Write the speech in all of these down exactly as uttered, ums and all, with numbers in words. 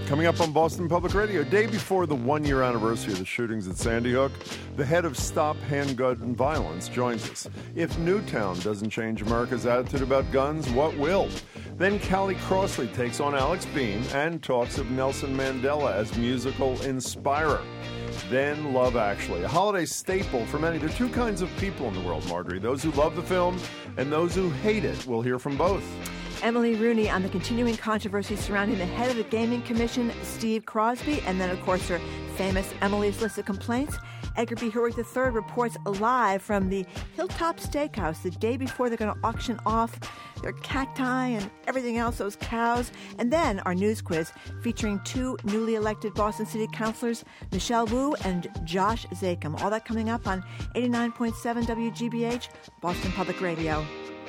Coming up on Boston Public Radio, day before the one-year anniversary of the shootings at Sandy Hook, the head of Stop Handgun Violence joins us. If Newtown doesn't change America's attitude about guns, what will? Then Callie Crossley takes on Alex Beam and talks of Nelson Mandela as musical inspirer. Then Love Actually, a holiday staple for many. There are two kinds of people in the world, Marjorie. Those who love the film and those who hate it. We'll hear from both. Emily Rooney on the continuing controversy surrounding the head of the Gaming Commission, Steve Crosby, and then, of course, her famous Emily's List of Complaints. Edgar B. Hurwitz the third reports live from the Hilltop Steakhouse the day before they're going to auction off their cacti and everything else, those cows. And then our news quiz featuring two newly elected Boston City councilors, Michelle Wu and Josh Zakem. All that coming up on eighty-nine point seven W G B H, Boston Public Radio.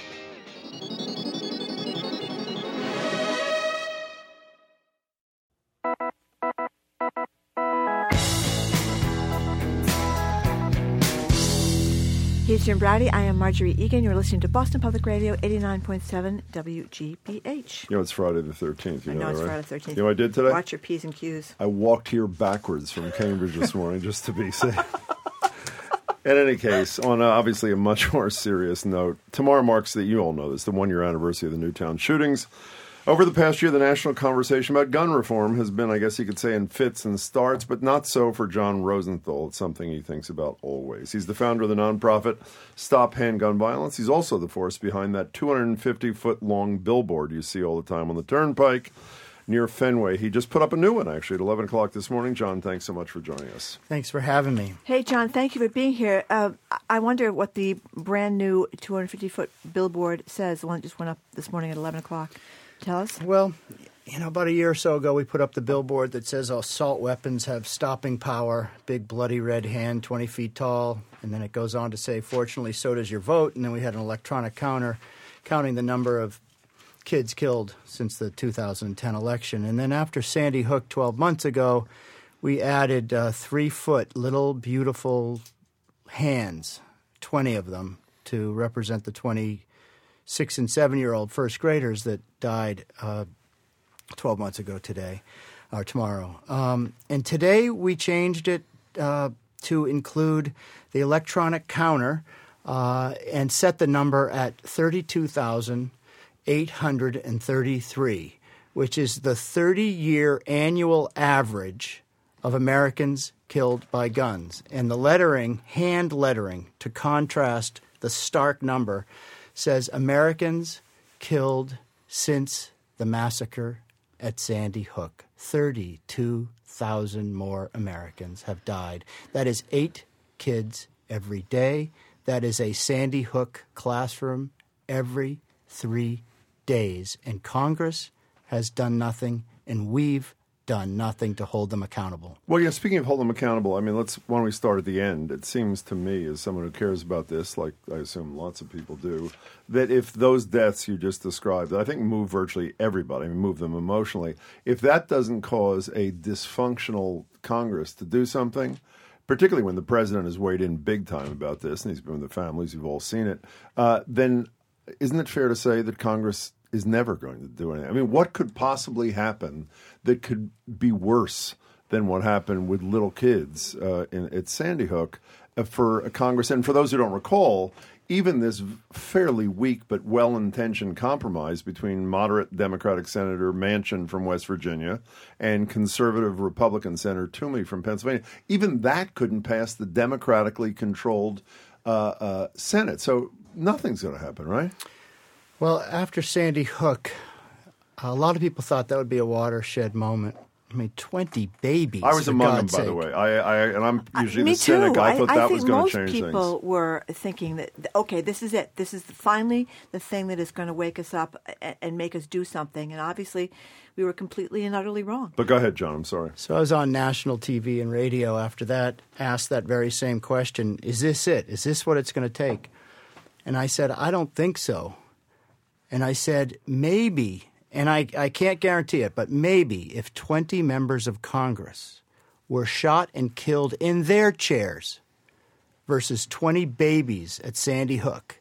He's Jim Browdy. I am Marjorie Egan. You're listening to Boston Public Radio, eighty-nine point seven W G B H. You know, it's Friday the thirteenth. You I know, know it's right? Friday the thirteenth. You know what I did today? Watch your P's and Q's. I walked here backwards from Cambridge this morning just to be safe. In any case, on a, obviously a much more serious note, tomorrow marks the, you all know this, the one-year anniversary of the Newtown shootings. Over the past year, the national conversation about gun reform has been, I guess you could say, in fits and starts, but not so for John Rosenthal. It's something he thinks about always. He's the founder of the nonprofit Stop Handgun Violence. He's also the force behind that two hundred fifty foot long billboard you see all the time on the Turnpike near Fenway. He just put up a new one, actually, at eleven o'clock this morning. John, thanks so much for joining us. Thanks for having me. Hey, John, thank you for being here. Uh, I wonder what the brand new two hundred fifty foot billboard says, the one that just went up this morning at eleven o'clock. Tell us. Well, you know, about a year or so ago, we put up the billboard that says assault weapons have stopping power, big bloody red hand, twenty feet tall. And then it goes on to say, fortunately, so does your vote. And then we had an electronic counter counting the number of kids killed since the two thousand ten election. And then after Sandy Hook twelve months ago, we added uh, three-foot little beautiful hands, twenty of them, to represent the twenty six and seven-year-old first graders that died uh, twelve months ago today, or tomorrow. Um, and today we changed it uh, to include the electronic counter uh, and set the number at thirty-two thousand eight hundred thirty-three, which is the thirty-year annual average of Americans killed by guns. And the lettering, hand lettering, to contrast the stark number, says Americans killed since the massacre at Sandy Hook. thirty-two thousand more Americans have died. That is eight kids every day. That is a Sandy Hook classroom every three days. And Congress has done nothing, and we've done nothing to hold them accountable. Well, yeah, speaking of hold them accountable, I mean, let's, why don't we start at the end? It seems to me, as someone who cares about this, like I assume lots of people do, that if those deaths you just described, I think move virtually everybody, I mean, move them emotionally, if that doesn't cause a dysfunctional Congress to do something, particularly when the president has weighed in big time about this, and he's been with the families, you've all seen it, uh, then isn't it fair to say that Congress is never going to do anything? I mean, what could possibly happen that could be worse than what happened with little kids uh, in, at Sandy Hook uh, for a Congress? And for those who don't recall, even this fairly weak but well-intentioned compromise between moderate Democratic Senator Manchin from West Virginia and conservative Republican Senator Toomey from Pennsylvania, even that couldn't pass the democratically controlled uh, uh, Senate. So nothing's going to happen, right? Well, after Sandy Hook, a lot of people thought that would be a watershed moment. I mean, twenty babies. I was among them, by sake. the way. I, I, and I'm usually Me the cynic. too. I thought I, that I was going to change think most people things. were thinking that, okay, this is it. This is finally the thing that is going to wake us up and, and make us do something. And obviously, we were completely and utterly wrong. But go ahead, John. I'm sorry. So I was on national T V and radio after that, asked that very same question, is this it? Is this what it's going to take? And I said, I don't think so. And I said, maybe, and I, I can't guarantee it, but maybe if twenty members of Congress were shot and killed in their chairs versus twenty babies at Sandy Hook,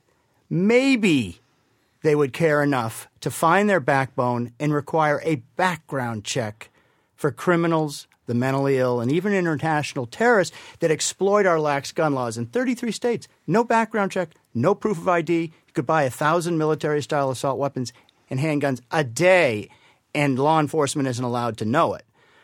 maybe they would care enough to find their backbone and require a background check for criminals, the mentally ill, and even international terrorists that exploit our lax gun laws. In thirty-three states, no background check, no proof of I D. You could buy a thousand military-style assault weapons and handguns a day, and law enforcement isn't allowed to know it.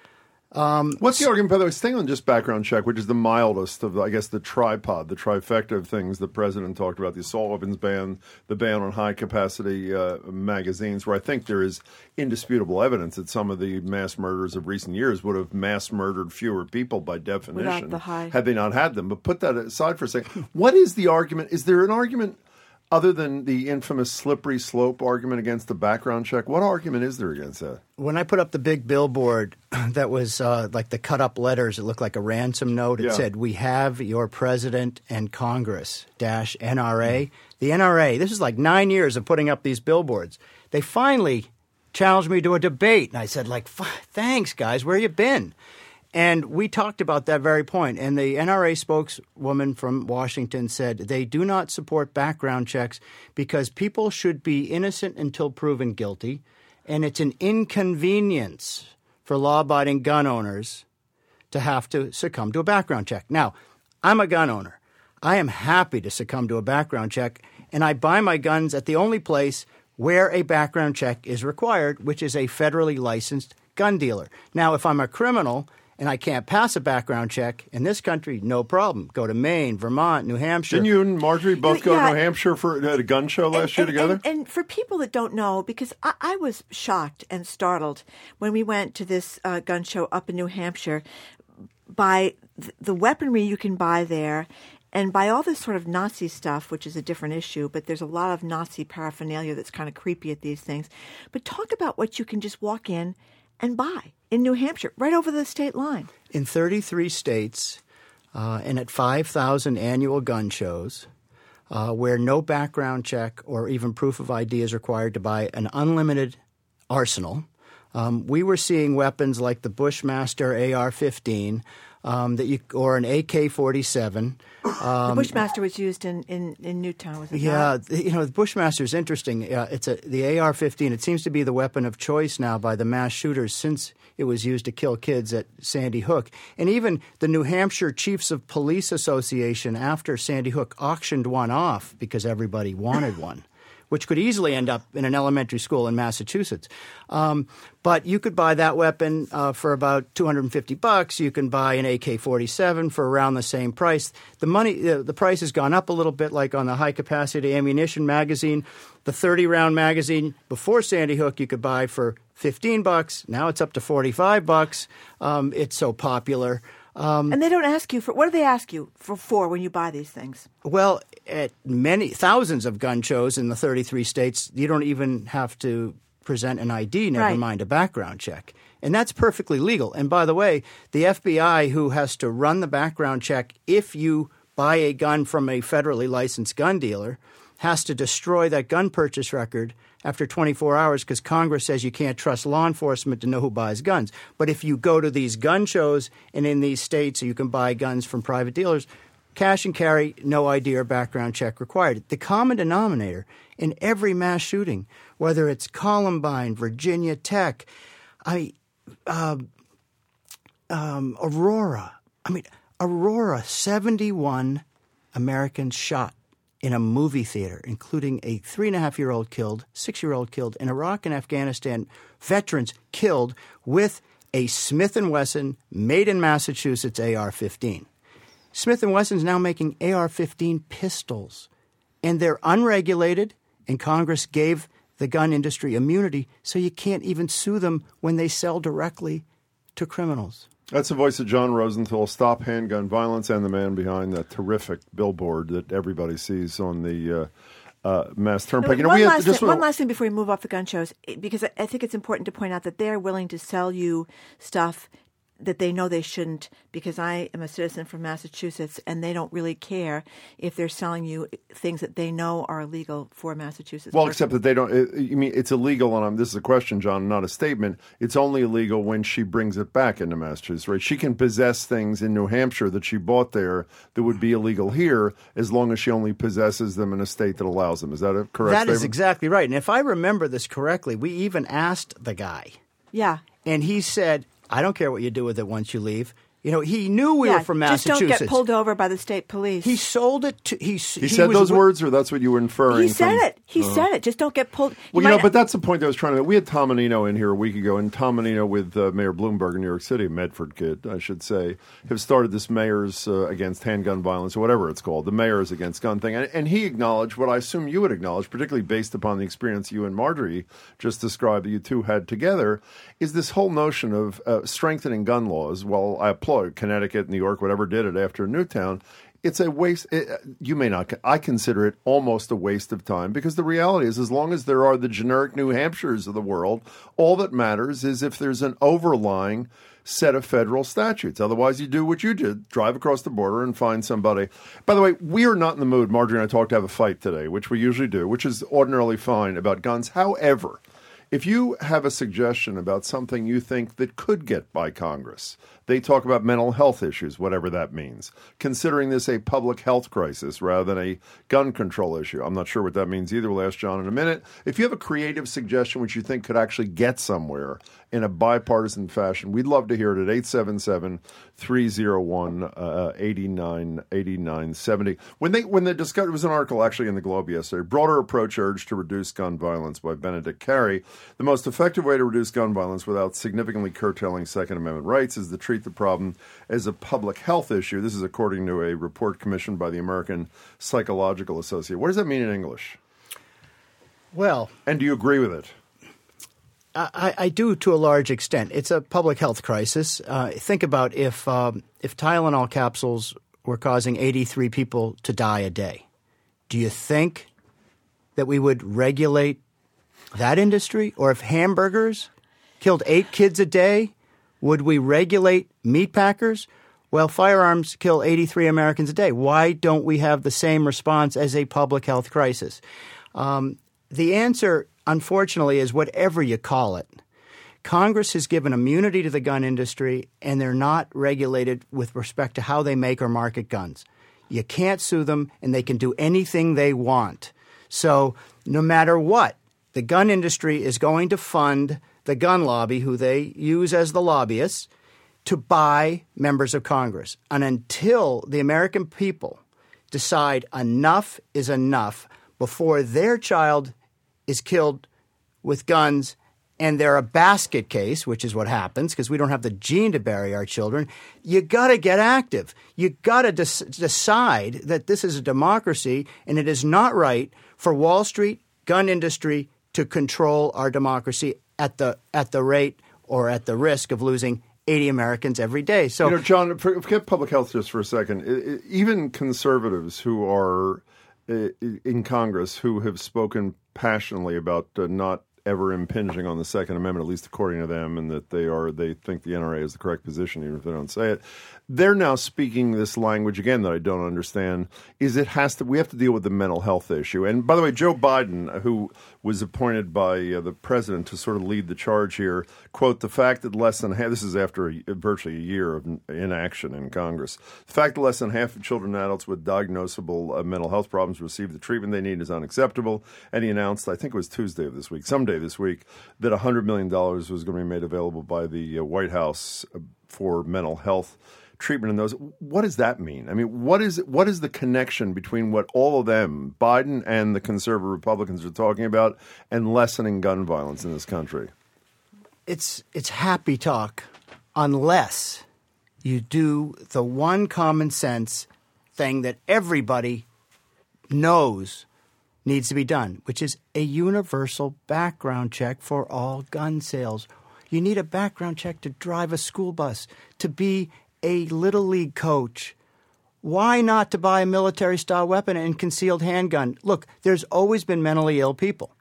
Um, What's the argument, by the way, staying on just background check, which is the mildest of, I guess, the tripod, the trifecta of things the president talked about, the assault weapons ban, the ban on high-capacity uh, magazines, where I think there is indisputable evidence that some of the mass murders of recent years would have mass murdered fewer people by definition the high. had they not had them. But put that aside for a second. What is the argument? Is there an argument other than the infamous slippery slope argument against the background check? What argument is there against that? When I put up the big billboard that was uh, like the cut-up letters, it looked like a ransom note. It yeah. said, "We have your president and Congress, dash N R A." Mm. The N R A, this is like nine years of putting up these billboards. They finally challenged me to a debate. And I said, like, thanks, guys, where you been? And we talked about that very point. And the N R A spokeswoman from Washington said they do not support background checks because people should be innocent until proven guilty. And it's an inconvenience for law-abiding gun owners to have to succumb to a background check. Now, I'm a gun owner. I am happy to succumb to a background check, and I buy my guns at the only place where a background check is required, which is a federally licensed gun dealer. Now, if I'm a criminal and I can't pass a background check in this country, no problem. Go to Maine, Vermont, New Hampshire. Didn't you and Marjorie both go yeah. to New Hampshire for at a gun show last and, year and, together? And, and for people that don't know, because I, I was shocked and startled when we went to this uh, gun show up in New Hampshire by th- the weaponry you can buy there. And by all this sort of Nazi stuff, which is a different issue, but there's a lot of Nazi paraphernalia that's kind of creepy at these things. But talk about what you can just walk in and buy in New Hampshire, right over the state line. In thirty-three states uh, and at five thousand annual gun shows uh, where no background check or even proof of I D is required to buy an unlimited arsenal, um, we were seeing weapons like the Bushmaster A R fifteen um, that you, or an A K forty-seven. Um, the Bushmaster was used in, in, in Newtown, was it Yeah, not? you know, the Bushmaster is interesting. Uh, it's a, the A R fifteen. It seems to be the weapon of choice now by the mass shooters since it was used to kill kids at Sandy Hook. And even the New Hampshire Chiefs of Police Association, after Sandy Hook, auctioned one off because everybody wanted one, which could easily end up in an elementary school in Massachusetts. Um, but you could buy that weapon uh, for about two hundred fifty bucks. You can buy an A K forty-seven for around the same price. The money, uh, the price has gone up a little bit, like on the high-capacity ammunition magazine. The thirty-round magazine before Sandy Hook you could buy for fifteen bucks. Now it's up to forty-five bucks. Um, it's so popular. Um, and they don't ask you for – what do they ask you for, for when you buy these things? Well, at many thousands of gun shows in the thirty-three states, you don't even have to present an I D, never right. mind a background check. And that's perfectly legal. And by the way, the F B I, who has to run the background check if you buy a gun from a federally licensed gun dealer, has to destroy that gun purchase record after twenty-four hours because Congress says you can't trust law enforcement to know who buys guns. But if you go to these gun shows and in these states you can buy guns from private dealers, cash and carry, no I D or background check required. The common denominator in every mass shooting, whether it's Columbine, Virginia Tech, I, uh, um, Aurora, I mean, Aurora, seventy-one Americans shot in a movie theater, including a three-and-a-half-year-old killed, six-year-old killed, in Iraq and Afghanistan, veterans killed with a Smith and Wesson made in Massachusetts A R fifteen. Smith and Wesson is now making A R fifteen pistols, and they're unregulated, and Congress gave the gun industry immunity, so you can't even sue them when they sell directly to criminals. That's the voice of John Rosenthal. Stop handgun violence, and the man behind that terrific billboard that everybody sees on the uh, uh, Mass Turnpike. You know, one, we last just thing, wanna... one last thing before we move off the gun shows, because I think it's important to point out that they're willing to sell you stuff that they know they shouldn't, because I am a citizen from Massachusetts, and they don't really care if they're selling you things that they know are illegal for Massachusetts. Well, person. except that they don't. It, you mean it's illegal? And this is a question, John, not a statement. It's only illegal when she brings it back into Massachusetts, right? She can possess things in New Hampshire that she bought there that would be illegal here, as long as she only possesses them in a state that allows them. Is that a correct That statement? is exactly right. And if I remember this correctly, we even asked the guy. Yeah. And he said, I don't care what you do with it once you leave. You know, he knew we yeah, were from Massachusetts. Just don't get pulled over by the state police. He sold it to. He, he, he said was, those words, or that's what you were inferring? He said from, it. He uh, said it. Just don't get pulled. Well, you you know, might, but that's the point I was trying to. We had Tom Menino in here a week ago, and Tom Menino with uh, Mayor Bloomberg in New York City, Medford kid, I should say, have started this Mayors uh, Against Handgun Violence, or whatever it's called, the Mayors Against Gun thing. And, and he acknowledged what I assume you would acknowledge, particularly based upon the experience you and Marjorie just described that you two had together, is this whole notion of uh, strengthening gun laws. Well, I applaud Connecticut, New York, whatever did it after Newtown. It's a waste. It, you may not. I consider it almost a waste of time, because the reality is, as long as there are the generic New Hampshires of the world, all that matters is if there's an overlying set of federal statutes. Otherwise, you do what you did, drive across the border and find somebody. By the way, we are not in the mood, Marjorie and I talked, to have a fight today, which we usually do, which is ordinarily fine about guns. However, if you have a suggestion about something you think that could get by Congress, they talk about mental health issues, whatever that means, considering this a public health crisis rather than a gun control issue. I'm not sure what that means either. We'll ask John in a minute. If you have a creative suggestion which you think could actually get somewhere in a bipartisan fashion, we'd love to hear it at eight seven seven, three oh one, eight nine seven oh. When they when they discussed, it was an article actually in the Globe yesterday, Broader Approach Urged to Reduce Gun Violence by Benedict Carey. The most effective way to reduce gun violence without significantly curtailing Second Amendment rights is to treat the problem as a public health issue. This is according to a report commissioned by the American Psychological Association. What does that mean in English? Well, and do you agree with it? I, I do, to a large extent. It's a public health crisis. Uh, think about if um, if Tylenol capsules were causing eighty-three people to die a day. Do you think that we would regulate that industry? Or if hamburgers killed eight kids a day, would we regulate meat packers? Well, firearms kill eighty-three Americans a day. Why don't we have the same response as a public health crisis? Um, the answer, unfortunately, is whatever you call it. Congress has given immunity to the gun industry, and they're not regulated with respect to how they make or market guns. You can't sue them, and they can do anything they want. So no matter what, the gun industry is going to fund the gun lobby, who they use as the lobbyists, to buy members of Congress. And until the American people decide enough is enough before their child is killed with guns and they're a basket case, which is what happens because we don't have the gene to bury our children, you got to get active. You got to des- decide that this is a democracy and it is not right for Wall Street, gun industry to control our democracy at the at the rate or at the risk of losing eighty Americans every day. So, you know, John, forget public health just for a second. Even conservatives who are in Congress who have spoken passionately about uh, not ever impinging on the Second Amendment, at least according to them, and that they are they think the N R A is the correct position, even if they don't say it. They're now speaking this language again that I don't understand. Is it has to we have to deal with the mental health issue? And by the way, Joe Biden, who was appointed by uh, the president to sort of lead the charge here, quote, the fact that less than half, this is after a, virtually a year of inaction in Congress, the fact that less than half of children and adults with diagnosable uh, mental health problems receive the treatment they need is unacceptable. And he announced, I think it was Tuesday of this week, someday this week, that one hundred million dollars was going to be made available by the uh, White House uh, for mental health treatment in those. What does that mean? I mean, what is what is the connection between what all of them, Biden and the conservative Republicans, are talking about and lessening gun violence in this country? It's it's happy talk unless you do the one common sense thing that everybody knows needs to be done, which is a universal background check for all gun sales. You need a background check to drive a school bus, to be a Little League coach. Why not to buy a military-style weapon and concealed handgun? Look, there's always been mentally ill people.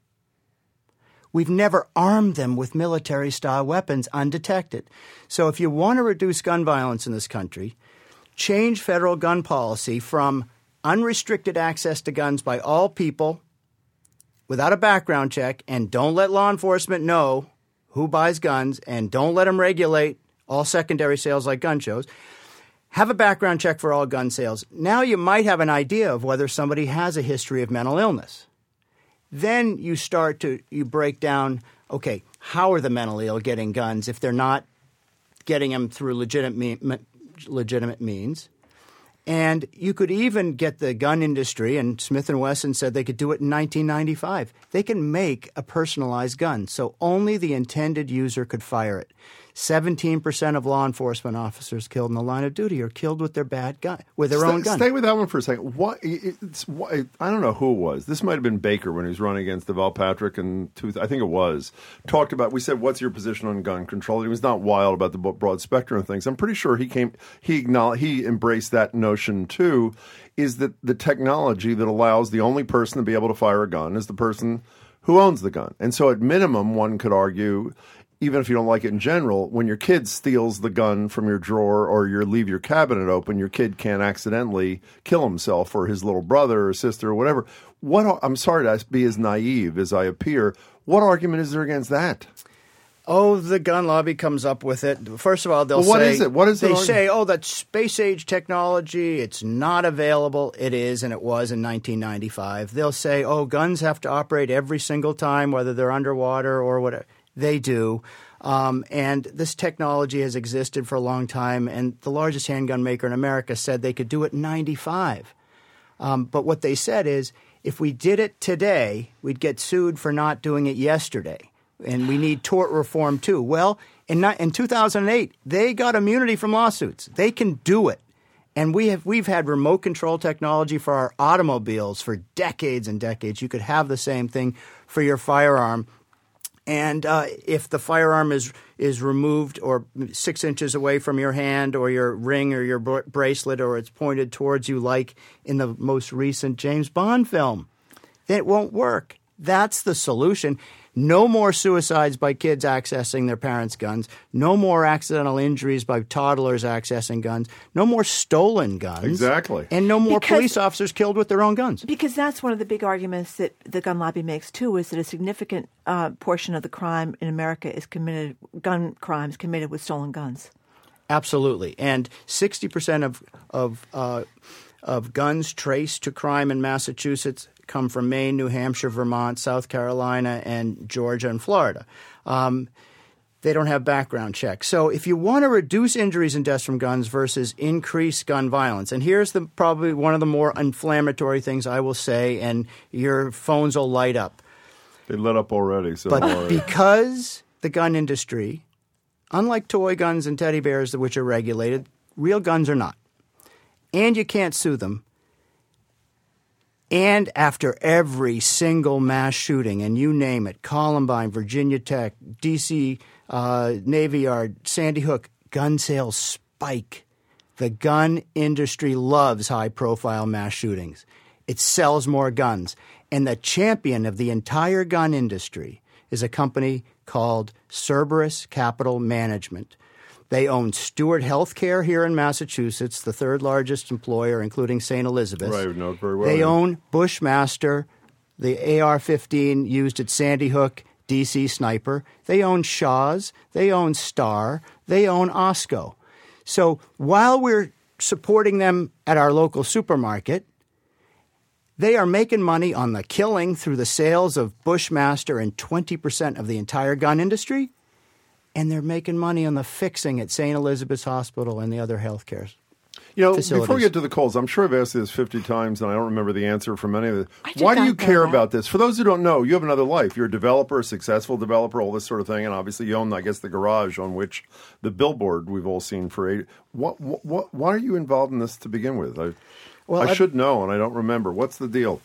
We've never armed them with military-style weapons undetected. So if you want to reduce gun violence in this country, change federal gun policy from unrestricted access to guns by all people without a background check, and don't let law enforcement know who buys guns, and don't let them regulate all secondary sales like gun shows. Have a background check for all gun sales. Now you might have an idea of whether somebody has a history of mental illness. Then you start to, you break down, okay, how are the mentally ill getting guns if they're not getting them through legitimate me- legitimate means. And you could even get the gun industry, and Smith and Wesson said they could do it in nineteen ninety-five. They can make a personalized gun, so only the intended user could fire it. seventeen percent of law enforcement officers killed in the line of duty are killed with their bad gun, with their stay, own gun. Stay with that one for a second. What, it's, what, I don't know who it was. This might have been Baker when he was running against Deval Patrick, and I think it was. Talked about, we said, what's your position on gun control? He was not wild about the broad spectrum of things. I'm pretty sure he came, he acknowledged, he embraced that notion too, is that the technology that allows the only person to be able to fire a gun is the person who owns the gun. And so at minimum, one could argue, even if you don't like it in general, when your kid steals the gun from your drawer or you leave your cabinet open, your kid can't accidentally kill himself or his little brother or sister or whatever. What I'm sorry to be as naive as I appear. What argument is there against that? Oh, the gun lobby comes up with it. First of all, they'll well, what say, is it? What is they it? say, oh, that's space-age technology. It's not available. It is, and it was in nineteen ninety-five. They'll say, oh, guns have to operate every single time, whether they're underwater or whatever. They do. Um, and this technology has existed for a long time, and the largest handgun maker in America said they could do it in ninety-five. Um, but what they said is, if we did it today, we'd get sued for not doing it yesterday. And we need tort reform too. Well, in, in two thousand eight, they got immunity from lawsuits. They can do it. And we have, we've had remote control technology for our automobiles for decades and decades. You could have the same thing for your firearm. And uh, if the firearm is is removed or six inches away from your hand or your ring or your br- bracelet, or it's pointed towards you like in the most recent James Bond film, then it won't work. That's the solution. No more suicides by kids accessing their parents' guns. No more accidental injuries by toddlers accessing guns. No more stolen guns. Exactly. And no more Because- police officers killed with their own guns. Because that's one of the big arguments that the gun lobby makes, too, is that a significant uh, portion of the crime in America is committed, gun crimes committed with stolen guns. Absolutely. And sixty percent of, of, uh, of guns traced to crime in Massachusetts come from Maine, New Hampshire, Vermont, South Carolina, and Georgia and Florida. Um, they don't have background checks. So if you want to reduce injuries and deaths from guns versus increase gun violence, and here's the probably one of the more inflammatory things I will say, and your phones will light up. They lit up already. So But don't worry. because the gun industry, unlike toy guns and teddy bears, which are regulated, real guns are not. And you can't sue them. And after every single mass shooting, and you name it, Columbine, Virginia Tech, D C, uh, Navy Yard, Sandy Hook, gun sales spike. The gun industry loves high-profile mass shootings. It sells more guns. And the champion of the entire gun industry is a company called Cerberus Capital Management. They own Stewart Healthcare here in Massachusetts, the third largest employer, including Saint Elizabeth's. Right, know it very well. They yeah. own Bushmaster, the A R fifteen used at Sandy Hook, D C Sniper. They own Shaw's. They own Star. They own Osco. So while we're supporting them at our local supermarket, they are making money on the killing through the sales of Bushmaster and twenty percent of the entire gun industry. And they're making money on the fixing at Saint Elizabeth's Hospital and the other health care You know, facilities. before we get to the calls, I'm sure I've asked you this fifty times, and I don't remember the answer from any of it. I did Why do not you know care that. about this? For those who don't know, you have another life. You're a developer, a successful developer, all this sort of thing, and obviously you own, I guess, the garage on which the billboard we've all seen for eight. What, what, what, why are you involved in this to begin with? I, Well, I I've- should know, and I don't remember. What's the deal?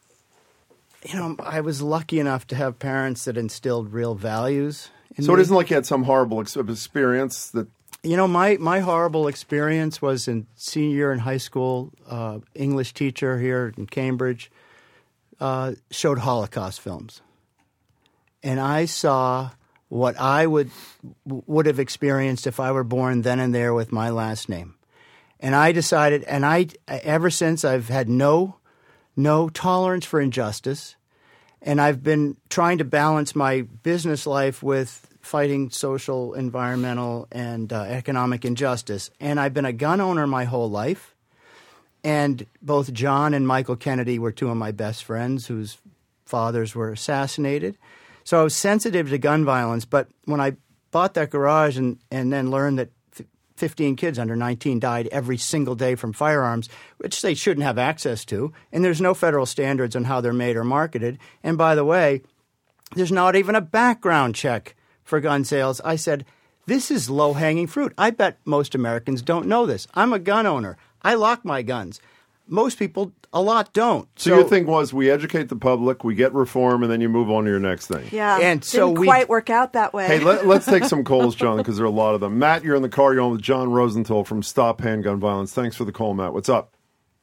You know, I was lucky enough to have parents that instilled real values in So it me. isn't like you had some horrible ex- experience that. You know, my, my horrible experience was in senior year in high school. Uh, English teacher here in Cambridge uh, showed Holocaust films. And I saw what I would would have experienced if I were born then and there with my last name. And I decided, and I ever since I've had no no tolerance for injustice, and I've been trying to balance my business life with fighting social, environmental, and uh, economic injustice. And I've been a gun owner my whole life. And both John and Michael Kennedy were two of my best friends whose fathers were assassinated. So I was sensitive to gun violence. But when I bought that garage and, and then learned that fifteen kids under nineteen died every single day from firearms, which they shouldn't have access to. And there's no federal standards on how they're made or marketed. And by the way, there's not even a background check for gun sales. I said, this is low-hanging fruit. I bet most Americans don't know this. I'm a gun owner. I lock my guns. Most people, a lot don't. So, so your thing was we educate the public, we get reform, and then you move on to your next thing. Yeah, and didn't so we quite work out that way. Hey, let, let's take some calls, John, because there are a lot of them. Matt, you're in the car. You're on with John Rosenthal from Stop Handgun Violence. Thanks for the call, Matt. What's up?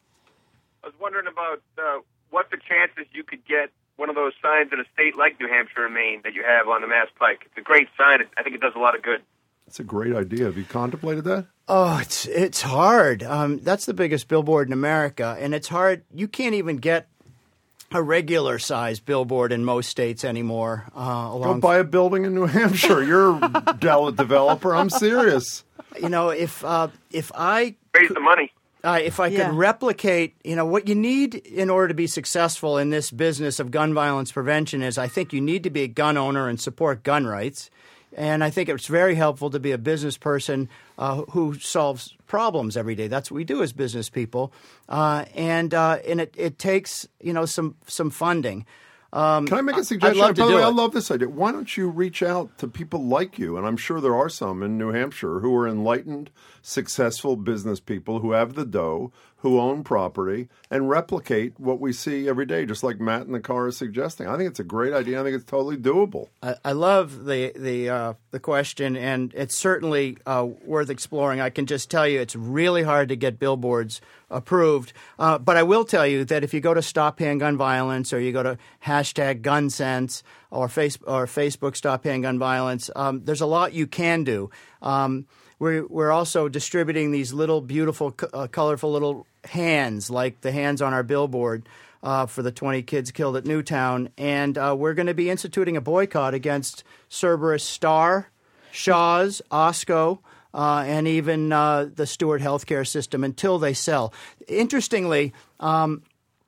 I was wondering about uh, what the chances you could get one of those signs in a state like New Hampshire or Maine that you have on the Mass Pike. It's a great sign. I think it does a lot of good. It's a great idea. Have you contemplated that? Oh, it's it's hard. Um, that's the biggest billboard in America, and it's hard. You can't even get a regular-sized billboard in most states anymore. Uh, Go buy a building in New Hampshire. You're a developer. I'm serious. You know, if uh, if I raise the money. Uh, if I Yeah. could replicate, you know, what you need in order to be successful in this business of gun violence prevention is I think you need to be a gun owner and support gun rights. And I think it's very helpful to be a business person uh, who solves problems every day. That's what we do as business people. Uh, and uh, and it, it takes, you know, some some funding. Um, Can I make a suggestion? I'd love to By the do way, it. I love this idea. Why don't you reach out to people like you? And I'm sure there are some in New Hampshire who are enlightened, successful business people who have the dough, who own property, and replicate what we see every day, just like Matt in the car is suggesting. I think it's a great idea. I think it's totally doable. I, I love the the uh, the question, and it's certainly uh, worth exploring. I can just tell you it's really hard to get billboards approved. Uh, but I will tell you that if you go to Stop Handgun Violence or you go to hashtag Gun Sense or, face, or Facebook Stop Handgun Violence, um, there's a lot you can do. Um, we're, we're also distributing these little beautiful, uh, colorful little hands like the hands on our billboard uh, for the twenty kids killed at Newtown. And uh, we're going to be instituting a boycott against Cerberus Star, Shaw's, Osco, Uh, and even uh, the Stewart healthcare system until they sell. Interestingly, um,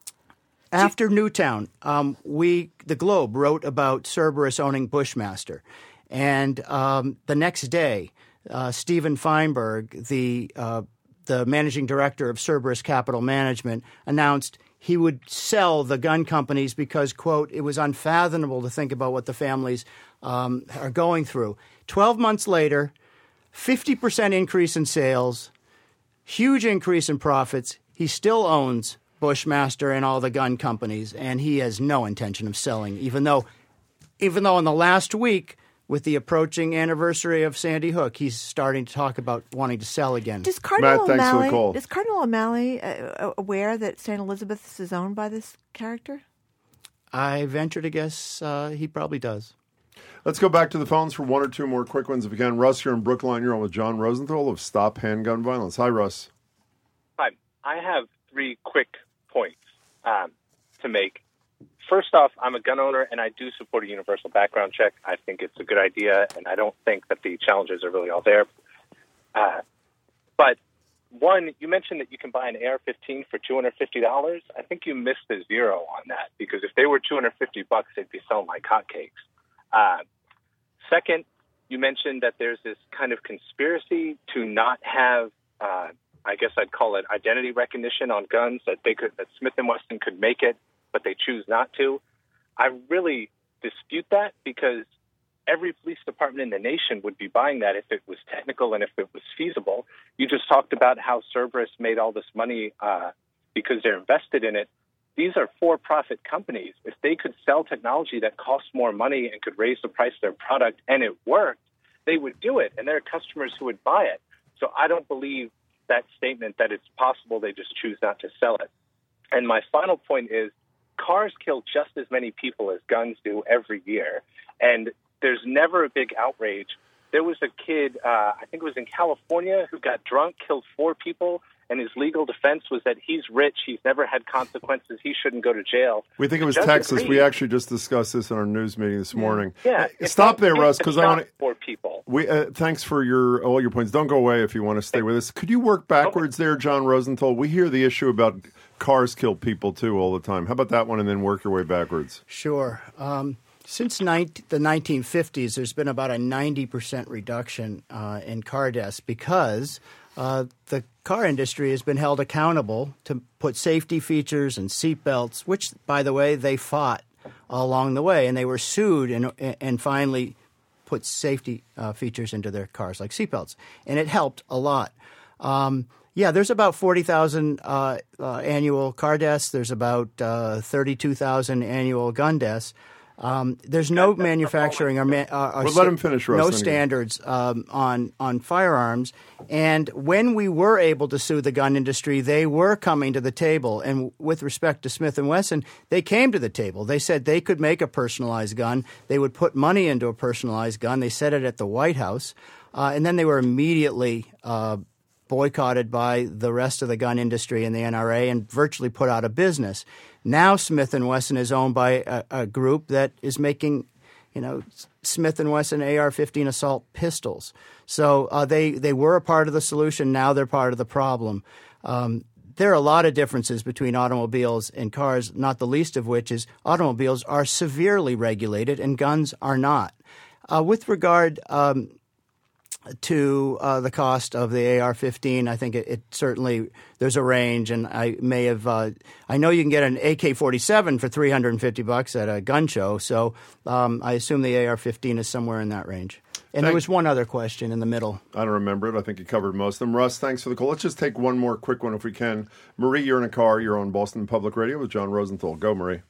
after Newtown, um, we the Globe wrote about Cerberus owning Bushmaster, and um, the next day, uh, Steven Feinberg, the uh, the managing director of Cerberus Capital Management, announced he would sell the gun companies because, quote, it was unfathomable to think about what the families um, are going through. Twelve months later, fifty percent increase in sales, huge increase in profits. He still owns Bushmaster and all the gun companies, and he has no intention of selling, even though even though in the last week, with the approaching anniversary of Sandy Hook, he's starting to talk about wanting to sell again. Does Cardinal Matt, thanks for the O'Malley, call. Is Cardinal O'Malley uh, aware that Saint Elizabeth's is owned by this character? I venture to guess uh, he probably does. Let's go back to the phones for one or two more quick ones if you can. Russ, you're in Brookline. You're on with John Rosenthal of Stop Handgun Violence. Hi, Russ. Hi. I have three quick points um, to make. First off, I'm a gun owner, and I do support a universal background check. I think it's a good idea, and I don't think that the challenges are really all there. Uh, but, one, you mentioned that you can buy an A R fifteen for two hundred fifty dollars. I think you missed the zero on that, because if they were two hundred fifty bucks, they'd be selling like hotcakes. Uh, second, you mentioned that there's this kind of conspiracy to not have, uh, I guess I'd call it identity recognition on guns, that they could, that Smith and Wesson could make it, but they choose not to. I really dispute that, because every police department in the nation would be buying that if it was technical and if it was feasible. You just talked about how Cerberus made all this money uh, because they're invested in it. These are for-profit companies. If they could sell technology that costs more money and could raise the price of their product and it worked, they would do it, and there are customers who would buy it. So I don't believe that statement that it's possible they just choose not to sell it. And my final point is cars kill just as many people as guns do every year, and there's never a big outrage. There was a kid, uh, I think it was in California, who got drunk, killed four people, and his legal defense was that he's rich, he's never had consequences, he shouldn't go to jail. We think it The was judge Texas. agreed. We actually just discussed this in our news meeting this morning. Yeah, Uh, it's Stop not- there, it's Russ, because I not want to. for people. We uh, thanks for your all your points. Don't go away if you want to stay with us. Could you work backwards there, John Rosenthal? We hear the issue about cars kill people too all the time. How about that one, and then work your way backwards? Sure. Um, Since nineteen, the nineteen fifties, there's been about a ninety percent reduction uh, in car deaths because uh, the car industry has been held accountable to put safety features and seat belts, which, by the way, they fought along the way, and they were sued and, and finally put safety uh, features into their cars, like seat belts, and it helped a lot. Um, yeah, there's about forty thousand uh, uh, annual car deaths. There's about uh, thirty-two thousand annual gun deaths. Um, there's no manufacturing or, ma- uh, or well, let him finish, Russ, no then standards um, on on firearms. And when we were able to sue the gun industry, they were coming to the table. And with respect to Smith and Wesson, they came to the table. They said they could make a personalized gun. They would put money into a personalized gun. They said it at the White House, uh, and then they were immediately uh, boycotted by the rest of the gun industry and the N R A and virtually put out of business. Now Smith and Wesson is owned by a, a group that is making, you know, Smith and Wesson A R fifteen assault pistols. So uh, they they were a part of the solution. Now they're part of the problem. Um, there are a lot of differences between automobiles and cars, not the least of which is automobiles are severely regulated and guns are not. Uh, with regard um, to uh, the cost of the A R fifteen, I think it, it certainly there's a range, and I may have uh, I know you can get an A K forty-seven for three hundred fifty bucks at a gun show, so um, I assume the A R fifteen is somewhere in that range. And Thank- there was one other question in the middle. I don't remember it. I think you covered most of them. Russ, thanks for the call. Let's just take one more quick one if we can. Marie, you're in a car. You're on Boston Public Radio with John Rosenthal. Go, Marie.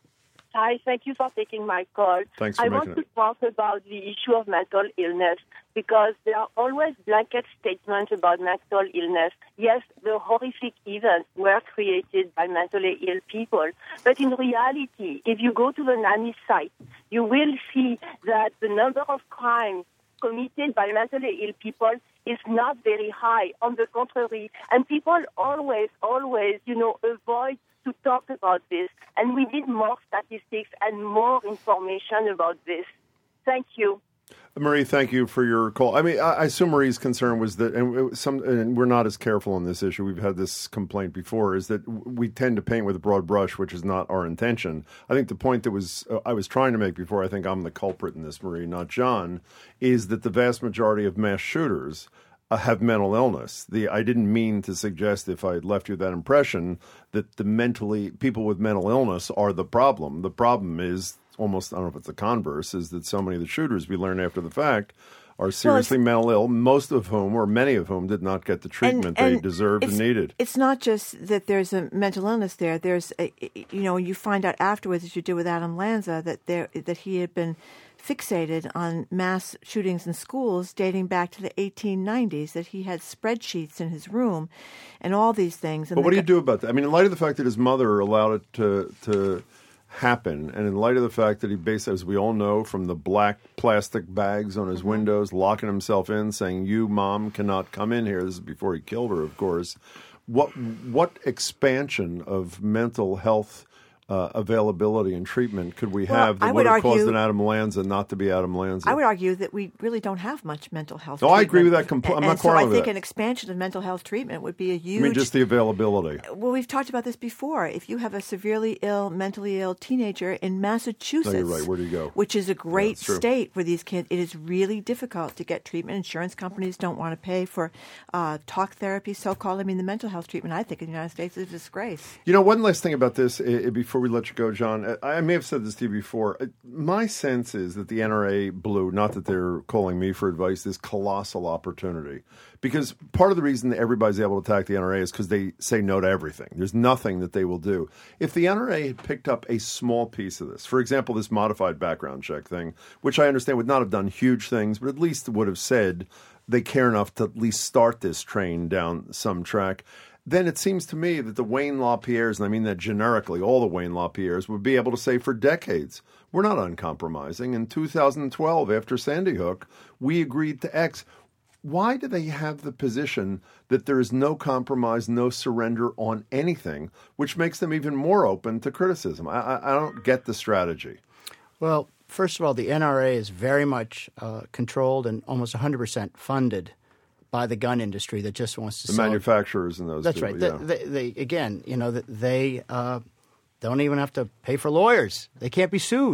Hi, thank you for taking my call. Thanks for I making want it. to talk about the issue of mental illness because there are always blanket statements about mental illness. Yes, the horrific events were created by mentally ill people, but in reality, if you go to the NAMI site, you will see that the number of crimes committed by mentally ill people is not very high. On the contrary, and people always, always, you know, avoid to talk about this, and we need more statistics and more information about this. Thank you. Marie, thank you for your call. I mean, I, I assume Marie's concern was that, and, it was some, and we're not as careful on this issue. We've had this complaint before, is that we tend to paint with a broad brush, which is not our intention. I think the point that was uh, I was trying to make before, I think I'm the culprit in this, Marie, not John, is that the vast majority of mass shooters uh, have mental illness. The I didn't mean to suggest, if I had left you that impression, that the mentally people with mental illness are the problem. The problem is almost, I don't know if it's the converse, is that so many of the shooters we learn after the fact are seriously well, mental ill, most of whom, or many of whom, did not get the treatment and, and they deserved and needed. It's not just that there's a mental illness there. There's, a, you know, you find out afterwards, as you did with Adam Lanza, that there that he had been fixated on mass shootings in schools dating back to the eighteen nineties, that he had spreadsheets in his room and all these things. And but what do you go- do about that? I mean, in light of the fact that his mother allowed it to to happen, and in light of the fact that he basically, as we all know, from the black plastic bags on his mm-hmm. windows, locking himself in, saying, "You, Mom, cannot come in here." This is before he killed her, of course. What what expansion of mental health Uh, availability and treatment could we well, have that I would, would have argue, caused an Adam Lanza not to be Adam Lanza? I would argue that we really don't have much mental health no, treatment. I agree with that. Compl- I'm and not so quarreling I with think that. an expansion of mental health treatment would be a huge... I mean, just the availability. Well, we've talked about this before. If you have a severely ill, mentally ill teenager in Massachusetts... No, you're right. Where do you go? Which is a great yeah, state for these kids. It is really difficult to get treatment. Insurance companies don't want to pay for uh, talk therapy, so-called. I mean, the mental health treatment, I think, in the United States is a disgrace. You know, one last thing about this, uh, before we let you go, John. I may have said this to you before. My sense is that the N R A blew, not that they're calling me for advice, this colossal opportunity. Because part of the reason that everybody's able to attack the N R A is because they say no to everything. There's nothing that they will do. If the N R A had picked up a small piece of this, for example, this modified background check thing, which I understand would not have done huge things, but at least would have said they care enough to at least start this train down some track, then it seems to me that the Wayne LaPierres, and I mean that generically, all the Wayne LaPierres, would be able to say for decades, we're not uncompromising. In two thousand twelve, after Sandy Hook, we agreed to X. Why do they have the position that there is no compromise, no surrender on anything, which makes them even more open to criticism? I, I, I don't get the strategy. Well, first of all, the N R A is very much uh, controlled and almost one hundred percent funded by the gun industry that just wants to the sell manufacturers and those That's people, right. Yeah. They, they, they, again, you know, they uh, don't even have to pay for lawyers. They can't be sued.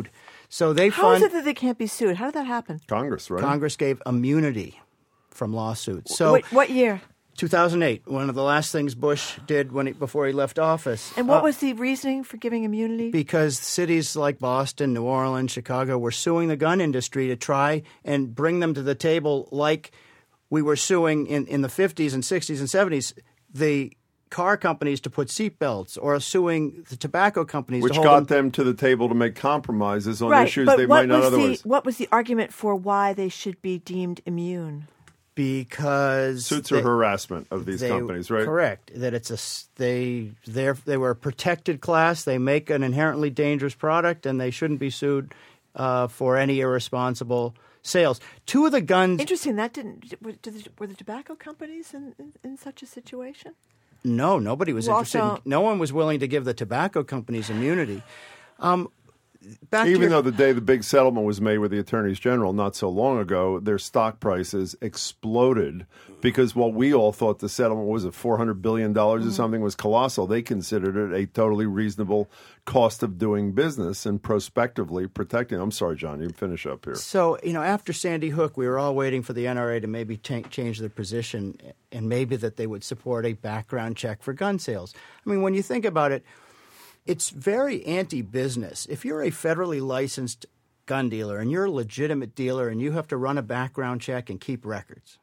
So they How fund. is it that they can't be sued? How did that happen? Congress, right? Congress gave immunity from lawsuits. So Wait, what year? two thousand eight, one of the last things Bush did when he, before he left office. And what Uh, was the reasoning for giving immunity? Because cities like Boston, New Orleans, Chicago were suing the gun industry to try and bring them to the table like we were suing in, in the fifties and sixties and seventies the car companies to put seatbelts, or suing the tobacco companies Which to hold got them. them to the table to make compromises on right, issues but they what might not was otherwise. the what was the argument for why they should be deemed immune? Because Suits they- are harassment of these they- companies, right? Correct. That it's a s- they they they were a protected class. They make an inherently dangerous product, and they shouldn't be sued uh, for any irresponsible sales. Two of the guns. Interesting. That didn't were, did the, were the tobacco companies in, in, in such a situation? No, nobody was Well, interested. also- in, no one was willing to give the tobacco companies immunity. Um, back to Even your- though the day the big settlement was made with the attorneys general not so long ago, their stock prices exploded because while we all thought the settlement was at four hundred billion dollars Mm-hmm. or something was colossal, they considered it a totally reasonable cost of doing business and prospectively protecting. I'm sorry, John, you finish up here. So, you know, after Sandy Hook, we were all waiting for the N R A to maybe cha- change their position, and maybe that they would support a background check for gun sales. I mean, when you think about it, it's very anti-business. If you're a federally licensed gun dealer and you're a legitimate dealer and you have to run a background check and keep records,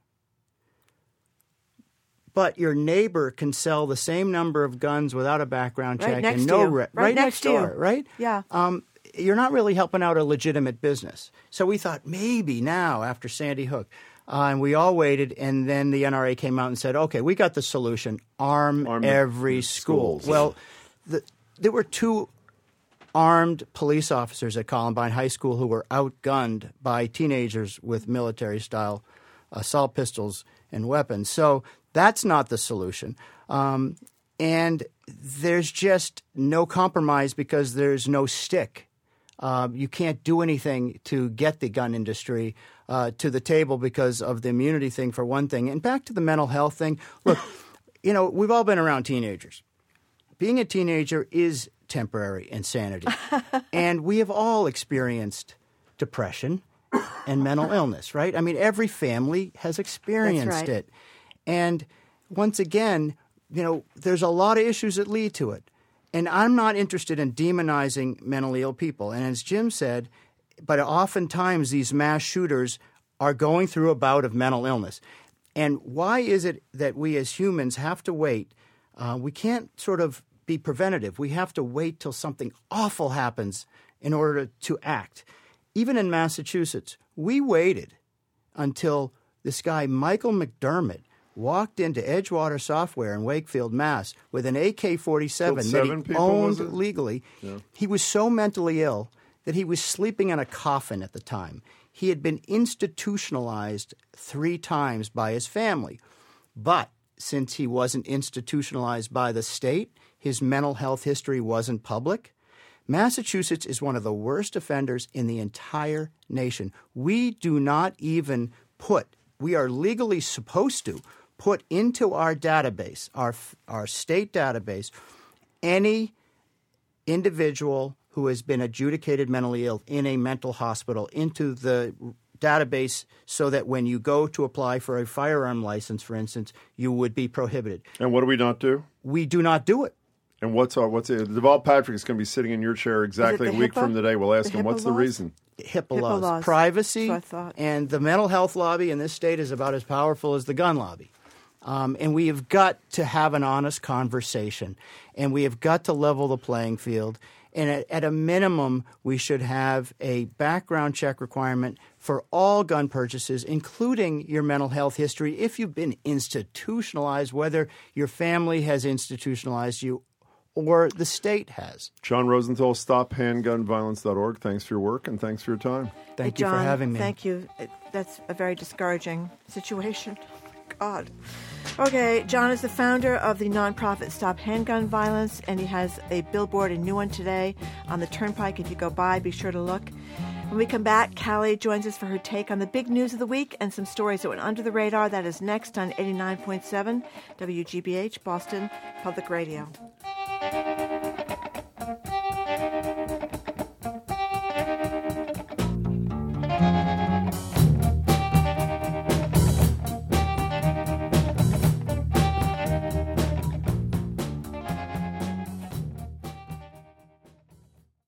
but your neighbor can sell the same number of guns without a background Right check next and to no you. re- Right next next to you. door, right? Yeah. Um, you're not really helping out a legitimate business. So we thought maybe now after Sandy Hook, uh, and we all waited, and then the N R A came out and said, "Okay, we got the solution: arm, Arm the every school." schools. Well, the, there were two armed police officers at Columbine High School who were outgunned by teenagers with military-style assault pistols and weapons. So that's not the solution. Um, and there's just no compromise because there's no stick. Uh, you can't do anything to get the gun industry uh, to the table because of the immunity thing, for one thing. And back to the mental health thing. Look, you know, we've all been around teenagers. Being a teenager is temporary insanity. And we have all experienced depression and mental illness, right? I mean, every family has experienced That's right. it. And once again, you know, there's a lot of issues that lead to it. And I'm not interested in demonizing mentally ill people. And as Jim said, but oftentimes these mass shooters are going through a bout of mental illness. And why is it that we as humans have to wait? Uh, we can't sort of be preventative. We have to wait till something awful happens in order to act. Even in Massachusetts, we waited until this guy, Michael McDermott, walked into Edgewater Software in Wakefield, Mass. with an A K forty-seven Killed that seven he people, was owned it? legally. He was so mentally ill that he was sleeping in a coffin at the time. He had been institutionalized three times by his family. But since he wasn't institutionalized by the state, his mental health history wasn't public. Massachusetts is one of the worst offenders in the entire nation. We do not even put, we are legally supposed to put into our database, our, our state database, any individual who has been adjudicated mentally ill in a mental hospital into the database so that when you go to apply for a firearm license, for instance, you would be prohibited. And what do we not do? We do not do it. And what's our what's it? Deval Patrick is going to be sitting in your chair exactly a the week HIPAA? from today. We'll ask The him HIPAA what's the laws? reason. HIPAA, HIPAA laws. laws. Privacy That's what I thought. and the mental health lobby in this state is about as powerful as the gun lobby. Um, and we have got to have an honest conversation, and we have got to level the playing field. And at, at a minimum, we should have a background check requirement for all gun purchases, including your mental health history, if you've been institutionalized, whether your family has institutionalized you or the state has. John Rosenthal, stop handgun violence dot org. Thanks for your work and thanks for your time. Thank Hey, you for John, having me. Thank you. It- That's a very discouraging situation. God. Okay, John is the founder of the nonprofit Stop Handgun Violence, and he has a billboard, a new one today, on the Turnpike. If you go by, be sure to look. When we come back, Callie joins us for her take on the big news of the week and some stories that went under the radar. That is next on eighty-nine point seven W G B H, Boston Public Radio.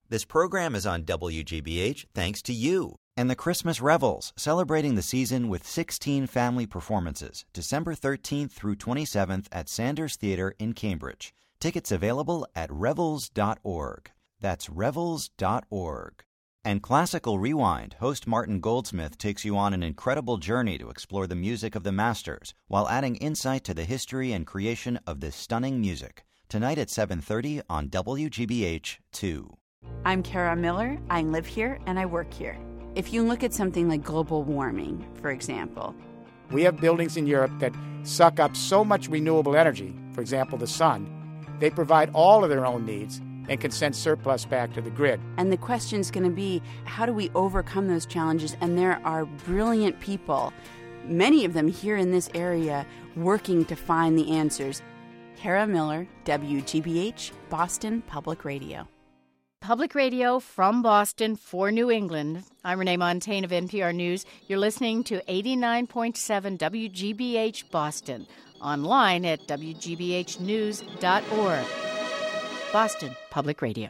This program is on W G B H thanks to you and the Christmas Revels, celebrating the season with sixteen family performances, December thirteenth through twenty-seventh at Sanders Theatre in Cambridge. Tickets available at revels dot org. That's revels dot org. And Classical Rewind, host Martin Goldsmith takes you on an incredible journey to explore the music of the masters while adding insight to the history and creation of this stunning music. Tonight at seven thirty on W G B H two. I'm Kara Miller. I live here and I work here. If you look at something like global warming, for example, we have buildings in Europe that suck up so much renewable energy, for example, the sun, they provide all of their own needs and can send surplus back to the grid. And the question's going to be, how do we overcome those challenges? And there are brilliant people, many of them here in this area, working to find the answers. Kara Miller, W G B H, Boston Public Radio. Public Radio from Boston for New England. I'm Renee Montagne of N P R News. You're listening to eighty-nine point seven W G B H Boston. Online at w g b h news dot org. Boston Public Radio.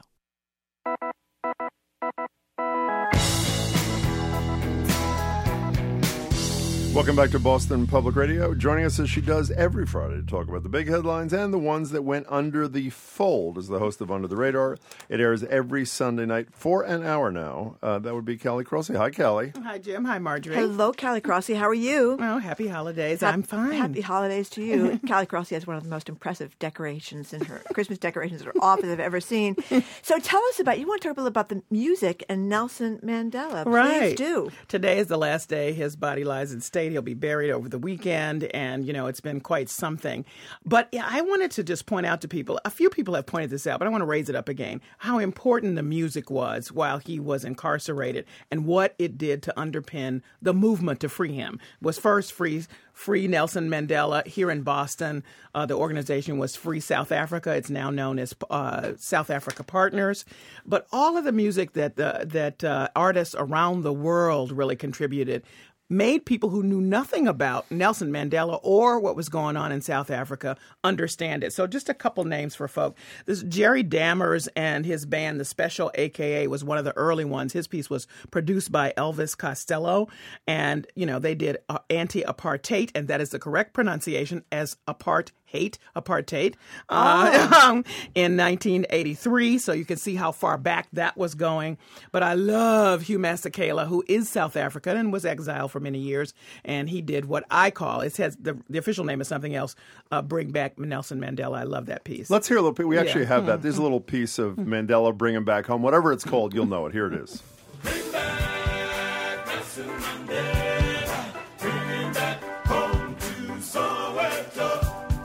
Welcome back to Boston Public Radio. Joining us as she does every Friday to talk about the big headlines and the ones that went under the fold as the host of Under the Radar. It airs every Sunday night for an hour now. Uh, that would be Callie Crossley. Hi, Callie. Hi, Jim. Hi, Marjorie. Hello, Callie Crossley. How are you? Oh, happy holidays. Ha- I'm fine. Happy holidays to you. Callie Crossley has one of the most impressive decorations in her Christmas decorations in her office I've ever seen. So tell us about, you want to talk a little about the music and Nelson Mandela. Please right. do. Today is the last day his body lies in state. He'll be buried over the weekend, and, you know, it's been quite something. But yeah, I wanted to just point out to people, a few people have pointed this out, but I want to raise it up again, how important the music was while he was incarcerated and what it did to underpin the movement to free him. It was first free Free Nelson Mandela here in Boston. Uh, the organization was Free South Africa. It's now known as uh, South Africa Partners. But all of the music that uh, that uh, artists around the world really contributed made people who knew nothing about Nelson Mandela or what was going on in South Africa understand it. So just a couple names for folk. This Jerry Dammers and his band, The Special, A K A, was one of the early ones. His piece was produced by Elvis Costello. And, you know, they did uh, Anti-Apartheid, and that is the correct pronunciation, as apart hate, apartheid, uh, oh. in nineteen eighty-three. So you can see how far back that was going. But I love Hugh Masekela, who is South African and was exiled for many years. And he did what I call, it has the, the official name is something else, uh, Bring Back Nelson Mandela. I love that piece. Let's hear a little bit. We actually yeah. have that. There's a little piece of Mandela, Bring Him Back Home. Whatever it's called, you'll know it. Here it is. Bring back Nelson Mandela. Bring him back home to Soweto.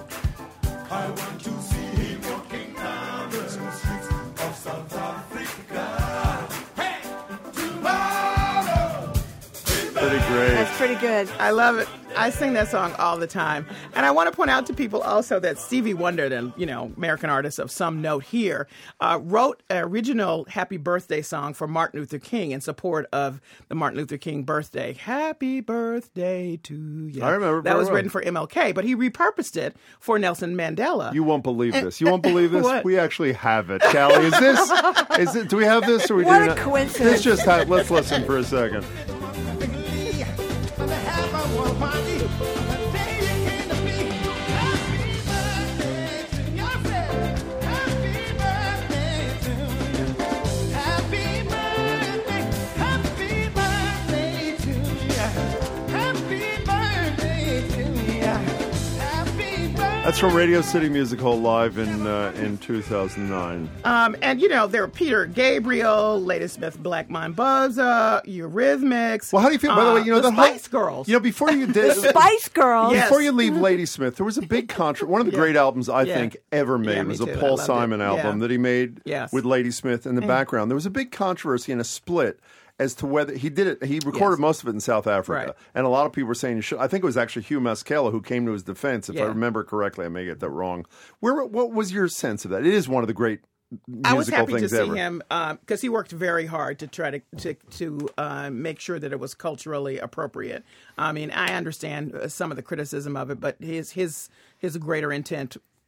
I want to see him walking down the streets of South Africa. Hey, tomorrow. Pretty great. That's pretty good. I love it. I sing that song all the time. And I want to point out to people also that Stevie Wonder, the, you know, American artist of some note here, uh, wrote an original Happy Birthday song for Martin Luther King in support of the Martin Luther King birthday. Happy birthday to you. I remember. That was well. written for M L K, but he repurposed it for Nelson Mandela. You won't believe this. You won't believe this. What? We actually have it. Callie, is this? Is it? Do we have this? Or we What do a not? coincidence. This just ha- let's listen for a second. That's from Radio City Music Hall live in uh, in two thousand nine. Um, and, you know, there were Peter Gabriel, Ladysmith Black Mambaza, Eurythmics. Well, how do you feel? By the way, you know the the whole- Spice Girls. You know, before you did The Spice Girls. Yes. Before you leave Ladysmith, there was a big contra- One of the Yeah. great albums I Yeah. think ever made Yeah, me was a too. I Paul loved Simon it. album Yeah. that he made Yes. with Ladysmith in the background. There was a big controversy and a split as to whether he did it. He recorded Yes. most of it in South Africa, Right. and a lot of people were saying you should. I think it was actually Hugh Masekela who came to his defense, if I Yeah. remember correctly. I may get that wrong. Where? What was your sense of that? It is one of the great musical I was happy to things see ever. him because he worked very hard to try to to, to uh, make sure that it was culturally appropriate. I mean, I understand uh, some of the criticism of it, but his his his greater intent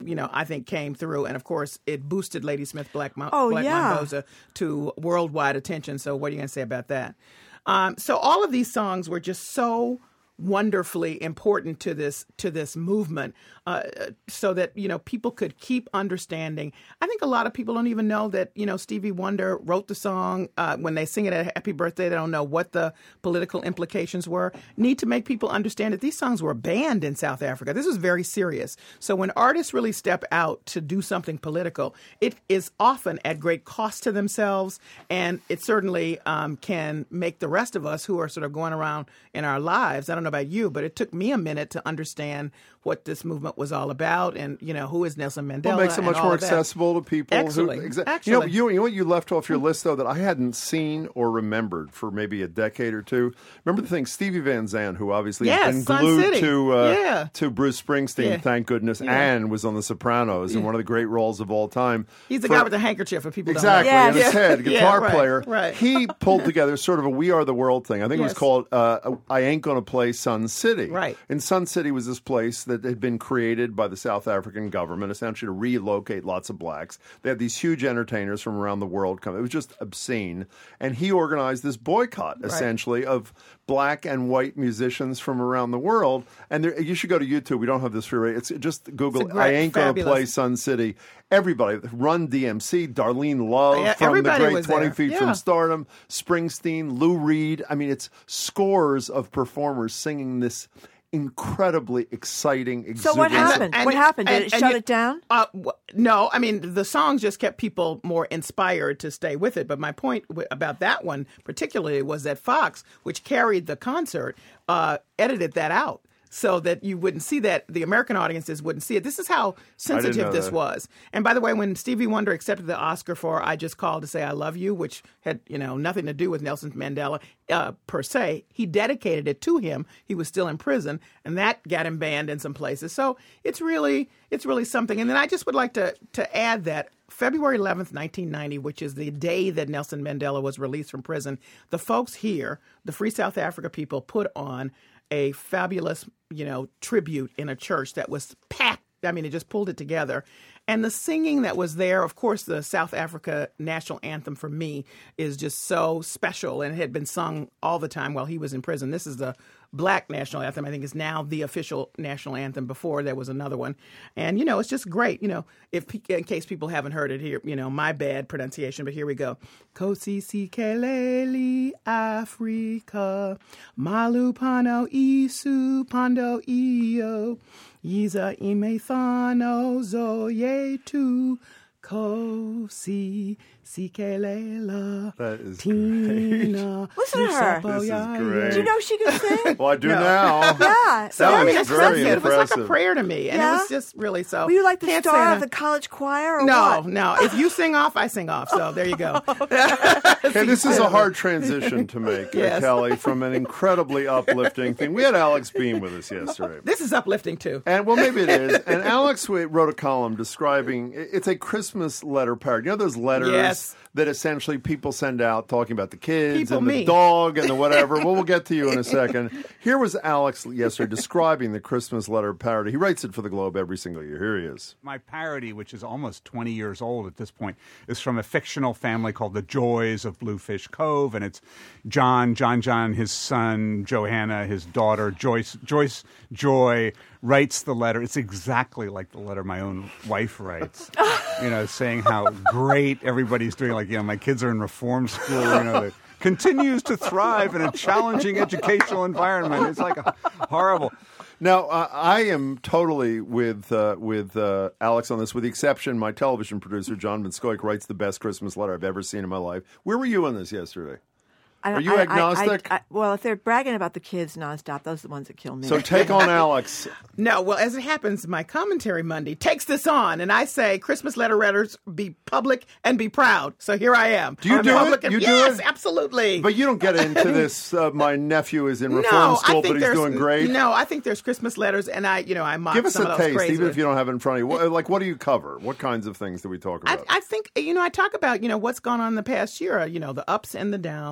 you know, I think came through. And, of course, it boosted Ladysmith Black, Mo- Oh, Black yeah. Mambosa to worldwide attention. So what are you going to say about that? Um, so all of these songs were just so wonderfully important to this to this movement, uh, so that, you know, people could keep understanding. I think a lot of people don't even know that, you know, Stevie Wonder wrote the song. Uh, when they sing it at Happy Birthday, they don't know what the political implications were. Need to make people understand that these songs were banned in South Africa. This is very serious. So when artists really step out to do something political, it is often at great cost to themselves, and it certainly um, can make the rest of us who are sort of going around in our lives, I don't know about you, but it took me a minute to understand what this movement was all about, and, you know, who is Nelson Mandela. Well, it makes it and much all more of that. accessible to people. Actually, who, exa- actually. You know, you, you know what you left off your list, though, that I hadn't seen or remembered for maybe a decade or two? Remember the thing, Stevie Van Zandt, who obviously Yes, has been Sun glued City. to uh, Yeah. to Bruce Springsteen, Yeah. thank goodness, Yeah. and was on The Sopranos in Yeah. one of the great roles of all time. He's the For- guy with the handkerchief, if people Exactly, don't know. in his head, Yeah, guitar right, player. right. He pulled together sort of a We Are the World thing. I think it was Yes. called uh, I Ain't Gonna Play Sun City. Right. And Sun City was this place that had been created by the South African government, essentially to relocate lots of blacks. They had these huge entertainers from around the world come. It was just obscene. And he organized this boycott, Right. essentially, of black and white musicians from around the world. And there, you should go to YouTube. We don't have this free. It's just Google, It's a great- I Ain't Gonna fabulous. Play Sun City. Everybody, Run D M C, Darlene Love Yeah, from The everybody Great was twenty there. Feet Yeah. from Stardom, Springsteen, Lou Reed. I mean, it's scores of performers singing this incredibly exciting, So exuberant. what happened? And- what happened? Did and- it and shut you- it down? Uh, w- no, I mean, the songs just kept people more inspired to stay with it. But my point w- about that one particularly was that Fox, which carried the concert, uh, edited that out so that you wouldn't see that, the American audiences wouldn't see it. This is how sensitive know this that. was. And by the way, when Stevie Wonder accepted the Oscar for I Just Called to Say I Love You, which had, you know, nothing to do with Nelson Mandela uh, per se, he dedicated it to him. He was still in prison, and that got him banned in some places. So it's really, it's really something. And then I just would like to to add that February eleventh, nineteen ninety, which is the day that Nelson Mandela was released from prison, the folks here, the Free South Africa people, put on a fabulous, you know, tribute in a church that was packed. I mean, it just pulled it together. And the singing that was there, of course, the South Africa national anthem for me is just so special, and it had been sung all the time while he was in prison. This is the black national anthem. I think it's now the official national anthem. Before there was another one. And, you know, it's just great. You know, if in case people haven't heard it here, you know, my bad pronunciation, but here we go. Kosi Sikeleli Africa, Malupano Isu Pando Iyo, Yiza Imethano Zoyetu, Kosi Sikelela. That is Listen Tina. to her. This is great. Do you know she can sing? Well, I do No. now. Yeah. So, That I mean, was it's very very it was like a impressive. prayer to me, and Yeah? it was just really so. Were you like the Can't star say of the college choir or No, what? no. If you sing off, I sing off. So there you go. Okay, this is a hard transition to make, uh, Yes. Kelly, from an incredibly uplifting thing. We had Alex Beam with us yesterday. This is uplifting too. And well, maybe it is. And Alex wrote a column describing it's a Christmas letter parody. You know those letters Yes. that essentially people send out talking about the kids People, and the me. dog and the whatever. Well, we'll get to you in a second. Here was Alex yesterday describing the Christmas letter parody. He writes it for the Globe every single year. Here he is. My parody, which is almost twenty years old at this point, is from a fictional family called the Joys of Bluefish Cove, and it's John, John, John, his son, Johanna, his daughter, Joyce, Joyce, Joy, writes the letter. It's exactly like the letter my own wife writes, you know, saying how great everybody's doing. Like, you know, my kids are in reform school, you know, they, continues to thrive in a challenging educational environment. It's like a, horrible. Now, uh, I am totally with uh, with uh, Alex on this, with the exception my television producer, John Van Scoik, writes the best Christmas letter I've ever seen in my life. Where were you on this yesterday? I don't- Are you I- I- agnostic? I- I- well, if they're bragging about the kids nonstop, those are the ones that kill me. So take on Alex. No, well, as it happens, my commentary Monday takes this on, and I say Christmas letter writers be public and be proud. So here I am. Do you I'm do public it? and- You do yes, it? absolutely. But you don't get into this, uh, my nephew is in reform no, I school, think but he's there's- doing great. No, I think there's Christmas letters, and I, you know, I mock Give us some a of those taste, crazy even if ones. you don't have it in front of you. What, like, what do you cover? What kinds of things do we talk I, about? I think, you know, I talk about, you know, what's gone on in the past year, you know, the ups and the downs. I mean,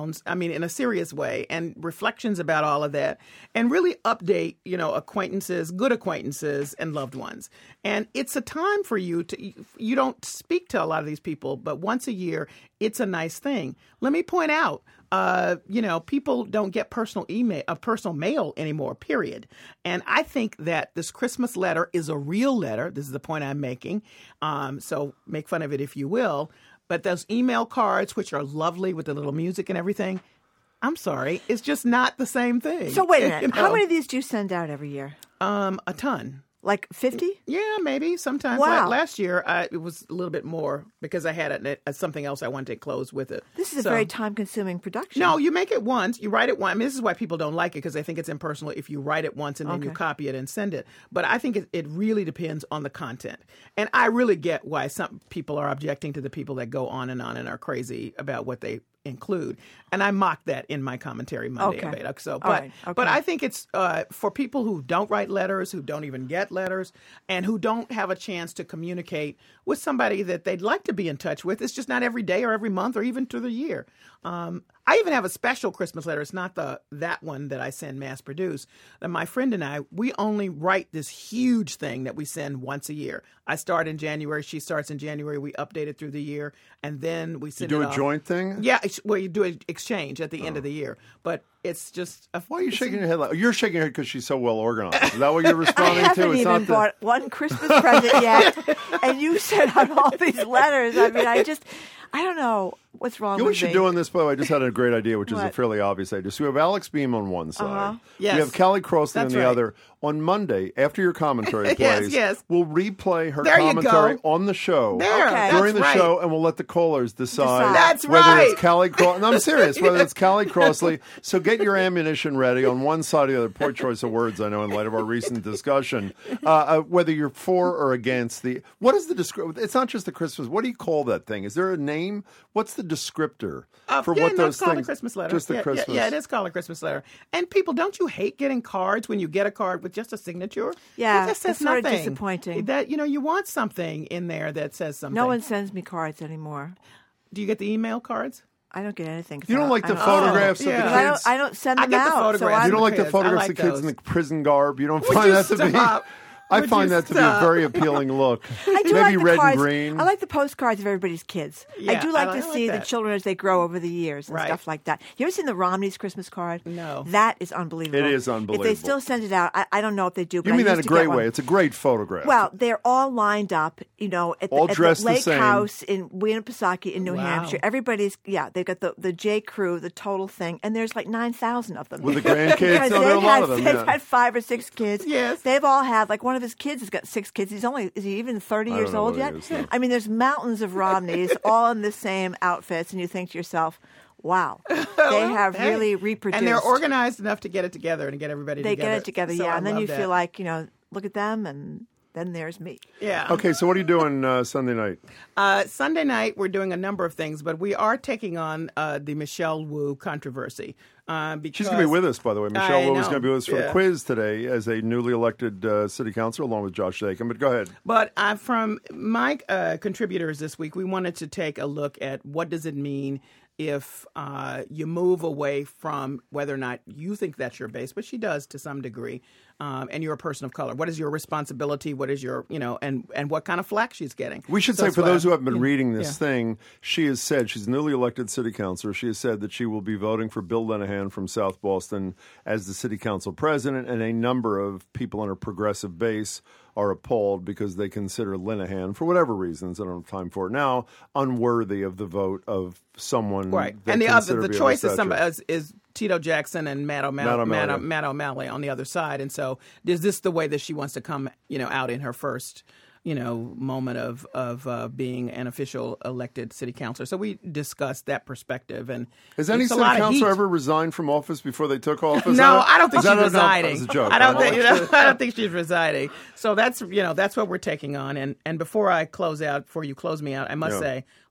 mean, in a serious way, and reflections about all of that, and really update, you know, acquaintances, good acquaintances, and loved ones. And it's a time for you to, you don't speak to a lot of these people, but once a year, it's a nice thing. Let me point out, uh, you know, people don't get personal email, uh, personal mail anymore, period. And I think that this Christmas letter is a real letter. This is the point I'm making. Um, so make fun of it if you will. But those email cards, which are lovely with the little music and everything, I'm sorry, it's just not the same thing. So wait a minute. You know? How many of these do you send out every year? Um, a ton. Like fifty? Yeah, maybe. Sometimes. Wow. Like last year, I, it was a little bit more because I had a, a, something else I wanted to close with it. This is a So- very time-consuming production. No, you make it once. You write it once. I mean, this is why people don't like it, because they think it's impersonal if you write it once and then you Okay. copy it and send it. But I think it, it really depends on the content. And I really get why some people are objecting to the people that go on and on and are crazy about what they include. And I mock that in my commentary Monday. Okay. About it. So, All but, right. Okay. but I think it's uh, for people who don't write letters, who don't even get letters, and who don't have a chance to communicate with somebody that they'd like to be in touch with. It's just not every day or every month or even through the year. Um, I even have a special Christmas letter. It's not the that one that I send mass produce. And my friend and I, we only write this huge thing that we send once a year. I start in January. She starts in January. We update it through the year, and then we You send do it a off. joint thing? Yeah, it's- well, you do an exchange at the end of the year. But it's just a, Why are you shaking your head? Like, you're shaking your head because she's so well organized. Is that what you're I responding haven't to? It's even not the- bought one Christmas present yet, and you sent out all these letters. I mean, I just, I don't know what's wrong You know with what you're me. doing this, by the way, I just had a great idea, which is a What? fairly obvious idea. So we have Alex Beam on one side. Uh-huh. Yes. We have Callie Crossley on That's the right. other. On Monday, after your commentary Yes, plays, yes. we'll replay her There you commentary go. on the show There, Okay. during that's the right. show, and we'll let the callers decide, Decide. That's whether right. it's Callie Crossley. No, I'm serious. Whether it's Callie Crossley. So get your ammunition ready on one side or the other. Poor choice of words, I know, in light of our recent discussion. Uh, uh, whether you're for or against the what is the descriptor? It's not just the Christmas. What do you call that thing? Is there a name? What's the descriptor Uh, for yeah, what no, those it's called things? a Christmas letter. Just the yeah, yeah, Christmas. Yeah, it is called a Christmas letter. And people, don't you hate getting cards when you get a card with just a signature? Yeah, it just says it's sort of nothing. disappointing. That you know, you want something in there that says something. No one sends me cards anymore. Do you get the email cards? I don't get anything. You don't like the I photographs Oh, of yeah. the But I kids? don't, I don't send I them get the out. So photographs. I'm, You don't like the kids. I photographs like of kids in those. the prison garb. You don't Would find you that to be. stop? I Would find you that to be a stop? very appealing look. I do Maybe like the red cards. and green. I like the postcards of everybody's kids. I Yeah, do I like like- to I like see the that. children as they grow over the years and Right. stuff like that. You ever seen the Romney's Christmas card? No. That is unbelievable. It is If unbelievable. they still send it out, I, I don't know if they do. But You I mean that in used a to get great one. way? It's a great photograph. Well, they're all lined up, you know, at the, All at dressed the the Lake same. House in Winnipesaukee in New Wow. Hampshire. Everybody's, yeah, they've got the, the J. Crew, the total thing, and there's like nine thousand of them. With the grandkids? Because No, there are a they've lot had, of them, They've yeah. had five or six kids. Yes. They've all had, like one of his kids has got six kids. He's only, is he even thirty I don't years know old what yet? he is, no. I mean, there's mountains of Romneys all in the same outfits, and you think to yourself, wow, they have Hey. really reproduced. And they're organized enough to get it together and get everybody They together. get it together, So yeah. I And then love you that. feel like, you know, look at them, and then there's me. Yeah. Okay, so what are you doing uh, Sunday night? Uh, Sunday night, we're doing a number of things, but we are taking on uh, the Michelle Wu controversy. Uh, because She's going to be with us, by the way. Michelle I Wu is know. going to be with us for the Yeah. quiz today as a newly elected uh, city councilor, along with Josh Dakin. But go ahead. But uh, from my uh, contributors this week, we wanted to take a look at what does it mean if uh, you move away from whether or not you think that's your base, but she does to some degree, um, and you're a person of color. What is your responsibility? What is your, you know, and, and what kind of flack she's getting? We should So say, it's for what those who I'm- haven't been you know, reading this yeah. thing, she has said, she's a newly elected city councilor, she has said that she will be voting for Bill Linehan from South Boston as the city council president, and a number of people on her progressive base are appalled because they consider Linehan, for whatever reasons, I don't have time for it now, unworthy of the vote of someone. Right. they And the consider other, the to be choice of is stature. somebody is, is Tito Jackson and Matt O'Malley, Matt O'Malley, Matt, yeah. O- Matt O'Malley on the other side. And so is this the way that she wants to come, you know, out in her first, you know, moment of of uh, being an official elected city councilor? So we discussed that perspective. And Has any it's a city lot of councilor heat. ever resigned from office before they took office? No, don't- I don't think is she's that a- no, residing. That was a joke. I don't I think you don't- know, I don't think she's residing. So that's you know that's what we're taking on. And and before I close out, before you close me out, I must Yeah. say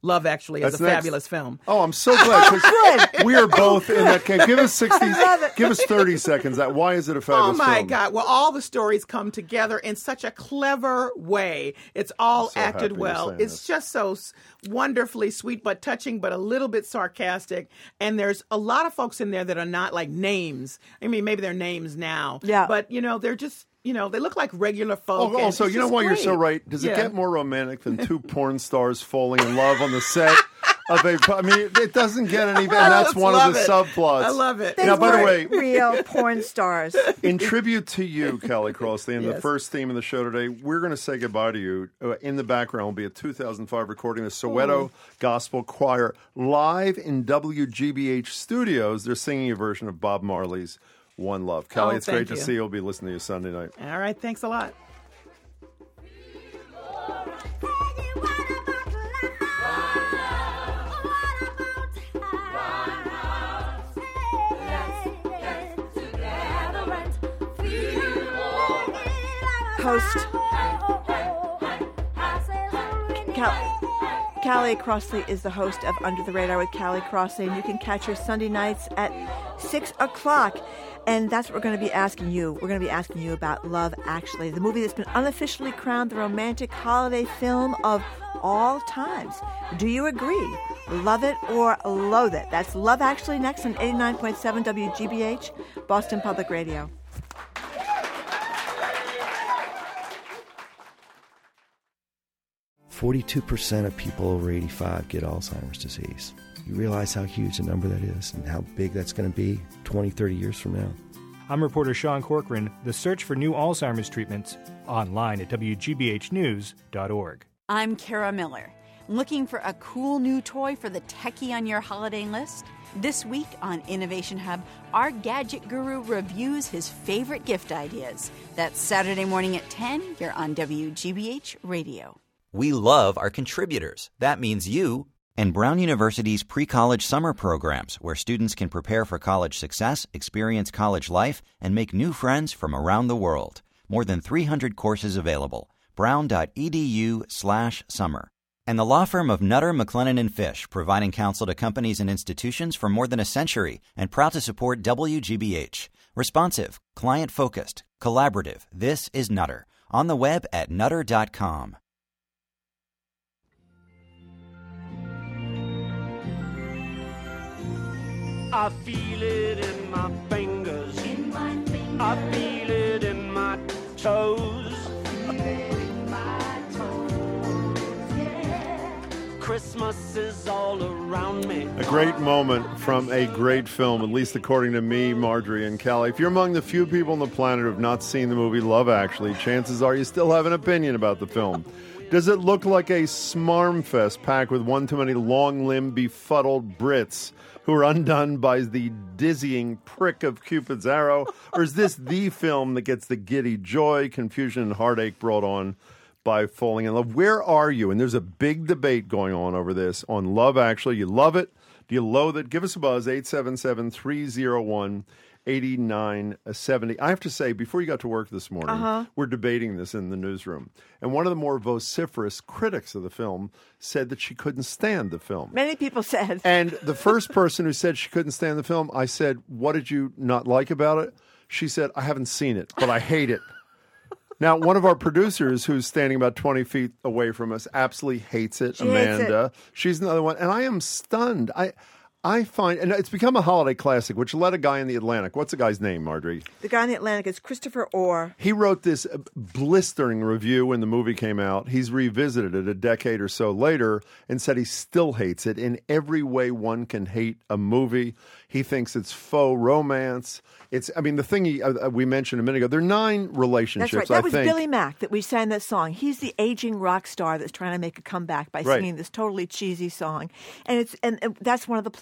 Love Actually is That's a next. fabulous film. Oh, I'm so glad because we are both in that camp. Give us sixty, love it. give us thirty seconds. That why is it a Oh fabulous my film? God! Well, all the stories come together in such a clever way. It's all so happy acted you're well. saying It's this. just so s- wonderfully sweet, but touching, but a little bit sarcastic. And there's a lot of folks in there that are not like names. I mean, maybe they're names now. Yeah. But you know, they're just you know they look like regular folk. Oh, and also, it's you know just why you're so great. right? Does it Yeah. get more romantic than two porn stars falling in love on the set of a? I mean, it doesn't get any. And that's just one of love the it. subplots. I love it. They Now, by the weren't way, real porn stars. in tribute to you, Callie Crossley, and the Yes. first theme of the show today, we're going to say goodbye to you. Uh, in the background will be a two thousand five recording of Soweto Gospel Choir live in W G B H studios. They're singing a version of Bob Marley's One Love. Callie, Oh, it's thank great to you. see you. We'll be listening to you Sunday night. All right. Thanks a lot. Host Cal- Callie Crossley is the host of Under the Radar with Callie Crossley, and you can catch her Sunday nights at six o'clock. And that's what we're going to be asking you. We're going to be asking you about Love Actually, the movie that's been unofficially crowned the romantic holiday film of all times. Do you agree? Love it or loathe it? That's Love Actually next on eighty-nine point seven W G B H, Boston Public Radio. forty-two percent of people over eighty-five get Alzheimer's disease. You realize how huge a number that is and how big that's going to be twenty, thirty years from now. I'm reporter Sean Corcoran. The search for new Alzheimer's treatments online at W G B H news dot org. I'm Kara Miller. Looking for a cool new toy for the techie on your holiday list? This week on Innovation Hub, our gadget guru reviews his favorite gift ideas. That's Saturday morning at ten. You're on W G B H Radio. We love our contributors. That means you and Brown University's pre-college summer programs, where students can prepare for college success, experience college life, and make new friends from around the world. More than three hundred courses available. brown.edu slash summer. And the law firm of Nutter, McLennan and Fish, providing counsel to companies and institutions for more than a century and proud to support W G B H. Responsive, client-focused, collaborative. This is Nutter. On the web at nutter dot com. I feel it in my fingers. In my fingers. I feel it in my toes. In my toes. Yeah. Christmas is all around me. A great moment from a great film, at least according to me, Marjorie and Callie. If you're among the few people on the planet who have not seen the movie Love Actually, chances are you still have an opinion about the film. Does it look like a smarm fest packed with one too many long-limbed, befuddled Brits who are undone by the dizzying prick of Cupid's arrow? Or is this the film that gets the giddy joy, confusion, and heartache brought on by falling in love? Where are you? And there's a big debate going on over this on Love Actually. You love it? Do you loathe it? Give us a buzz, eight seven seven, three oh one, eight nine seven oh. I have to say, before you got to work this morning, Uh-huh. we're debating this in the newsroom. And one of the more vociferous critics of the film said that she couldn't stand the film. Many people said. And the first person who said she couldn't stand the film, I said, what did you not like about it? She said, I haven't seen it, but I hate it. Now, one of our producers who's standing about twenty feet away from us absolutely hates it, She hates Amanda. She's another one. And I am stunned. I I find, and it's become a holiday classic, which led a guy in the Atlantic. What's the guy's name, Marjorie? The guy in the Atlantic is Christopher Orr. He wrote this blistering review when the movie came out. He's revisited it a decade or so later and said he still hates it in every way one can hate a movie. He thinks it's faux romance. It's, I mean, the thing he, uh, we mentioned a minute ago, there are nine relationships, That's right. That I was think. Billy Mack that we sang that song. He's the aging rock star that's trying to make a comeback by Right. singing this totally cheesy song, and it's and, and that's one of the plots.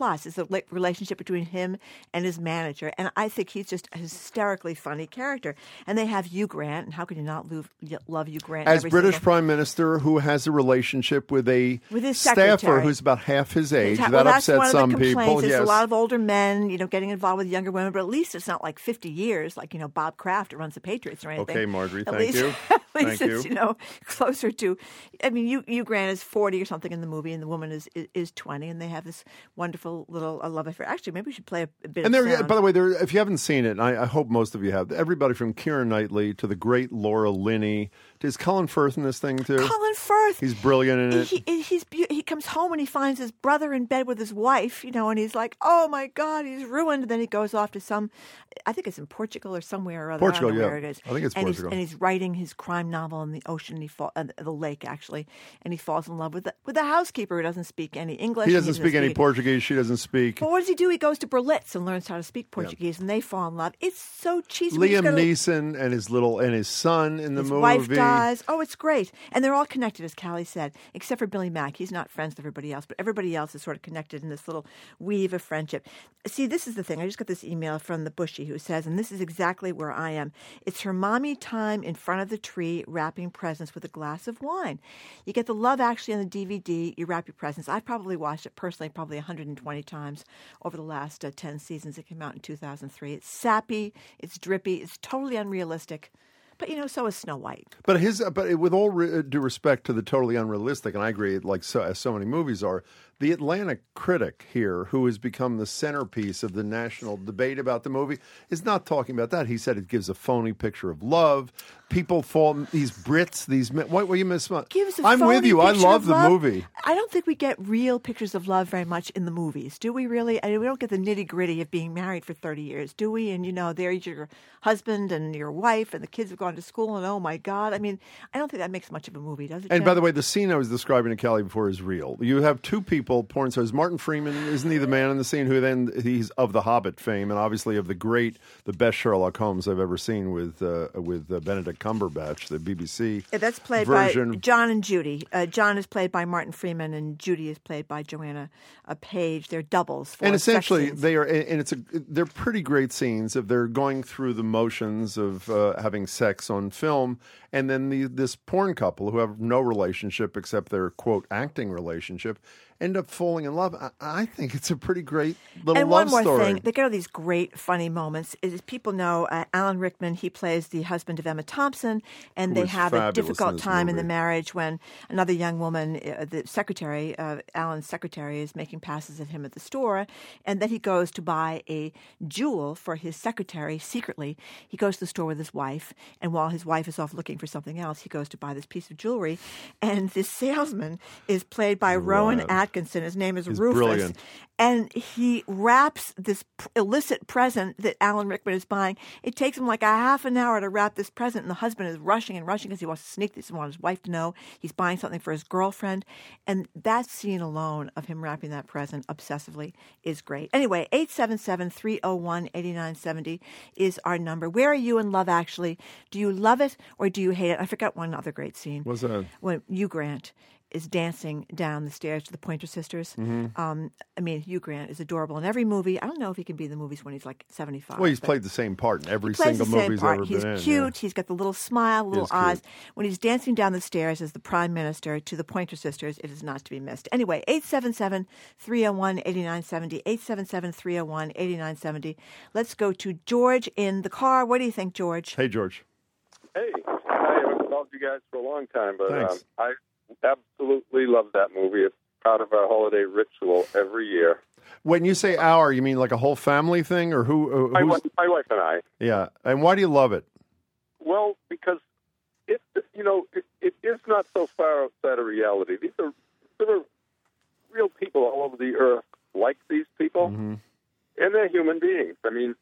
boss. It's a like, relationship between him and his manager. And I think he's just a hysterically funny character. And they have Hugh Grant. And how could you not love, love Hugh Grant? As every British single... Prime Minister who has a relationship with a with his staffer secretary. who's about half his age. Well, that that's upsets one of some the complaints. people. There's Yes. a lot of older men, you know, getting involved with younger women, but at least it's not like fifty years, like, you know, Bob Kraft who runs the Patriots or anything. Okay, Marjorie, at thank least, you. At least Thank it's, you. you know, closer to, I mean, Hugh, Hugh Grant is forty or something in the movie, and the woman is is, is twenty, and they have this wonderful little uh, love affair. Actually, maybe we should play a, a bit And of there, sound. by the way, there, if you haven't seen it, and I, I hope most of you have, everybody from Keira Knightley to the great Laura Linney. Is Colin Firth in this thing, too? Colin Firth. He's brilliant in it. He, he, he's, be- he comes home and he finds his brother in bed with his wife, you know, and he's like, oh, my God, he's ruined. And then he goes off to some, I think it's in Portugal or somewhere or other. Portugal, I don't know yeah. where it is. I think it's and Portugal. He's, and he's writing his crime novel in the ocean, and he fall, uh, the lake, actually, and he falls in love with the, with the housekeeper who doesn't speak any English. He and doesn't speak any Portuguese. She doesn't speak. But what does he do? He goes to Berlitz and learns how to speak Portuguese, yeah. and they fall in love. It's so cheesy. Liam Neeson and his little and his son in the his movie. His wife dies. Oh, it's great. And they're all connected, as Callie said, except for Billy Mack. He's not friends with everybody else, but everybody else is sort of connected in this little weave of friendship. See, this is the thing. I just got this email from the Bushy who says, and this is exactly where I am. It's her mommy time in front of the tree wrapping presents with a glass of wine. You get the Love Actually on the D V D. You wrap your presents. I've probably watched it personally probably one hundred twenty times over the last uh, ten seasons. It came out in two thousand three. It's sappy. It's drippy. It's totally unrealistic. But, you know, so is Snow White. But his, but with all re- due respect to the totally unrealistic, and I agree, like so, as so many movies are, the Atlantic critic here, who has become the centerpiece of the national debate about the movie, is not talking about that. He said it gives a phony picture of love. People fall, these Brits, these men, what were you miss? Gives a I'm phony with you. I picture love of the love. movie. I don't think we get real pictures of love very much in the movies, do we really? I mean, we don't get the nitty gritty of being married for thirty years, do we? And, you know, there's your husband and your wife and the kids have gone to school and, oh, my God. I mean, I don't think that makes much of a movie, does it, And Jim? by the way, the scene I was describing to Kelly before is real. You have two people, porn stars. Martin Freeman, isn't he the man in the scene who then, he's of the Hobbit fame and obviously of the great, the best Sherlock Holmes I've ever seen with uh, with uh, Benedict Cumberbatch, the B B C Yeah, that's played version. by John and Judy. Uh, John is played by Martin Freeman, and Judy is played by Joanna uh, Page. They're doubles. For And sex essentially, scenes. they are, and it's a, they're pretty great scenes of they're going through the motions of uh, having sex on film, and then the, this porn couple who have no relationship except their quote acting relationship end up falling in love. I, I think it's a pretty great little and love one more story. thing, they get all these great funny moments. As people know, uh, Alan Rickman, he plays the husband of Emma Thompson, and Who they was have a fabulous in difficult this time in the movie. marriage when another young woman, uh, the secretary, uh, Alan's secretary, is making passes at him at the store, and then he goes to buy a jewel for his secretary secretly. He goes to the store with his wife, and while his wife is off looking for something else, he goes to buy this piece of jewelry, and this salesman is played by Rowan Right. Atkinson. His name is He's Rufus. brilliant. And he wraps this p- illicit present that Alan Rickman is buying. It takes him like a half an hour to wrap this present, and the husband is rushing and rushing because he wants to sneak this. He wants his wife to know he's buying something for his girlfriend. And that scene alone of him wrapping that present obsessively is great. Anyway, eight seven seven, three oh one, eight nine seven oh is our number. Where are you in Love Actually? Do you love it or do you hate it? I forgot one other great scene. What's that? When Hugh Grant is dancing down the stairs to the Pointer Sisters. Mhm. Um, I mean, Hugh Grant is adorable in every movie. I don't know if he can be in the movies when he's like seventy-five. Well, he's but played the same part in every he plays single the same movie he's part. ever He's been in. cute. yeah. He's got the little smile, little is cute. eyes. When he's dancing down the stairs as the Prime Minister to the Pointer Sisters, it is not to be missed. Anyway, eight seven seven, three oh one, eight nine seven oh, eight seven seven, three oh one, eight nine seven oh. Let's go to George in the car. What do you think, George? Hey, George. Hey, I haven't called you guys for a long time, but um, Thanks. I absolutely love that movie. It's part of our holiday ritual every year. When you say our, you mean like a whole family thing, or who? Uh, My, who's, wife, my wife and I. yeah, and why do you love it? Well, because it, you know, it, it is not so far outside of reality. These are there are real people all over the earth like these people, Mm-hmm. and they're human beings. I mean,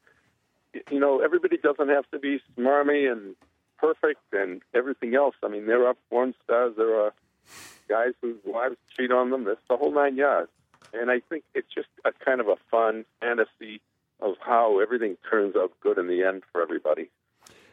you know, everybody doesn't have to be smarmy and perfect and everything else. I mean, there are porn stars, there are guys whose wives cheat on them. That's the whole nine yards. And I think it's just a kind of a fun fantasy of how everything turns out good in the end for everybody.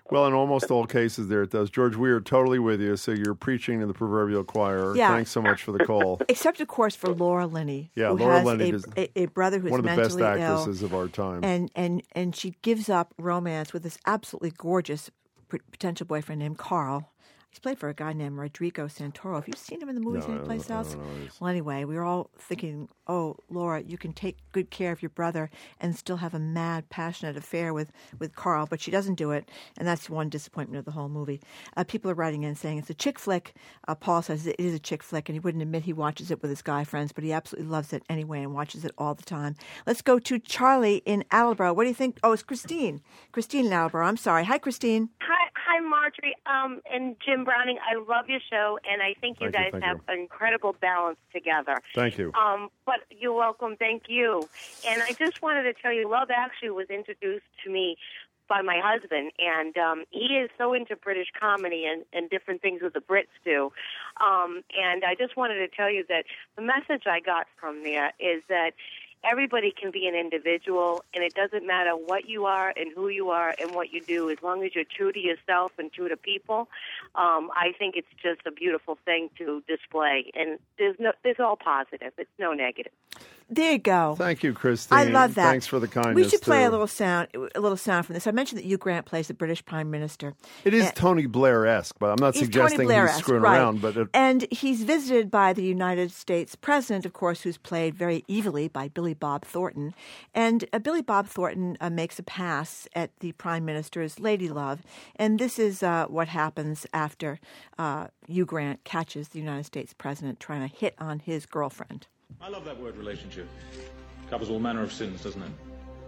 Well, in almost all cases there it does. George, we are totally with you, so you're preaching to the proverbial choir. Yeah. Thanks so much for the call. Except, of course, for Laura Linney, Yeah, who Laura has Linney a, is a, a brother who's one of the mentally best ill. actresses of our time. And, and, and she gives up romance with this absolutely gorgeous p- potential boyfriend named Carl. He's played for a guy named Rodrigo Santoro. Have you seen him in the movies No, I anyplace don't- I else? don't know. He's- Well, anyway, we were all thinking, oh, Laura, you can take good care of your brother and still have a mad, passionate affair with, with Carl, but she doesn't do it, and that's one disappointment of the whole movie. Uh, people are writing in saying it's a chick flick. Uh, Paul says it is a chick flick, and he wouldn't admit he watches it with his guy friends, but he absolutely loves it anyway and watches it all the time. Let's go to Charlie in Attleboro. What do you think? Oh, it's Christine. Christine in Attleboro. I'm sorry. Hi, Christine. Hi, hi, Marjorie, um, and Jim Browning. I love your show, and I think you Thank you, guys thank have you. an incredible balance together. Thank you. Um, but you're welcome. Thank you. And I just wanted to tell you, Love Actually was introduced to me by my husband, and um, he is so into British comedy and, and different things that the Brits do. Um, and I just wanted to tell you that the message I got from there is that everybody can be an individual, and it doesn't matter what you are and who you are and what you do. As long as you're true to yourself and true to people, um, I think it's just a beautiful thing to display. And there's no, there's all positive. It's no negative. There you go. Thank you, Christine. I love that. Thanks for the kindness. We should play too. a little sound, a little sound from this. I mentioned that Hugh Grant plays the British Prime Minister. It is And- Tony Blair-esque, but I'm not He's suggesting Tony Blair-esque, he's screwing right. around. But it, And he's visited by the United States president, of course, who's played very evilly by Billy Bob Thornton. And uh, Billy Bob Thornton uh, makes a pass at the prime minister's lady love. And this is uh, what happens after uh, Hugh Grant catches the United States president trying to hit on his girlfriend. I love that word relationship. Covers all manner of sins, doesn't it?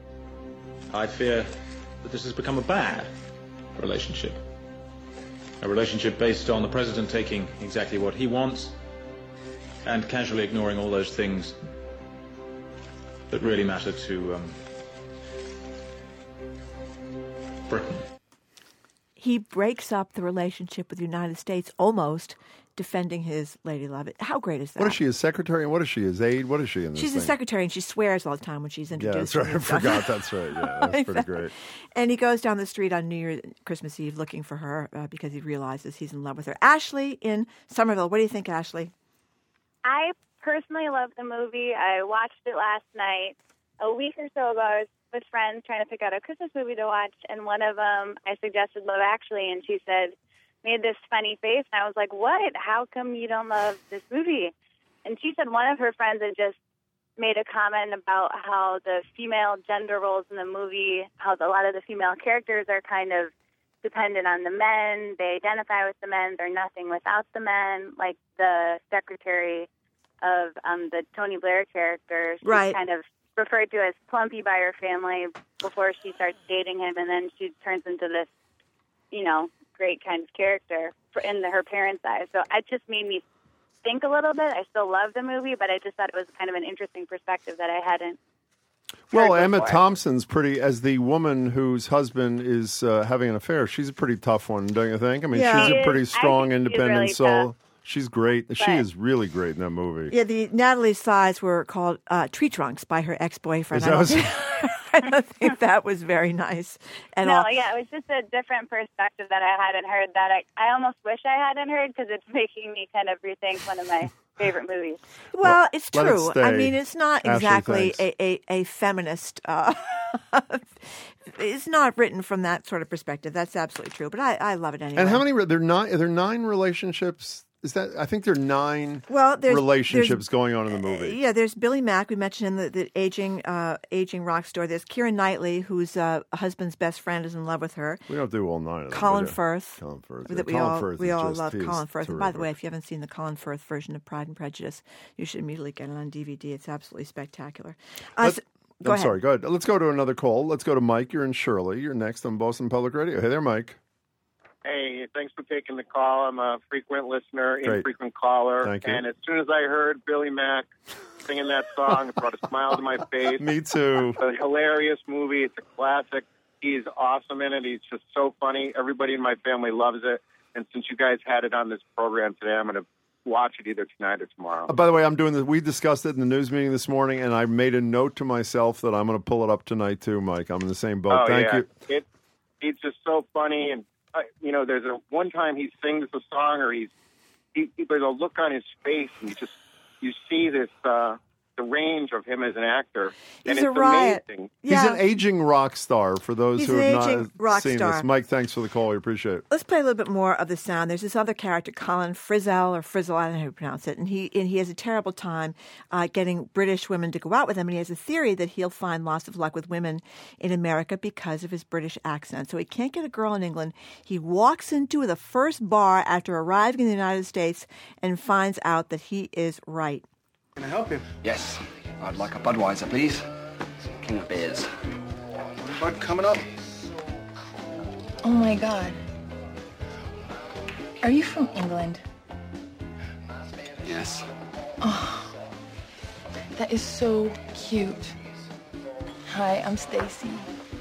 I fear that this has become a bad relationship. A relationship based on the president taking exactly what he wants and casually ignoring all those things that really matter to um, Britain. He breaks up the relationship with the United States almost, defending his lady love. How great is that? what is she, his secretary? And what is she, his aide? What is she in this She's thing? a secretary, and she swears all the time when she's Yeah, introduced. that's right. I and stuff. forgot. That's right. Yeah, that's pretty great. And he goes down the street on New Year's, Christmas Eve, looking for her uh, because he realizes he's in love with her. Ashley in Somerville. What do you think, Ashley? I personally love the movie. I watched it last night. A week or so ago, I was with friends trying to pick out a Christmas movie to watch, and one of them, I suggested Love Actually, and she said, made this funny face, and I was like, what? How come you don't love this movie? And she said one of her friends had just made a comment about how the female gender roles in the movie, how a lot of the female characters are kind of dependent on the men. They identify with the men. They're nothing without the men. Like the secretary of um, the Tony Blair character, she's Right. kind of referred to as plumpy by her family before she starts dating him, and then she turns into this, you know, great kind of character for, in the, her parents' eyes. So it just made me think a little bit. I still love the movie, but I just thought it was kind of an interesting perspective that I hadn't. Well, heard Emma before. Thompson's pretty, as the woman whose husband is uh, having an affair, she's a pretty tough one, don't you think? I mean, Yeah. she's She a is. pretty I strong, think she's independent really soul. tough. She's great. She But- is really great in that movie. Yeah, the Natalie's thighs were called uh, tree trunks by her ex-boyfriend. Is I that don't, what- think, I don't think that was very nice at no, all. yeah, it was just a different perspective that I hadn't heard that I, I almost wish I hadn't heard because it's making me kind of rethink one of my favorite movies. Well, it's let it true. I stay. mean, it's not Ashley, exactly thanks. a, a, a feminist. Uh, it's not written from that sort of perspective. That's absolutely true. But I, I love it anyway. And how many? re- There are nine. Are there nine relationships? Is that? I think there are nine. Well, there's- relationships there's- going on in the movie. Yeah, there's Billy Mack. We mentioned in the, the aging uh, aging rock star. There's Keira Knightley, whose uh, husband's best friend is in love with her. We don't do all nine of them. Colin do we? Firth. Colin Firth. That yeah. we Colin all Firth we is all just, love he is Colin Firth. And by the terrific. way, if you haven't seen the Colin Firth version of Pride and Prejudice, you should immediately get it on D V D. It's absolutely spectacular. Uh, Let's- so- go I'm ahead. sorry. Go ahead. Let's go to another call. Let's go to Mike. You're in Shirley. You're next on Boston Public Radio. Hey there, Mike. Hey, thanks for taking the call. I'm a frequent listener, Great. infrequent caller. Thank you. And as soon as I heard Billy Mack singing that song, it brought a smile to my face. Me too. It's a hilarious movie. It's a classic. He's awesome in it. He's just so funny. Everybody in my family loves it. And since you guys had it on this program today, I'm going to watch it either tonight or tomorrow. Uh, by the way, I'm doing this. We discussed it in the news meeting this morning, and I made a note to myself that I'm going to pull it up tonight too, Mike. I'm in the same boat. Oh, Thank yeah. you. It, He's just so funny, and uh, you know, there's a one time he sings a song, or he's he, there's a look on his face, and you just you see this uh, the range of him as an actor, and He's it's a riot. amazing. He's an aging rock star for those He's who an have aging not rock seen star. this. Mike, thanks for the call. We appreciate it. Let's play a little bit more of the sound. There's this other character, Colin Frizzell, or Frizzle, I don't know how to pronounce it, and he and he has a terrible time uh, getting British women to go out with him, and he has a theory that he'll find lots of luck with women in America because of his British accent. So he can't get a girl in England. He walks into the first bar after arriving in the United States and finds out that he is right. Can I help you? Yes. I'd like a Budweiser, please. King of beers. Bud coming up. Oh my God. Are you from England? Yes. Oh, that is so cute. Hi, I'm Stacy.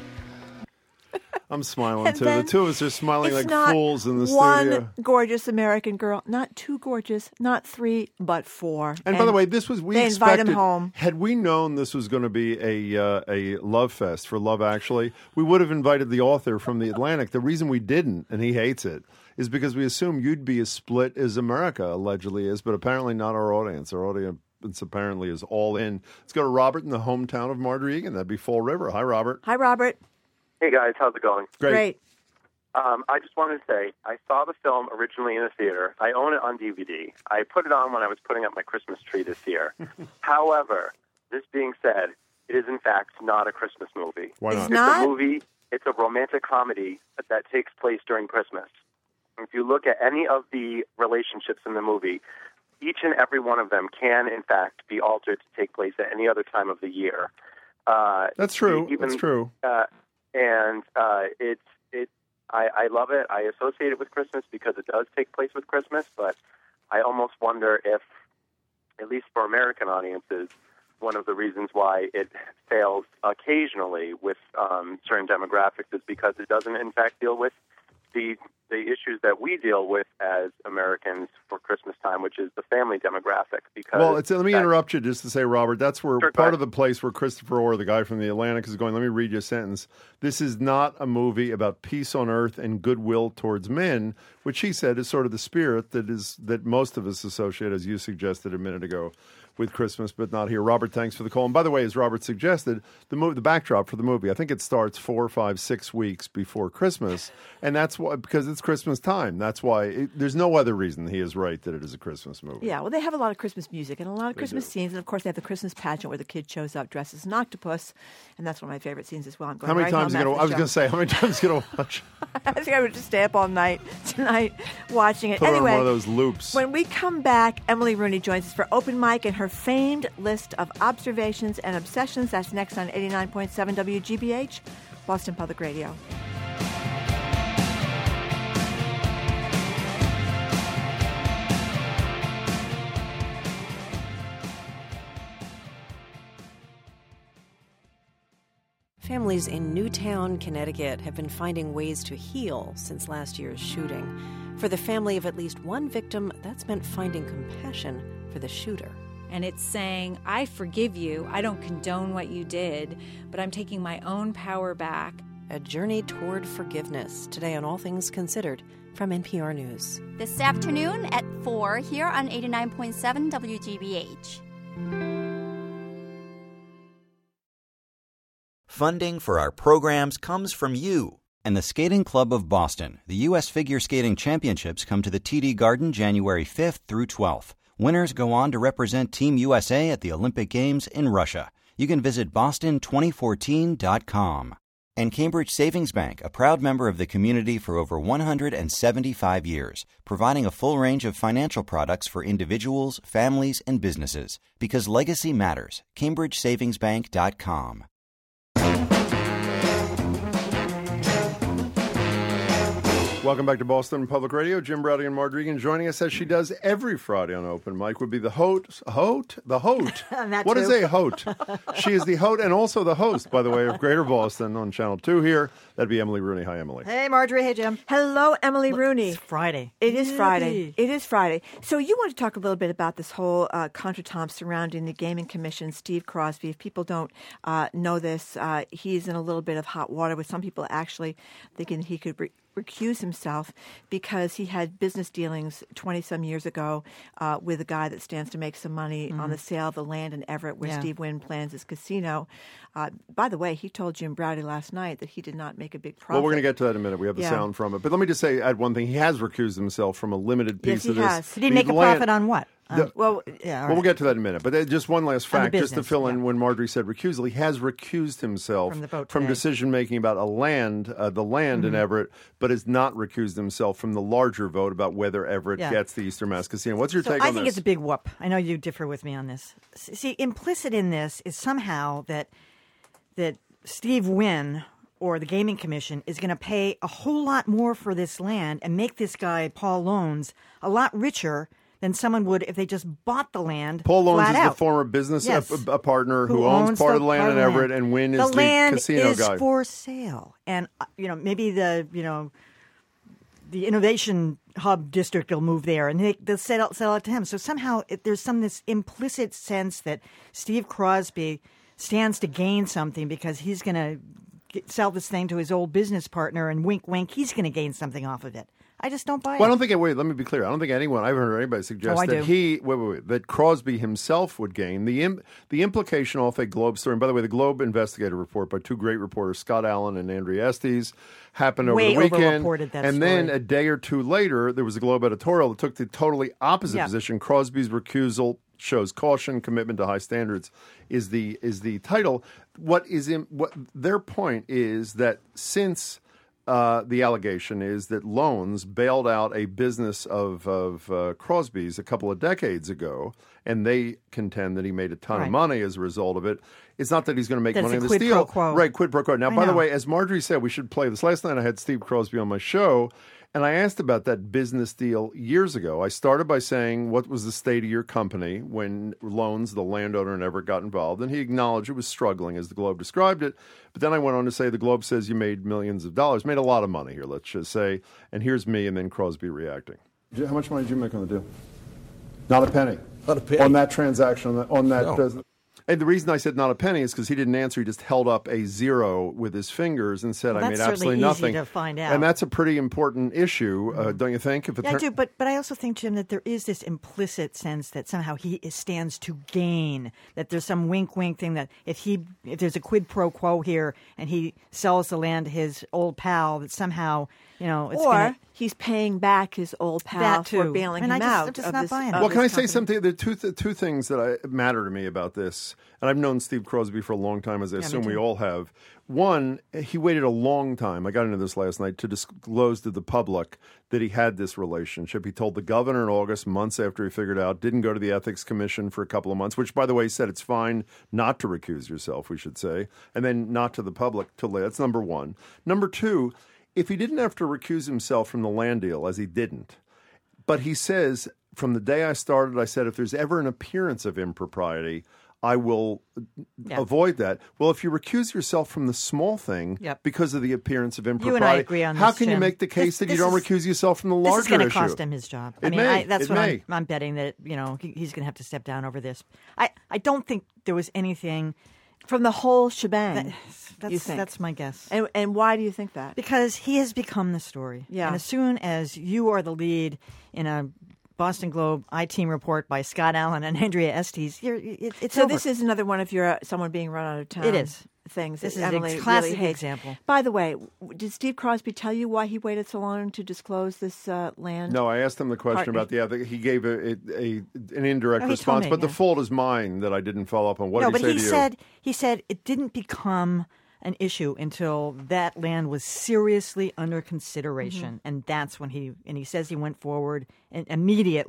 I'm smiling, And too. then The two of us are smiling It's like not fools in the one studio. gorgeous American girl, not two gorgeous, not three, but four. And, by the way, this was we they expected. invite him home. Had we known this was going to be a uh, a love fest for Love Actually, we would have invited the author from the Atlantic. The reason we didn't, and he hates it, is because we assumed you'd be as split as America allegedly is, but apparently not our audience. Our audience apparently is all in. Let's go to Robert in the hometown of Marjorie Egan. That'd be Fall River. Hi, Robert. Hi, Robert. Hey, guys. How's it going? Great. Great. Um, I just wanted to say, I saw the film originally in the theater. I own it on D V D. I put it on when I was putting up my Christmas tree this year. However, this being said, it is in fact not a Christmas movie. Why not? It's not? a movie. It's a romantic comedy that takes place during Christmas. If you look at any of the relationships in the movie, each and every one of them can, in fact, be altered to take place at any other time of the year. Uh, That's true. Even, That's true. Uh, and uh, it's it. I, I love it. I associate it with Christmas because it does take place with Christmas. But I almost wonder if, at least for American audiences, one of the reasons why it fails occasionally with um, certain demographics is because it doesn't, in fact, deal with the the issues that we deal with as Americans for Christmas time, which is the family demographic. Because Well, it's, let me that- interrupt you just to say, Robert, that's where Sure, go part ahead. of the place where Christopher Orr, the guy from the Atlantic, is going, let me read you a sentence. This is not a movie about peace on earth and goodwill towards men, which he said is sort of the spirit that is that most of us associate, as you suggested a minute ago, with Christmas, but not here. Robert, thanks for the call. And by the way, as Robert suggested, the movie, the backdrop for the movie, I think it starts four, five, six weeks before Christmas, and that's why because it's Christmas time. That's why it, there's no other reason he is right that it is a Christmas movie. Yeah, well, they have a lot of Christmas music and a lot of They Christmas do. scenes, and of course, they have the Christmas pageant where the kid shows up dressed as an octopus, and that's one of my favorite scenes as well. I'm going How many right times home are you gonna? I after was the going to say, how many times are you going to watch? I think I would just stay up all night tonight watching it. Put anyway, on one of those loops. When we come back, Emily Rooney joins us for Open Mic and her famed list of observations and obsessions. That's next on eighty-nine point seven W G B H, Boston Public Radio. Families in Newtown, Connecticut have been finding ways to heal since last year's shooting. For the family of at least one victim, that's meant finding compassion for the shooter. And it's saying, I forgive you, I don't condone what you did, but I'm taking my own power back. A journey toward forgiveness, today on All Things Considered from N P R News. This afternoon at four here on eighty-nine point seven W G B H. Funding for our programs comes from you and the Skating Club of Boston. The U S Figure Skating Championships come to the T D Garden January fifth through twelfth. Winners go on to represent Team U S A at the Olympic Games in Russia. You can visit boston twenty fourteen dot com. And Cambridge Savings Bank, a proud member of the community for over one hundred seventy-five years, providing a full range of financial products for individuals, families, and businesses. Because legacy matters. cambridge savings bank dot com. Welcome back to Boston Public Radio. Jim Browdy and Margery Egan joining us as she does every Friday on Open Mic would be the host. Host? The host. That What too. is a host? She is the host and also the host, by the way, of Greater Boston on Channel two here. That'd be Emily Rooney. Hi, Emily. Hey, Marjorie. Hey, Jim. Hello, Emily Rooney. It's Friday. It is Friday. Yippee. It is Friday. So you want to talk a little bit about this whole uh, contretemps surrounding the Gaming Commission, Steve Crosby. If people don't uh, know this, uh, he's in a little bit of hot water with some people actually thinking he could re- recuse himself because he had business dealings twenty-some years ago uh, with a guy that stands to make some money Mhm. on the sale of the land in Everett where Yeah. Steve Wynn plans his casino. Uh, by the way, he told Jim Browdy last night that he did not make a big profit. Well, we're going to get to that in a minute. We have the Yeah. sound from it. But let me just say, add one thing. He has recused himself from a limited piece Yes, he of this. has. Did he The make a land- profit on what? The- Um, well, yeah. all Well, we'll right. get to that in a minute. But uh, just one last On the fact, just to business, fill in when Marjorie said recusal, he has recused himself From the vote from today. decision-making about a land, uh, the land in Mhm. Everett, but has not recused himself from the larger vote about whether Everett Yeah. gets the Eastern Mass Casino. What's your so take I on think this? it's a big whoop. I know you differ with me on this. S- See, implicit in this is somehow that that Steve Wynn or the Gaming Commission is going to pay a whole lot more for this land and make this guy Paul Loans a lot richer than someone would if they just bought the land. Paul Loans flat is out. the former business Yes. a, a partner who, owns, part of the land in Everett, and Wynn is the the, land casino is guy. for sale, and uh, you know maybe the you know the innovation hub district will move there, and they, they'll sell, sell it to him. So somehow it, there's some this implicit sense that Steve Crosby stands to gain something because he's going to sell this thing to his old business partner, and wink, wink, he's going to gain something off of it. I just don't buy Well, I it. don't think. Wait, let me be clear. I don't think anyone. I've heard anybody suggest Oh, I that do. he, wait, wait, wait, that Crosby himself would gain the im, the implication off a Globe story. And by the way, the Globe investigative report by two great reporters, Scott Allen and Andrea Estes, happened over Way the weekend. over-reported that and then story. a day or two later, there was a Globe editorial that took the totally opposite Yeah. position. Crosby's recusal shows caution, commitment to high standards is the is the title. What is in what their point is that since. Uh, the allegation is that Loans bailed out a business of, of uh, Crosby's a couple of decades ago, and they contend that he made a ton Right. of money as a result of it. It's not that he's going to make That it's money a on this quid deal. pro quo. Right, quid pro quo. Now, I by the know. way, as Marjorie said, we should play this. Last night I had Steve Crosby on my show, and I asked about that business deal years ago. I started by saying, what was the state of your company when Loans, the landowner, in Everett got involved? And he acknowledged it was struggling, as the Globe described it. But then I went on to say, the Globe says you made millions of dollars, made a lot of money here, let's just say. And here's me, and then Crosby reacting. How much money did you make on the deal? Not a penny. Not a penny. On that transaction, on that, on that No. business. And the reason I said not a penny is because he didn't answer. He just held up a zero with his fingers and said, Well, I that's made absolutely certainly easy nothing. to find out. And that's a pretty important issue, uh, don't you think? If it Yeah, I tur- do, but but I also think, Jim, that there is this implicit sense that somehow he is, stands to gain. That there's some wink, wink thing that if he if there's a quid pro quo here and he sells the land to his old pal, that somehow you know it's or gonna, he's paying back his old pal That for too. bailing And I him just- out. I'm just of not this- buying it. of Well, can I this say company. something? There are two, th- two things that I, matter to me about this. And I've known Steve Crosby for a long time, as I Yeah, me assume we too. all have. One, he waited a long time. I got into this last night to disclose to the public that he had this relationship. He told the governor in August, months after he figured out, didn't go to the Ethics Commission for a couple of months, which, by the way, said it's fine not to recuse yourself, we should say, and then not to the public till later. That's number one. Number two, if he didn't have to recuse himself from the land deal, as he didn't, but he says, from the day I started, I said, if there's ever an appearance of impropriety, I will Yeah. avoid that. Well, if you recuse yourself from the small thing Yep. because of the appearance of You impropriety, and I agree on how this, can you Jim. make the case This- that you this don't is- recuse yourself from the This larger is going to issue? cost him his job. I It mean, may. I, that's It what may. I'm, I'm betting that you know he, he's going to have to step down over this. I, I don't think there was anything from the whole shebang. That, that's you think? that's my guess. And, and why do you think that? Because he has become the story. Yeah. And as soon as you are the lead in a Boston Globe I-Team report by Scott Allen and Andrea Estes, you're, it, it's so over. this is another one of your uh, someone being run out of town. It is. Things. This that is a Emily classic really hates. example. By the way, w- did Steve Crosby tell you why he waited so long to disclose this uh, land? No, I asked him the question Partner. about the ethic. He gave a, a, a an indirect Oh, he told response, me, but the yeah. fault is mine that I didn't follow up on. What no, did he but say he to you? said he said it didn't become an issue until that land was seriously under consideration, Mm-hmm. and that's when he and he says he went forward and immediately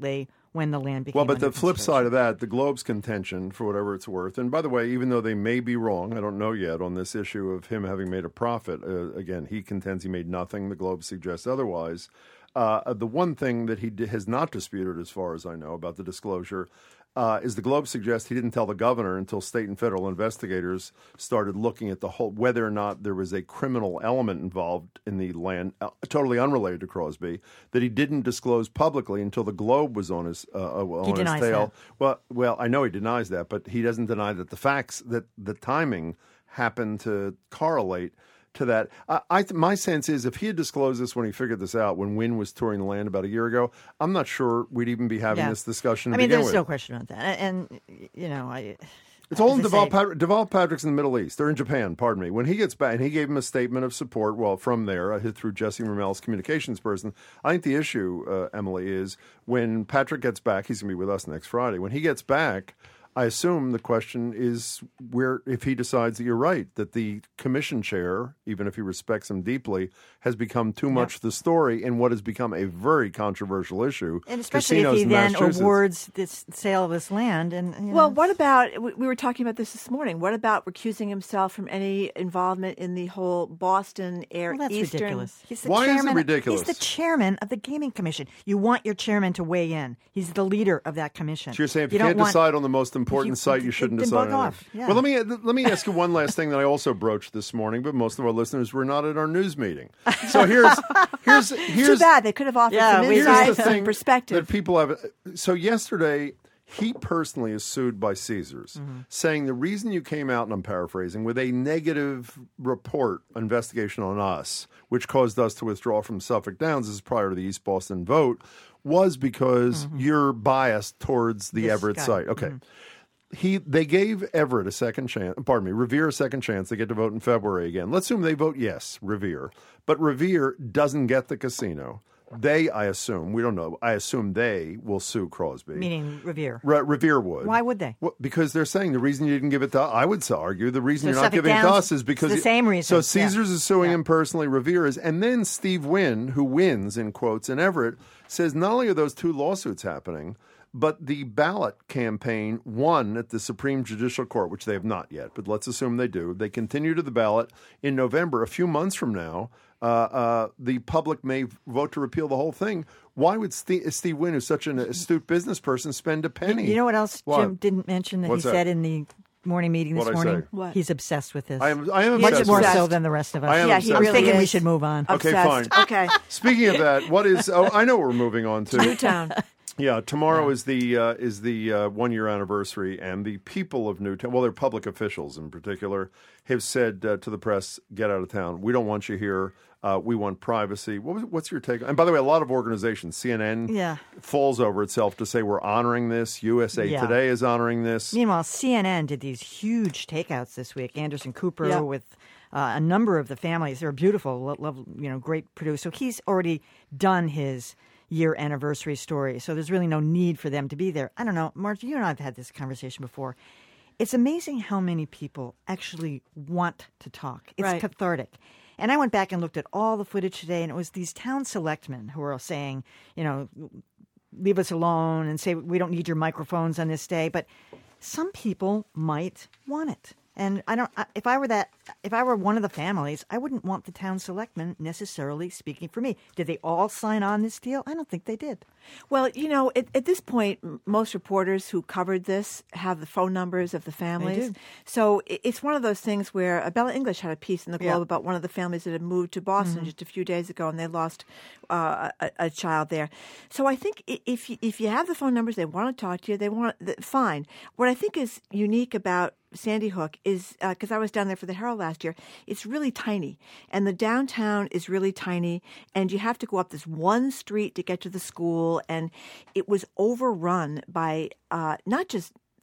when the land became Well, but the under flip conservation. side of that, the Globe's contention, for whatever it's worth, and by the way, even though they may be wrong, I don't know yet on this issue of him having made a profit. Uh, again, he contends he made nothing. The Globe suggests otherwise. Uh, the one thing that he d- has not disputed, as far as I know, about the disclosure uh, is the Globe suggests he didn't tell the governor until state and federal investigators started looking at the whole whether or not there was a criminal element involved in the land, uh, totally unrelated to Crosby, that he didn't disclose publicly until the Globe was on his uh, on He his denies tail. that. Well, well, I know he denies that, but he doesn't deny that the facts that the timing happened to correlate to that. I, I my sense is if he had disclosed this when he figured this out, when Wynn was touring the land about a year ago, I'm not sure we'd even be having Yeah. this discussion. To I mean, begin there's with. no question about that. And, and you know, I. It's all as in I Deval, say- Pat- Deval Patrick's in the Middle East. They're in Japan, pardon me. When he gets back, and he gave him a statement of support, well, from there, uh, through Jesse Rammel's communications person. I think the issue, uh, Emily, is when Patrick gets back, he's going to be with us next Friday. When he gets back, I assume the question is where, if he decides that you're right, that the commission chair, even if he respects him deeply, has become too much the story in what has become a very controversial issue. And especially Casinos if he in then Massachusetts. awards this sale of this land. And you know, Well, what about, we we were talking about this this morning, what about recusing himself from any involvement in the whole Boston air Well, that's Eastern? ridiculous. He's the Why is it chairman, ridiculous? He's the chairman of the Gaming Commission. You want your chairman to weigh in. He's the leader of that commission. So you're saying if you, don't can't want- decide on the most important you- site, you shouldn't then decide vote on off, it. yeah. Well, let me let me ask you one last thing that I also broached this morning, but most of our listeners were not at our news meeting. So here's here's here's Too bad. They could have offered Yeah, some we- here's insight, the some thing perspective. that people have. So yesterday, he personally is sued by Caesars, Mm-hmm. saying the reason you came out, and I'm paraphrasing, with a negative report investigation on us, which caused us to withdraw from Suffolk Downs, this is prior to the East Boston vote, was because you're biased towards the Mm-hmm. This Everett guy. site. Okay. Mhm. He they gave Everett a second chance. Pardon me, Revere a second chance. They get to vote in February again. Let's assume they vote yes, Revere, but Revere doesn't get the casino. They, I assume, we don't know. I assume they will sue Crosby. Meaning Revere. Re- Revere would. Why would they? Well, because they're saying the reason you didn't give it to I would argue the reason So you're not Suffolk giving it to Downs- us is because it's the same reason, So yeah. Caesars is suing him personally. Revere is, and then Steve Wynn, who wins in quotes in Everett, says not only are those two lawsuits happening, but the ballot campaign won at the Supreme Judicial Court, which they have not yet, but let's assume they do. They continue to the ballot in November, a few months from now. Uh, uh, the public may vote to repeal the whole thing. Why would Steve, Steve Wynn, who's such an astute business person, spend a penny? You know what else Why? Jim didn't mention that What's he that? said in the morning meeting this What'd I morning? say? What? He's obsessed with this. I am- I am Much obsessed more with so this. than the rest of us. I am Yeah, he obsessed. I'm really thinking we is. should move on. Okay, Obsessed. fine. Okay. Speaking of that, what is? Oh, I know what we're moving on to. Newtown. Yeah, tomorrow is the uh, is the uh, one year anniversary, and the people of Newtown, well, they're public officials in particular, have said uh, to the press, "Get out of town. We don't want you here. Uh, we want privacy." What was, what's your take? And by the way, a lot of organizations, C N N, Yeah. falls over itself to say we're honoring this. U S A Yeah. Today is honoring this. Meanwhile, C N N did these huge takeouts this week. Anderson Cooper Yeah. with uh, a number of the families. They're beautiful, lo- love, you know, great producers. So he's already done his year anniversary story. So there's really no need for them to be there. I don't know, Marge, you and I have had this conversation before. It's amazing how many people actually want to talk. It's Right. cathartic. And I went back and looked at all the footage today, and it was these town selectmen who were all saying, you know, leave us alone and say we don't need your microphones on this day. But some people might want it. And I don't. I- If I were that, if I were one of the families, I wouldn't want the town selectmen necessarily speaking for me. Did they all sign on this deal? I don't think they did. Well, you know, at, at this point, m- most reporters who covered this have the phone numbers of the families. do. So i- it's one of those things where uh, Bella English had a piece in the Globe Yeah. about one of the families that had moved to Boston Mhm. just a few days ago, and they lost uh, a, a child there. So I think i- if you, if you have the phone numbers, they want to talk to you. They want th- fine. What I think is unique about Sandy Hook is because I was down there for the Herald last year. It's really tiny, and the downtown is really tiny, and you have to go up this one street to get to the school, and it was overrun by uh, not just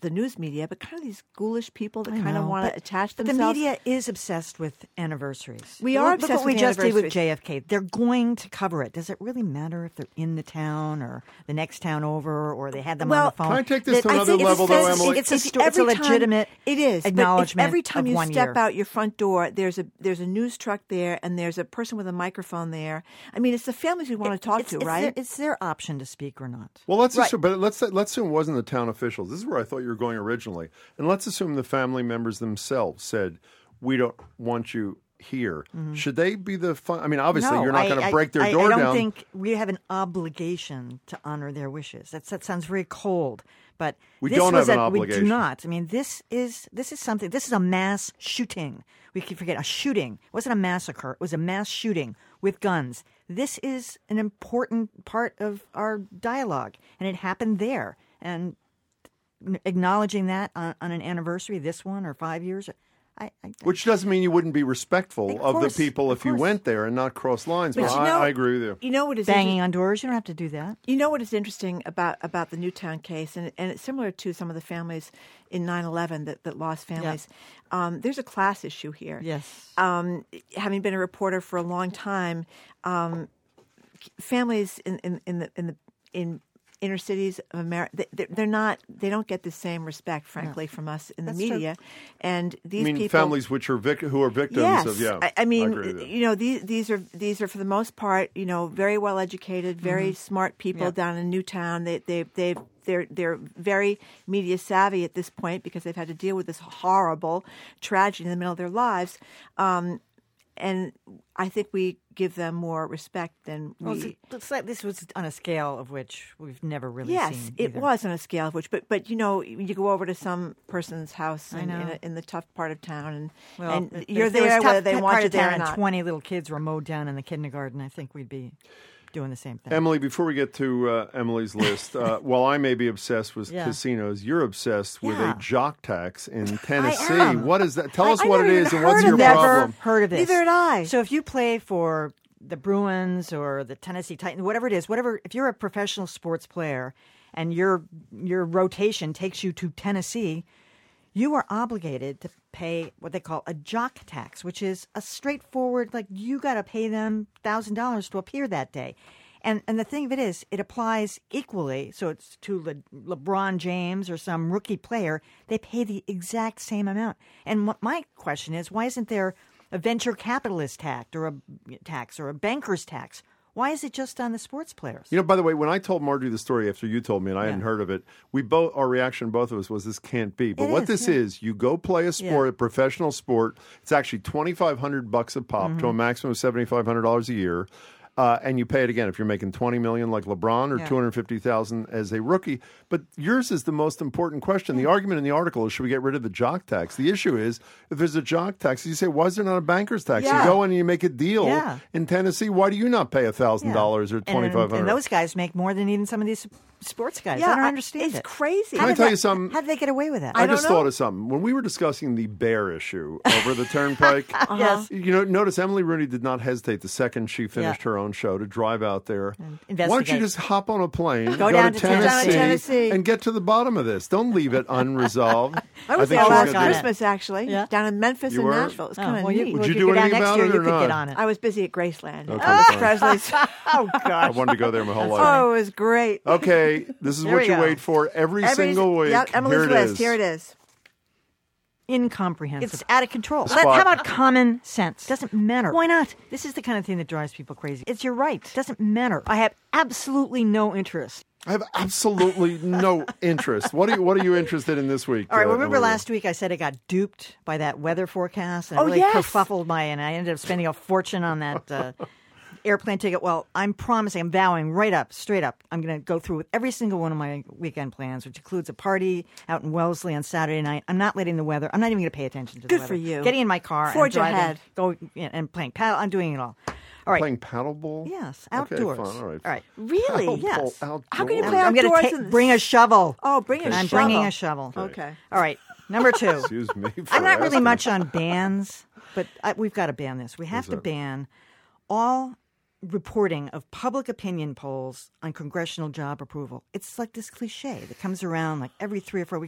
the news media, but kind of these ghoulish people that I kind of know, want to but- attach but themselves. the media is obsessed with anniversaries. We Look- are look obsessed what we with just did with anniversaries. J F K. They're going to cover it. Does it really matter if they're in the town or the next town over, or they had them Well, on the phone? Can I take this to I another think it's level, a- though, it's- Emily? It's a, If sto- it's a every time- legitimate it is, but if acknowledgement every time of you one step year. out your front door, there's a there's a news truck there, and there's a person with a microphone there. I mean, it's the families we want to talk it's, to, it's right? Their, it's their option to speak or not. Well, let's Right. assume, but let's let's assume it wasn't the town officials. This is where I thought you were going originally, and let's assume the family members themselves said, "We don't want you here." Mhm. Should they be the? Fun? I mean, obviously, No, you're not I- going to I- break their I, door I don't down. think we have an obligation to honor their wishes. That's, that sounds very cold, but We this don't was have an a, obligation. We do not. I mean, this is this is something. This is a mass shooting. We can forget a shooting. It wasn't a massacre. It was a mass shooting with guns. This is an important part of our dialogue, and it happened there. And acknowledging that on, on an anniversary, this one or five years. I, I, Which doesn't mean you wouldn't be respectful of, course, the people of if you course. went there and not cross lines. But Well, you I, know- I agree with you. You know what is banging inter- on doors. You don't have to do that. You know what is interesting about, about the Newtown case, and, and it's similar to some of the families in nine eleven that, that lost families. Um, there's a class issue here. Yes. Um, having been a reporter for a long time, um, families in, in, in the in the in inner cities of America, they, they're not. They don't get the same respect, frankly, from us in the That's true. media. And these I mean, people, families which are vic- who are victims yes, of yeah. I, I mean, agree with you. you know, these these are these are for the most part, you know, very well educated, very Mhm. smart people Yeah. down in Newtown. They they they they're they're very media savvy at this point because they've had to deal with this horrible tragedy in the middle of their lives. Um, and I think we give them more respect than we. Well, it's, it's like this was on a scale of which we've never really Yes, seen. it either. was on a scale of which, but but you know, you go over to some person's house I in, know. in, a, in the tough part of town, and Well, and if- you're if there was there tough whether they part want you of town there or and not. twenty little kids were mowed down in the kindergarten, I think we'd be doing the same thing. Emily, before we get to uh, Emily's list, uh, while I may be obsessed with Yeah. casinos, you're obsessed with Yeah. a jock tax in Tennessee. am. What is that? Tell I- us I what it never is even and what's heard your of that. problem. Never heard of this. Neither had I. So if you play for the Bruins or the Tennessee Titans, whatever it is, whatever, if you're a professional sports player and your your rotation takes you to Tennessee, you are obligated to pay what they call a jock tax, which is a straightforward, like you got to pay them one thousand dollars to appear that day. And and the thing of it is, it applies equally. So it's to Le- LeBron James or some rookie player. They pay the exact same amount. And what my question is, why isn't there a venture capitalist tax or a tax or a banker's tax? Why is it just on the sports players? You know, by the way, when I told Marjorie the story after you told me and I hadn't heard of it, we both our reaction, both of us, was this can't be. But It what is, this yeah. is, you go play a sport, Yeah. a professional sport. It's actually twenty five hundred bucks a pop to a Mhm. maximum of seventy five hundred dollars a year. Uh, and you pay it again if you're making twenty million like LeBron or Yeah. two hundred fifty thousand as a rookie. But yours is the most important question. The argument in the article is should we get rid of the jock tax? The issue is if there's a jock tax, you say why is there not a banker's tax? Yeah. You go in and you make a deal Yeah. in Tennessee. Why do you not pay a thousand dollars or And- twenty five And hundred? those guys make more than even some of these sports guys. Yeah, I don't I- understand it's it. crazy. How Can I did tell that- you something? How did they get away with that? I, just thought of something. When we were discussing the bear issue over the turnpike, Yes. you know, notice Emily Rooney did not hesitate the second she finished Yeah. her own show to drive out there. Why don't you investigate. just hop on a plane, Go down to Tennessee, Tennessee. Tennessee. and get to the bottom of this? Don't leave it unresolved. I was think there she's last gonna do it. Christmas, actually, Yeah. down in Memphis You and were? Nashville. It was Oh, kind of well, you- neat. Would well, you if do go down anything next about year, it you or could not? get on it. I was busy at Graceland. Okay, Elvis fine. Presley's. Oh, I gosh. wanted to go there my whole life. Oh, it was great. Okay, this is There what we you go. wait for every, Every- single week. Yep, Emily's Here it list. is. Here it is. Incomprehensible. It's out of control. Let- Spot. how about common sense? Doesn't matter. Why not? This is the kind of thing that drives people crazy. It's your right. Doesn't matter. I have absolutely no interest. I have absolutely no interest. What are you What are you interested in this week? All right. uh, Well, remember Emily? last week I said I got duped by that weather forecast and I Oh, really yes. kerfuffled my, and I ended up spending a fortune on that uh, airplane ticket. Well, I'm promising, I'm vowing right up, straight up, I'm going to go through with every single one of my weekend plans, which includes a party out in Wellesley on Saturday night. I'm not letting the weather. I'm not even going to pay attention to the Good weather. for you. Getting in my car Forge and driving, ahead. go yeah, and playing paddle. I'm doing it all. All right. Playing paddleball? Yes, Okay, outdoors. fine, all right. All right. Really? Paddleball Yes. outdoors. How can you I'm, play I'm gonna outdoors ta- in- bring a shovel. Oh, bring a I'm shovel. bringing a shovel. Okay. All right. Number two. Excuse me. For I'm not really asking. much on bans, but I, we've got to ban this. We have What's to that? ban all reporting of public opinion polls on congressional job approval. It's like this cliche that comes around like every three or four weeks.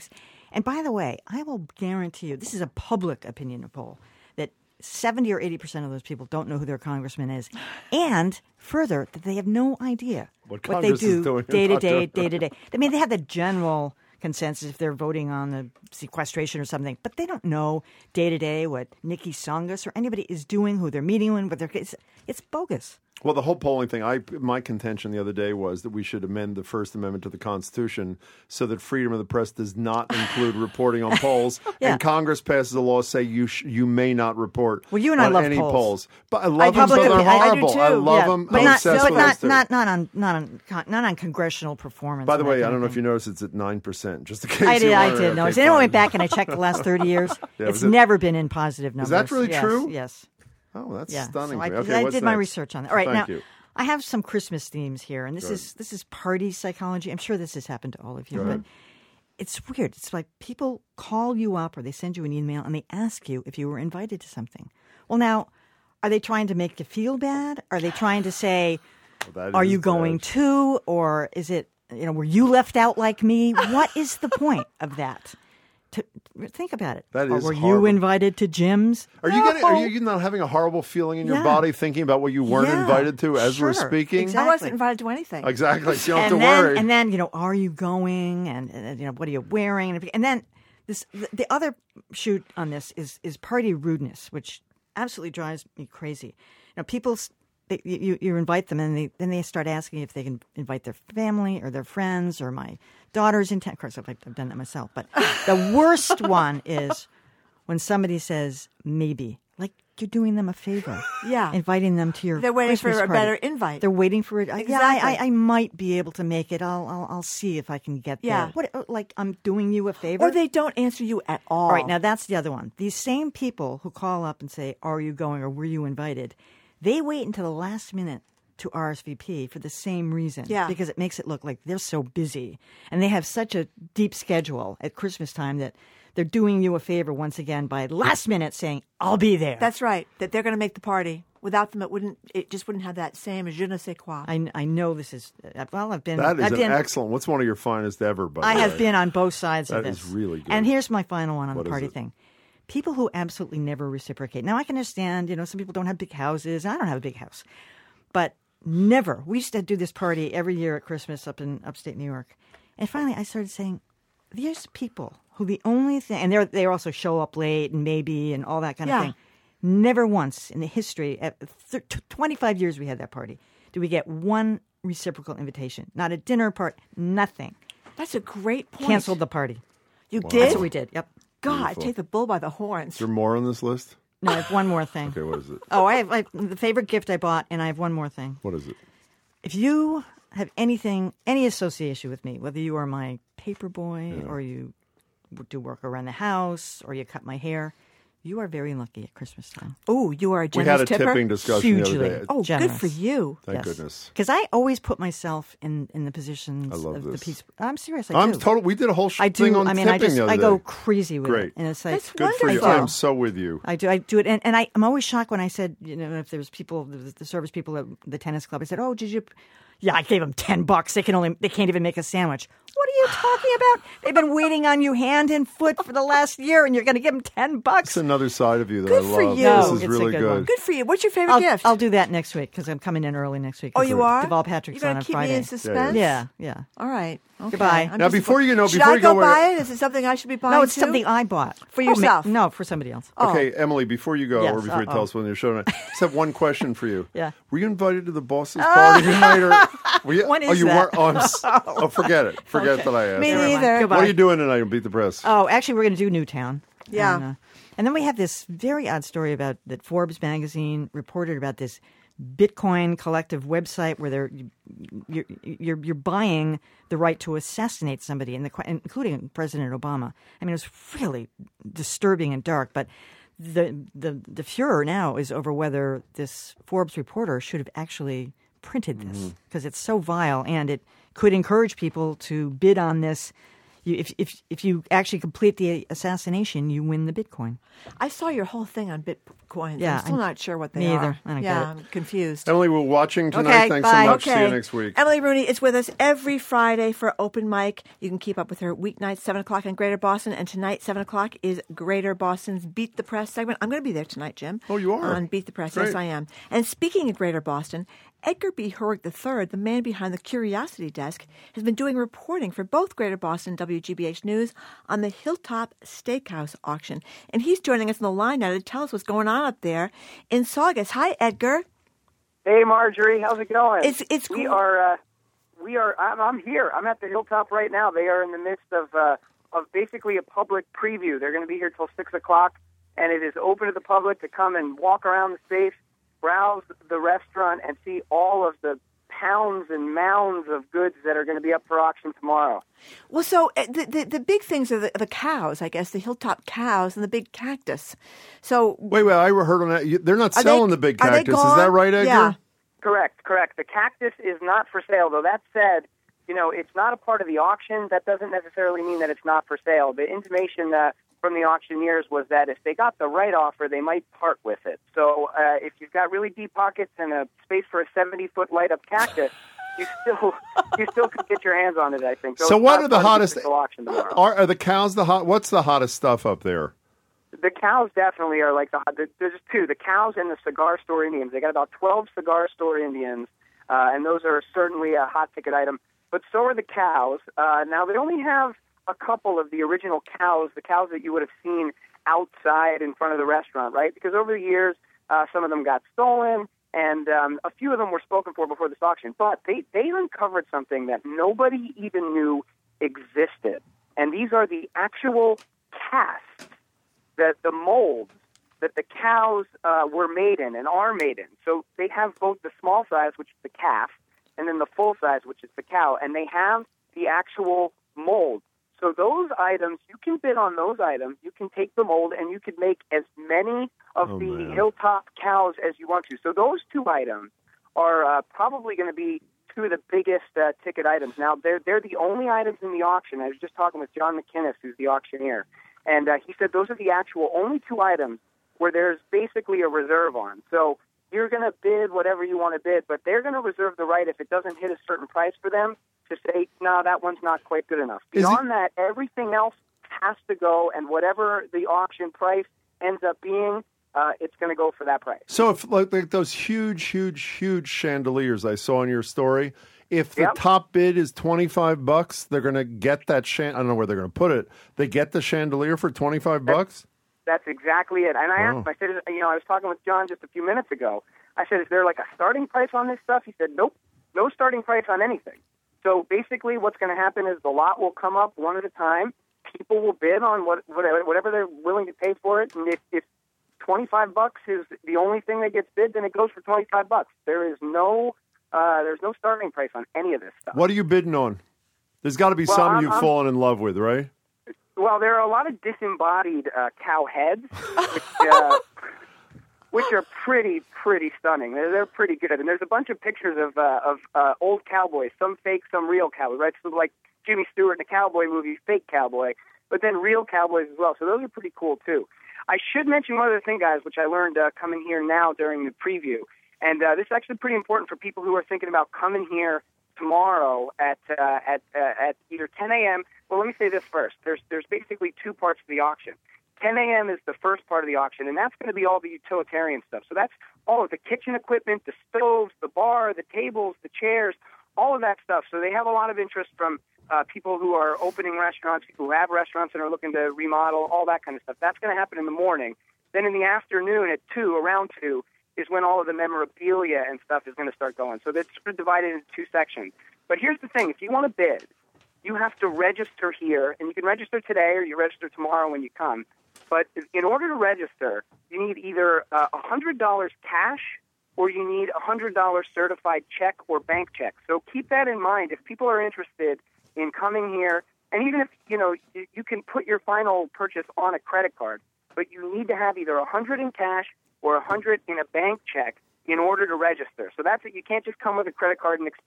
And by the way, I will guarantee you, this is a public opinion poll, that seventy or eighty percent of those people don't know who their congressman is. And further, that they have no idea What what they Congress is do doing and day to not day, doing. day to day. I mean, they have the general consensus if they're voting on the sequestration or something, but they don't know day to day what Nikki Songus or anybody is doing, who they're meeting with. What they're, it's, it's bogus. Well, the whole polling thing, I my contention the other day was that we should amend the First Amendment to the Constitution so that freedom of the press does not include reporting on polls. Yeah. And Congress passes a law say you sh- you may not report Well, you and I on love any polls. polls. But I love them, public but they're opinion. I do horrible. I, too. love Yeah, them. but I'm not, obsessed but with not, those two. not, not on, not on, con- not on congressional performance. By the and way, that I kind don't know of if you thing. noticed it's at nine percent, just in case I you did. I wondered. did Okay, notice. And then I fine. went back and I checked the last thirty years. Yeah, it's was it- never been in positive numbers. Is that really Yes, true? Yes. Oh, that's Yeah. stunning. So I, to me. Okay, I what's did my next? research on that. All right, Thank now you. I have some Christmas themes here, and this Good. is this is party psychology. I'm sure this has happened to all of you, Go but ahead. it's weird. It's like people call you up or they send you an email and they ask you if you were invited to something. Well, now, are they trying to make you feel bad? Are they trying to say, That are is you going bad. to? Or is it, you know, were you left out like me? What is the point of that? To, think about it. That Or is were you horrible. invited to Jim's? Are you getting, No. are you not having a horrible feeling in your Yeah. body thinking about what you weren't Yeah, invited to as we're sure. speaking? Exactly. I wasn't invited to anything. Exactly. So you don't have and to then, worry. And then, you know, are you going? And, and you know, what are you wearing? And, and then this, the, the other shoot on this is is party rudeness, which absolutely drives me crazy. You know, people, s- they, you you invite them, and they, then they start asking if they can invite their family or their friends or my daughter's in town. Of course, I've, I've done that myself. But the worst one is when somebody says maybe, like you're doing them a favor. Yeah. Inviting them to your They're waiting for Christmas a party. better invite. They're waiting for it. I- Yeah, Exactly. I, I, I might be able to make it. I'll, I'll, I'll see if I can get Yeah. there. What, uh, like I'm doing you a favor? Or they don't answer you at all. All right, now that's the other one. These same people who call up and say, "Are you going?" or "Were you invited?" They wait until the last minute to R S V P for the same reason. Yeah. Because it makes it look like they're so busy and they have such a deep schedule at Christmas time that they're doing you a favor once again by last minute saying, "I'll be there." That's right. That they're going to make the party. Without them, it wouldn't. It just wouldn't have that same je ne sais quoi. I, I know this is uh, well. I've been. That is I've an been, excellent. What's one of your finest ever? By I the have way? been on both sides of That this. is really good. And here's my final one on What the is party it? thing. People who absolutely never reciprocate. Now, I can understand, you know, some people don't have big houses. I don't have a big house. But never. We used to do this party every year at Christmas up in upstate New York. And finally, I started saying, there's people who the only thing, and they they also show up late and maybe and all that kind Yeah. of thing. Never once in the history, at th- twenty-five years we had that party, did we get one reciprocal invitation. Not a dinner party, nothing. That's a great point. Canceled the party. You Wow. did? That's what we did, yep. God, Beautiful. take the bull by the horns. Is there more on this list? No, I have one more thing. Okay, what is it? Oh, I have, I have the favorite gift I bought, and I have one more thing. What is it? If you have anything, any association with me, whether you are my paper boy or you do work around the house or you cut my hair, you are very lucky at Christmas time. Oh, you are a We generous had a tipper? tipping discussion Hugely. the other day. Oh, generous. good for you. Thank goodness. Because I always put myself in, in the positions I love of this. the peace. I'm serious. I I'm do. total. We did a whole sh- I do. thing on I mean, tipping I just the other I go day. crazy with Great. it, and it's like That's Good for you. wonderful. I am so with you. I do. I do it, and, and I, I'm always shocked when I said, you know, if there's people, the, the service people at the tennis club, I said, "Oh, did you?" Yeah, I gave them ten bucks. They can only, they can't even make a sandwich. What are you talking about? They've been waiting on you hand and foot for the last year, and you're going to give them ten bucks. It's another side of you that Good I for love. you. This No, is it's a really good good. one. Good for you. What's your favorite I'll, gift? I'll do that next week because I'm coming in early next week. Oh, you are? Deval Patrick's You're on gonna on keep Friday. me in suspense? Yeah, yeah. All right. Okay. Goodbye. I'm Now, just- before you know, should before I you go go buy where- it? Is it something I should be buying No, it's too? something I bought For Oh, ma- yourself? no, for somebody else. Oh. Okay, Emily, before you go, Yes, or before you uh-oh. tell us when you're showing it, I just have one question for you. Yeah. Were you invited to the boss's party tonight? Or were you, When oh, is you that? weren't? Oh, I'm s- oh, forget it. Forget Okay. that I asked. Me Never mind. neither. Goodbye. What are you doing tonight on Beat the Press? Oh, actually, we're going to do Newtown. Yeah. And, uh, and then we have this very odd story about that Forbes magazine reported about this Bitcoin collective website where they're you're you're, you're buying the right to assassinate somebody, in the, including President Obama. I mean, it was really disturbing and dark. But the the the furor now is over whether this Forbes reporter should have actually printed this because it's so vile and it could encourage people to bid on this. You, if if if you actually complete the assassination, you win the Bitcoin. I saw your whole thing on Bitcoins. Yeah, I'm still I'm- not sure what they me are. either. I don't yeah, get it. I'm confused. Emily, we're watching tonight. Okay, Thanks bye. so much. Okay. See you next week. Emily Rooney is with us every Friday for Open Mic. You can keep up with her weeknights, seven o'clock in Greater Boston. And tonight, seven o'clock, is Greater Boston's Beat the Press segment. I'm going to be there tonight, Jim. Oh, you are? On Beat the Press. Great. Yes, I am. And speaking of Greater Boston, Edgar B. Hurwig the third, the man behind the Curiosity Desk, has been doing reporting for both Greater Boston and W G B H News on the Hilltop Steakhouse auction. And he's joining us on the line now to tell us what's going on up there in Saugus. Hi, Edgar. Hey, Marjorie, how's it going? It's it's we cool. are uh, we are. I'm, I'm here. I'm at the Hilltop right now. They are in the midst of uh, of basically a public preview. They're going to be here till six o'clock, and it is open to the public to come and walk around the space, browse the restaurant, and see all of the pounds and mounds of goods that are going to be up for auction tomorrow. Well, so uh, the, the the big things are the, the cows, I guess, the Hilltop cows and the big cactus. So Wait, wait, I heard on that. You- They're not Are they- selling the big are they cactus. Is that gone? right, Edgar? Yeah. Correct, correct. The cactus is not for sale, though. That said, you know, it's not a part of the auction. That doesn't necessarily mean that it's not for sale. The intimation uh, from the auctioneers was that if they got the right offer, they might part with it. So uh, if you've got really deep pockets and a space for a seventy-foot light-up cactus, you still you still could get your hands on it, I think. So it's what not are the part of hottest? official auction tomorrow. Are, are the cows the hot? What's the hottest stuff up there? The cows definitely are like the hot. There's two: the cows and the cigar store Indians. They got about twelve cigar store Indians, uh, and those are certainly a hot ticket item. But so are the cows. Uh, now they only have a couple of the original cows, the cows that you would have seen outside in front of the restaurant, right? Because over the years, uh, some of them got stolen, and um, a few of them were spoken for before this auction. But they they uncovered something that nobody even knew existed, and these are the actual casts, that the molds that the cows uh, were made in and are made in. So they have both the small size, which is the calf, and then the full size, which is the cow, and they have the actual mold. So those items, you can bid on those items. You can take the mold, and you can make as many of Oh, the man. Hilltop cows as you want to. So those two items are uh, probably going to be two of the biggest uh, ticket items. Now, they're, they're the only items in the auction. I was just talking with John McInnes, who's the auctioneer, and uh, he said those are the actual only two items where there's basically a reserve on. So you're going to bid whatever you want to bid, but they're going to reserve the right, if it doesn't hit a certain price for them, to say, no, that one's not quite good enough. Is Beyond that, everything else has to go, and whatever the auction price ends up being, uh, it's going to go for that price. So if like, like those huge, huge, huge chandeliers I saw in your story, if the Yep. top bid is twenty-five bucks, they're going to get that chan- I don't know where they're going to put it. They get the chandelier for twenty-five bucks? That's exactly it. And I Oh. asked him, I said, you know, I was talking with John just a few minutes ago. I said, is there like a starting price on this stuff? He said, nope, no starting price on anything. So basically what's going to happen is the lot will come up one at a time. People will bid on what, whatever, whatever they're willing to pay for it. And if, if twenty-five bucks is the only thing that gets bid, then it goes for twenty-five bucks. There is no, uh, there's no starting price on any of this stuff. What are you bidding on? There's got to be Well, some I'm- you've I'm- fallen in love with, right? Well, there are a lot of disembodied uh, cow heads, which, uh, which are pretty, pretty stunning. They're, they're pretty good. And there's a bunch of pictures of uh, of uh, old cowboys, some fake, some real cowboys, right? So like Jimmy Stewart in the cowboy movie, fake cowboy, but then real cowboys as well. So those are pretty cool, too. I should mention one other thing, guys, which I learned uh, coming here now during the preview. And uh, this is actually pretty important for people who are thinking about coming here tomorrow at uh, at uh, at either ten a.m. Well, let me say this first. There's there's basically two parts to the auction. ten a.m. is the first part of the auction, and that's going to be all the utilitarian stuff. So that's all of the kitchen equipment, the stoves, the bar, the tables, the chairs, all of that stuff. So they have a lot of interest from uh, people who are opening restaurants, people who have restaurants and are looking to remodel, all that kind of stuff. That's going to happen in the morning. Then in the afternoon at two, around two, is when all of the memorabilia and stuff is going to start going. So that's sort of divided into two sections. But here's the thing. If you want to bid, you have to register here, and you can register today or you register tomorrow when you come. But in order to register, you need either uh, one hundred dollars cash or you need a one hundred dollars certified check or bank check. So keep that in mind. If people are interested in coming here, and even if, you know, you, you can put your final purchase on a credit card, but you need to have either one hundred in cash or one hundred in a bank check in order to register. So that's it. You can't just come with a credit card and expect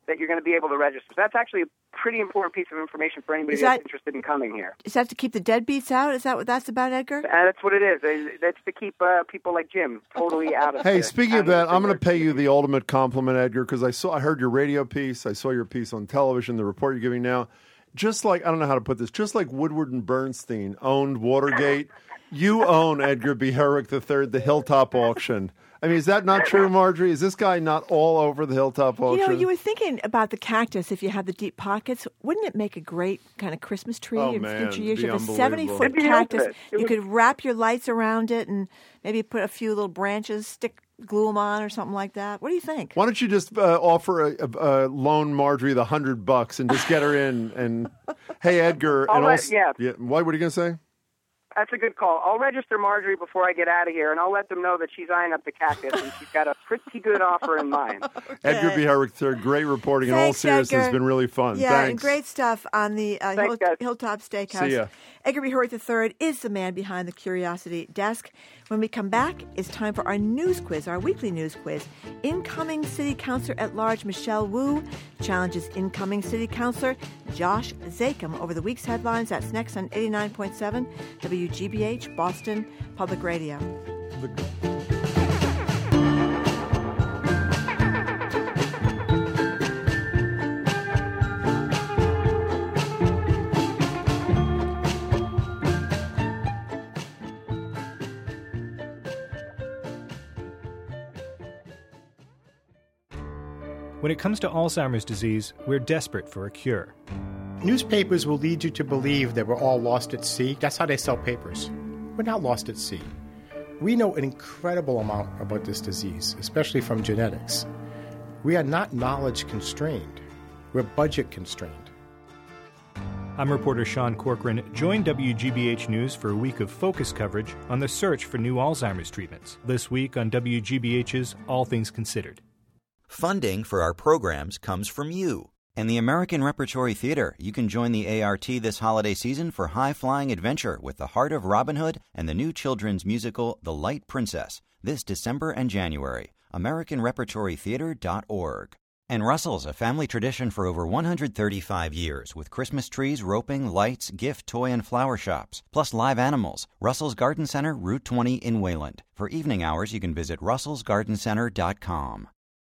that you're going to be able to register. So that's actually a pretty important piece of information for anybody Is that- that's interested in coming here. Is that to keep the deadbeats out? Is that what that's about, Edgar? And that's what it is. They- That's to keep uh, people like Jim totally out of Hey, the- speaking out of that, the I'm going to pay you the ultimate compliment, Edgar, because I saw, I heard your radio piece, I saw your piece on television, the report you're giving now. Just like, I don't know how to put this, just like Woodward and Bernstein owned Watergate, you own Edgar B. Herrick the third, the Hilltop auction. I mean, is that not true, Marjorie? Is this guy not all over the Hilltop auction? You know, you were thinking about the cactus. If you have the deep pockets, wouldn't it make a great kind of Christmas tree Oh, in man, future years? it'd You be have a seventy-foot It'd be cactus. ultimate. It You would- could wrap your lights around it and maybe put a few little branches, stick, glue them on, or something like that. What do you think? Why don't you just uh, offer a, a, a loan Marjorie the hundred bucks and just get her in? And hey, Edgar, I'll and let- also, yeah. What, what are you going to say? That's a good call. I'll register Marjorie before I get out of here, and I'll let them know that she's eyeing up the cactus, and she's got a pretty good offer in mind. Edgar B. Herrick the third, great reporting. In all Thanks, seriousness, Edgar. it's been really fun. Yeah, Thanks. and great stuff on the uh, Thanks, Hill, guys. Hilltop Steakhouse. See ya. Edgar B. Herrick the third is the man behind the Curiosity Desk. When we come back, it's time for our news quiz, our weekly news quiz. Incoming City Councilor at Large Michelle Wu challenges incoming City Councilor Josh Zakem over the week's headlines. That's next on eighty-nine point seven W G B H, Boston Public Radio. When it comes to Alzheimer's disease, we're desperate for a cure. Newspapers will lead you to believe that we're all lost at sea. That's how they sell papers. We're not lost at sea. We know an incredible amount about this disease, especially from genetics. We are not knowledge constrained. We're budget constrained. I'm reporter Sean Corcoran. Join W G B H News for a week of focus coverage on the search for new Alzheimer's treatments. This week on W G B H's All Things Considered. Funding for our programs comes from you. And the American Repertory Theater. You can join the A R T this holiday season for high-flying adventure with The Heart of Robin Hood and the new children's musical The Light Princess this December and January. American Repertory Theater dot org. And Russell's, a family tradition for over one hundred thirty-five years, with Christmas trees, roping, lights, gift, toy, and flower shops, plus live animals. Russell's Garden Center, Route twenty in Wayland. For evening hours, you can visit russells garden center dot com.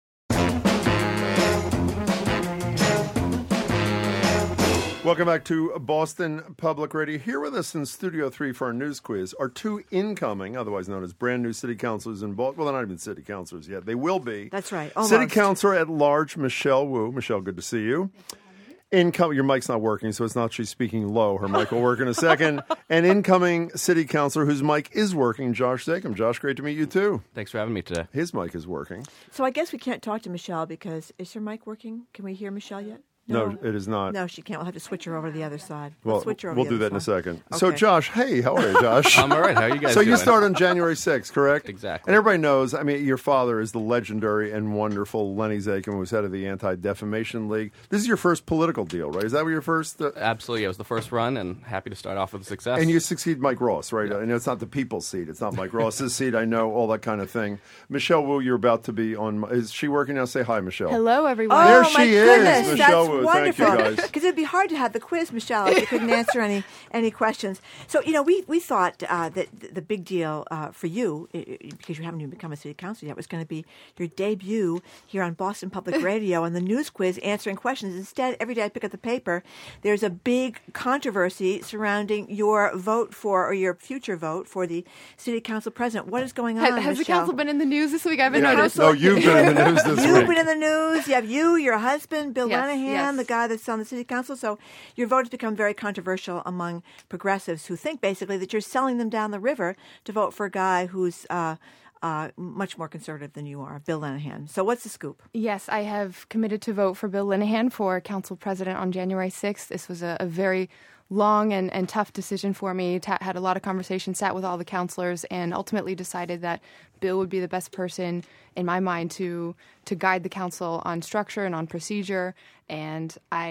Welcome back to Boston Public Radio. Here with us in Studio three for our news quiz are two incoming, otherwise known as brand new city councilors in Boston. Well, they're not even city councilors yet. They will be. That's right. City Almost. Councilor at Large, Michelle Wu. Michelle, good to see you. Income, your mic's not working, so it's not she's speaking low. Her mic will work in a second. And incoming City Councilor whose mic is working, Josh Zakem. Josh, great to meet you too. Thanks for having me today. His mic is working. So I guess we can't talk to Michelle because is her mic working? Can we hear Michelle yet? No, it is not. No, she can't. We'll have to switch her over to the other side. Well, switch her over we'll to do the that in a other side. second. So, Okay. Josh, hey, how are you, Josh? I'm all right. How are you guys So you doing? start on January sixth, correct? Exactly. And everybody knows, I mean, your father is the legendary and wonderful Lenny Zakem, who was head of the Anti-Defamation League. This is your first political deal, right? Is that what your first? Uh, Absolutely. It was the first run, and happy to start off with success. and you succeed Mike Ross, right? I know it's not the people's seat. It's not Mike Ross's seat. I know, all that kind of thing. Michelle Wu, you're about to be on. Is she working now? Say hi, Michelle. Hello, everyone. There Oh, she my is, goodness, Michelle that's Wu. wonderful. Thank you, guys. Because it'd be hard to have the quiz, Michelle, if you couldn't answer any any questions. So, you know, we, we thought uh, that th- the big deal uh, for you, i- i- because you haven't even become a city councilor yet, was going to be your debut here on Boston Public Radio on the news quiz, answering questions. Instead, every day I pick up the paper, there's a big controversy surrounding your vote for, or your future vote for the city council president. What is going on, Has, has the Michelle? council been in the news this week? I haven't Yeah. noticed. No, you've been in the news this You've week. been in the news. You have you, your husband, Bill Yes, Lenahan, yes. the guy that's on the city council. So your vote has become very controversial among progressives who think basically that you're selling them down the river to vote for a guy who's uh, uh, much more conservative than you are, Bill Lenahan. So what's the scoop? Yes, I have committed to vote for Bill Linehan for council president on January sixth. This was a, a very long and, and tough decision for me. Ta- had a lot of conversations, sat with all the councilors, and ultimately decided that Bill would be the best person in my mind to to guide the council on structure and on procedure. And I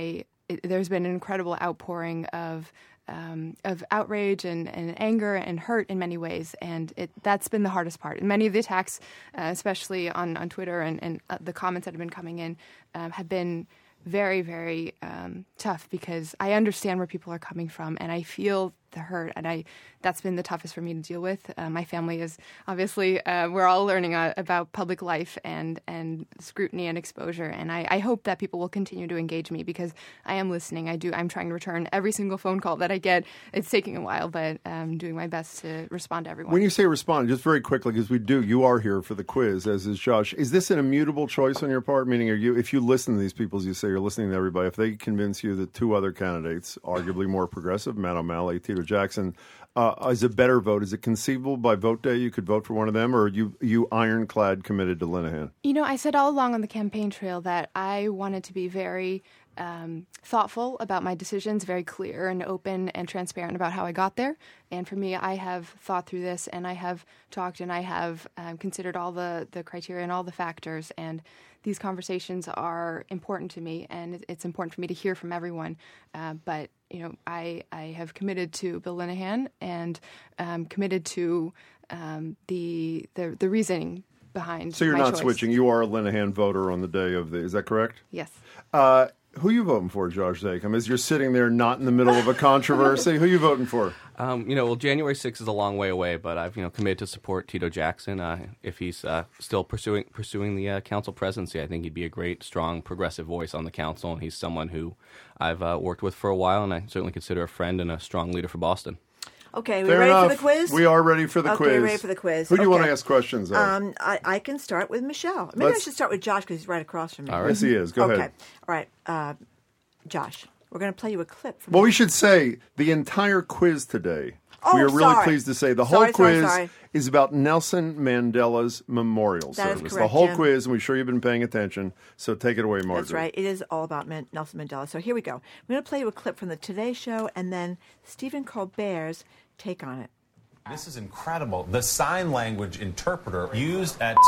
it, there's been an incredible outpouring of um, of outrage and, and anger and hurt in many ways, and it, that's been the hardest part. And many of the attacks, uh, especially on, on Twitter and, and uh, the comments that have been coming in, um, have been very, very um, tough because I understand where people are coming from, and I feel the hurt, and I that's been the toughest for me to deal with. Uh, my family is obviously uh, we're all learning uh, about public life and and scrutiny and exposure, and I, I hope that people will continue to engage me because I am listening. I do. I'm trying to return every single phone call that I get. It's taking a while, but I'm doing my best to respond to everyone. When you say respond, just very quickly, because we do, you are here for the quiz, as is Josh. Is this an immutable choice on your part? Meaning, are you, if you listen to these people, as you say, you're listening to everybody. If they convince you that two other candidates, arguably more progressive, Matt O'Malley, Tito Jackson, uh, is a better vote, is it conceivable by vote day you could vote for one of them, or are you you ironclad committed to Linehan? You know, I said all along on the campaign trail that I wanted to be very um, thoughtful about my decisions, very clear and open and transparent about how I got there. And for me, I have thought through this, and I have talked, and I have um, considered all the, the criteria and all the factors, and these conversations are important to me, and it's important for me to hear from everyone. Uh, but, you know, I, I have committed to Bill Linehan and um, committed to um, the, the the reasoning behind So you're my not choice. switching. You are a Linehan voter on the day of the, is that correct? Yes. Uh, who are you voting for, Josh Zakem? As you're sitting there not in the middle of a controversy, who are you voting for? Um, you know, well, January sixth is a long way away, but I've you know committed to support Tito Jackson uh, if he's uh, still pursuing pursuing the uh, council presidency. I think he'd be a great, strong, progressive voice on the council, and he's someone who I've uh, worked with for a while, and I certainly consider a friend and a strong leader for Boston. Okay, we Fair ready enough. for the quiz? We are ready for the okay, quiz. Okay, ready for the quiz. Who do you okay. want to ask questions of? Um, I, I can start with Michelle. Maybe Let's- I should start with Josh because he's right across from me. All right. Yes, he is. Go okay. ahead. All right, uh, Josh, we're going to play you a clip from Well, we should say the entire quiz today. Oh, we are really sorry. pleased to say the Sorry, whole sorry, quiz sorry. is about Nelson Mandela's memorial That is service. the correct, whole Jim. quiz, and we're sure you've been paying attention. So take it away, Marjorie. That's right. It is all about Man- Nelson Mandela. So here we go. I'm going to play you a clip from the Today Show and then Stephen Colbert's take on it. This is incredible. The sign language interpreter used at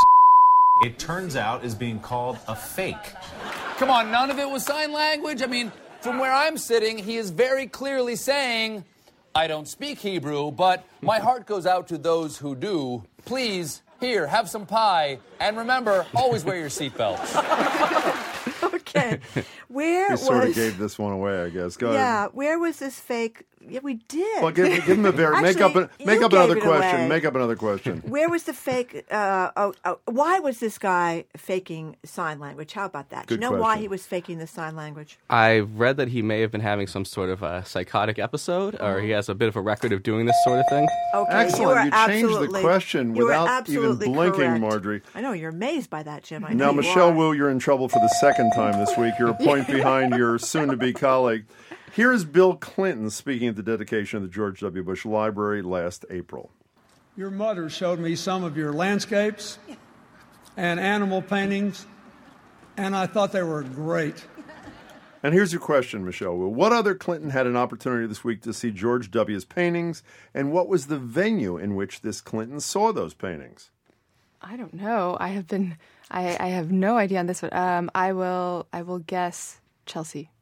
it turns out is being called a fake. Come on, none of it was sign language? I mean, from where I'm sitting, he is very clearly saying, I don't speak Hebrew, but my heart goes out to those who do. Please, here, have some pie. And remember, always wear your seatbelts. Okay. Where He was... sort of gave this one away, I guess. Go yeah, ahead. where was this fake... Yeah, we did. Well, give, give him a very... Actually, make up, a, make you up another gave it question. away. Make up another question. Where was the fake... Uh, oh, oh, why was this guy faking sign language? How about that? Do Good you know why question. he was faking the sign language? I read that he may have been having some sort of a psychotic episode, or he has a bit of a record of doing this sort of thing. Okay, Excellent. You, are You changed the absolutely- question you are without even absolutely blinking, correct. Marjorie. I know, you're amazed by that, Jim. I know Now, you Michelle are. Wu, you're in trouble for the second time this week. You're a point behind your soon-to-be colleague. Here is Bill Clinton speaking at the dedication of the George W. Bush Library last April. Your mother showed me some of your landscapes and animal paintings, and I thought they were great. And here's your question, Michelle Wu. What other Clinton had an opportunity this week to see George W.'s paintings, and what was the venue in which this Clinton saw those paintings? I don't know. I have been. I, I have no idea on this one. Um, I will. I will guess Chelsea.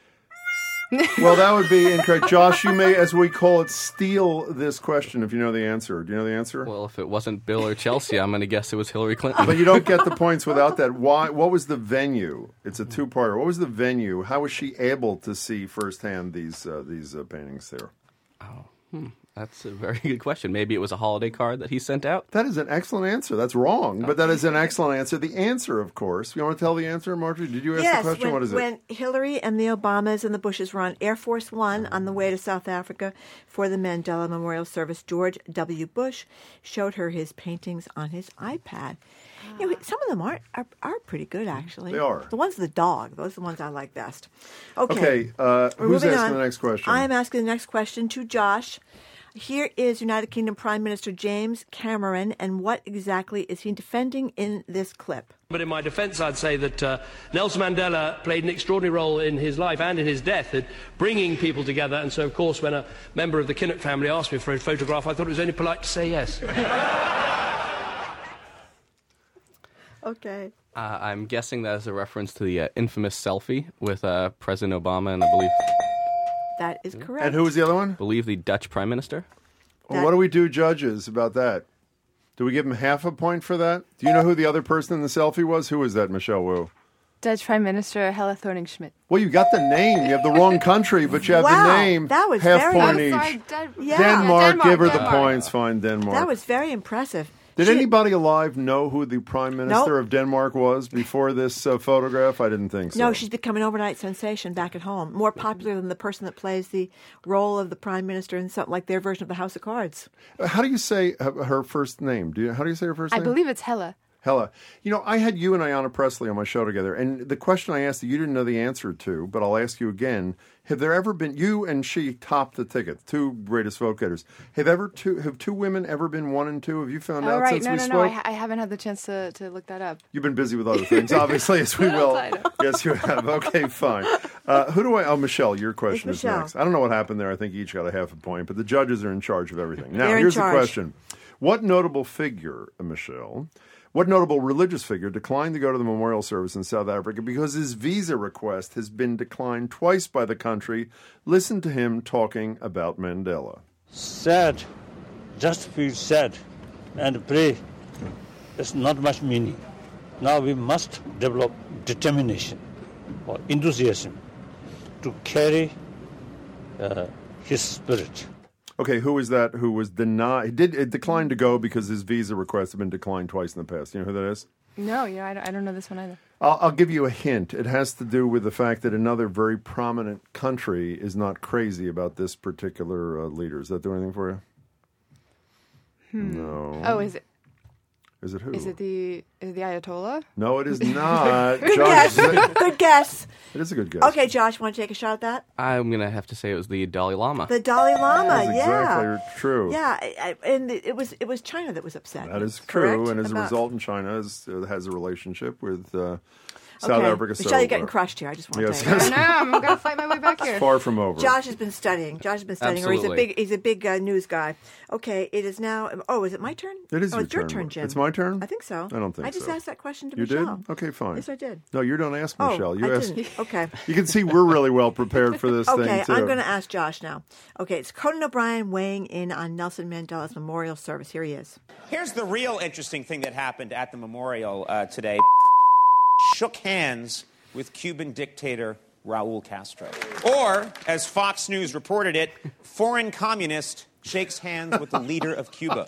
Well, that would be incorrect. Josh, you may, as we call it, steal this question if you know the answer. Do you know the answer? Well, if it wasn't Bill or Chelsea, I'm going to guess it was Hillary Clinton. But you don't get the points without that. Why? What was the venue? It's a two-parter. What was the venue? How was she able to see firsthand these uh, these uh, paintings there? Oh, hmm. That's a very good question. Maybe it was a holiday card that he sent out? That is an excellent answer. That's wrong, but that is an excellent answer. The answer, of course. You want to tell the answer, Marjorie? Did you ask yes, the question? when, What is it? when Hillary and the Obamas and the Bushes were on Air Force One on the way to South Africa for the Mandela Memorial Service, George W. Bush showed her his paintings on his iPad. You know, some of them are, are are pretty good, actually. They are. The ones with the dog. Those are the ones I like best. Okay. Okay, uh, We're who's moving asking on. the next question? I'm asking the next question to Josh. Here is United Kingdom Prime Minister James Cameron, and what exactly is he defending in this clip? But in my defence, I'd say that uh, Nelson Mandela played an extraordinary role in his life and in his death at bringing people together. And so, of course, when a member of the Kinnock family asked me for a photograph, I thought it was only polite to say yes. Okay. Uh, I'm guessing that is a reference to the uh, infamous selfie with uh, President Obama and I believe... That is correct. And who was the other one? I believe the Dutch Prime Minister. Well, what do we do, judges, about that? Do we give him half a point for that? Do you know who the other person in the selfie was? Who was that, Michelle Wu? Dutch Prime Minister Helle Thorning-Schmidt. Well, you got the name. You have the wrong country, but you have Wow, the name. that was half very- point I'm each. sorry, Den- Yeah. Denmark, Yeah, Denmark, give her Denmark. the points. Fine, Denmark. That was very impressive. Did She- anybody alive know who the Prime Minister Nope. of Denmark was before this uh, photograph? I didn't think so. No, she's become an overnight sensation back at home. More popular than the person that plays the role of the prime minister in something like their version of the House of Cards. Uh, How do you say uh, her first name? Do you, how do you say her first I name? believe it's Helle. Hella. You know, I had you and Ayanna Presley on my show together, and the question I asked that you didn't know the answer to, but I'll ask you again. Have there ever been, you and she topped the ticket, two greatest vote getters. Have ever two, have two women ever been one and two? Have you found Oh, out right. since No, we no, spoke? no. I, ha- I haven't had the chance to, to look that up. You've been busy with other things, obviously, as we will. Yes, you have. Okay, fine. Uh, who do I? Oh, Michelle, your question It's is Michelle. next. I don't know what happened there. I think each got a half a point, but the judges are in charge of everything. Now, They're in here's the charge. question: what notable figure, uh, Michelle? What notable religious figure declined to go to the memorial service in South Africa because his visa request has been declined twice by the country? Listen to him talking about Mandela. Sad, just feel sad and pray. There's not much meaning. Now we must develop determination or enthusiasm to carry uh, his spirit. Okay, who is that who was denied? He did it declined to go because his visa request had been declined twice in the past. You know who that is? No, you know, I don't, I don't know this one either. I'll, I'll give you a hint. It has to do with the fact that another very prominent country is not crazy about this particular uh, leader. Does that do anything for you? Hmm. No. Oh, is it? Is it who? Is it the is it the Ayatollah? No, it is not. Good Josh, guess. Good guess. It is a good guess. Okay, Josh, want to take a shot at that? I'm going to have to say it was the Dalai Lama. The Dalai Lama, That's yeah. exactly true. Yeah, I, I, and it was it was China that was upset. That is correct? true, and as a About- result, in China has, uh, has a relationship with uh, South Okay. Africa. Michelle, so you're getting far. crushed here. I just want Yes, to tell you. yes. No, I'm going to fight my way back here. It's far from over. Josh has been studying. Josh has been studying, or Absolutely. he's a big he's a big uh, news guy. Okay, it is now. Oh, is it my turn? It is Oh, your it's your turn. turn, Jim. It's my turn? I think so. I don't think I just so. asked that question to You Michelle. did? Okay, fine. Yes, I did. No, you don't ask Oh, Michelle. You I ask. didn't. Okay. You can see we're really well prepared for this Okay, thing too. I'm going to ask Josh now. Okay, it's Conan O'Brien weighing in on Nelson Mandela's memorial service. Here he is. Here's the real interesting thing that happened at the memorial uh, today. Shook hands with Cuban dictator Raul Castro. Or, as Fox News reported it, foreign communist shakes hands with the leader of Cuba.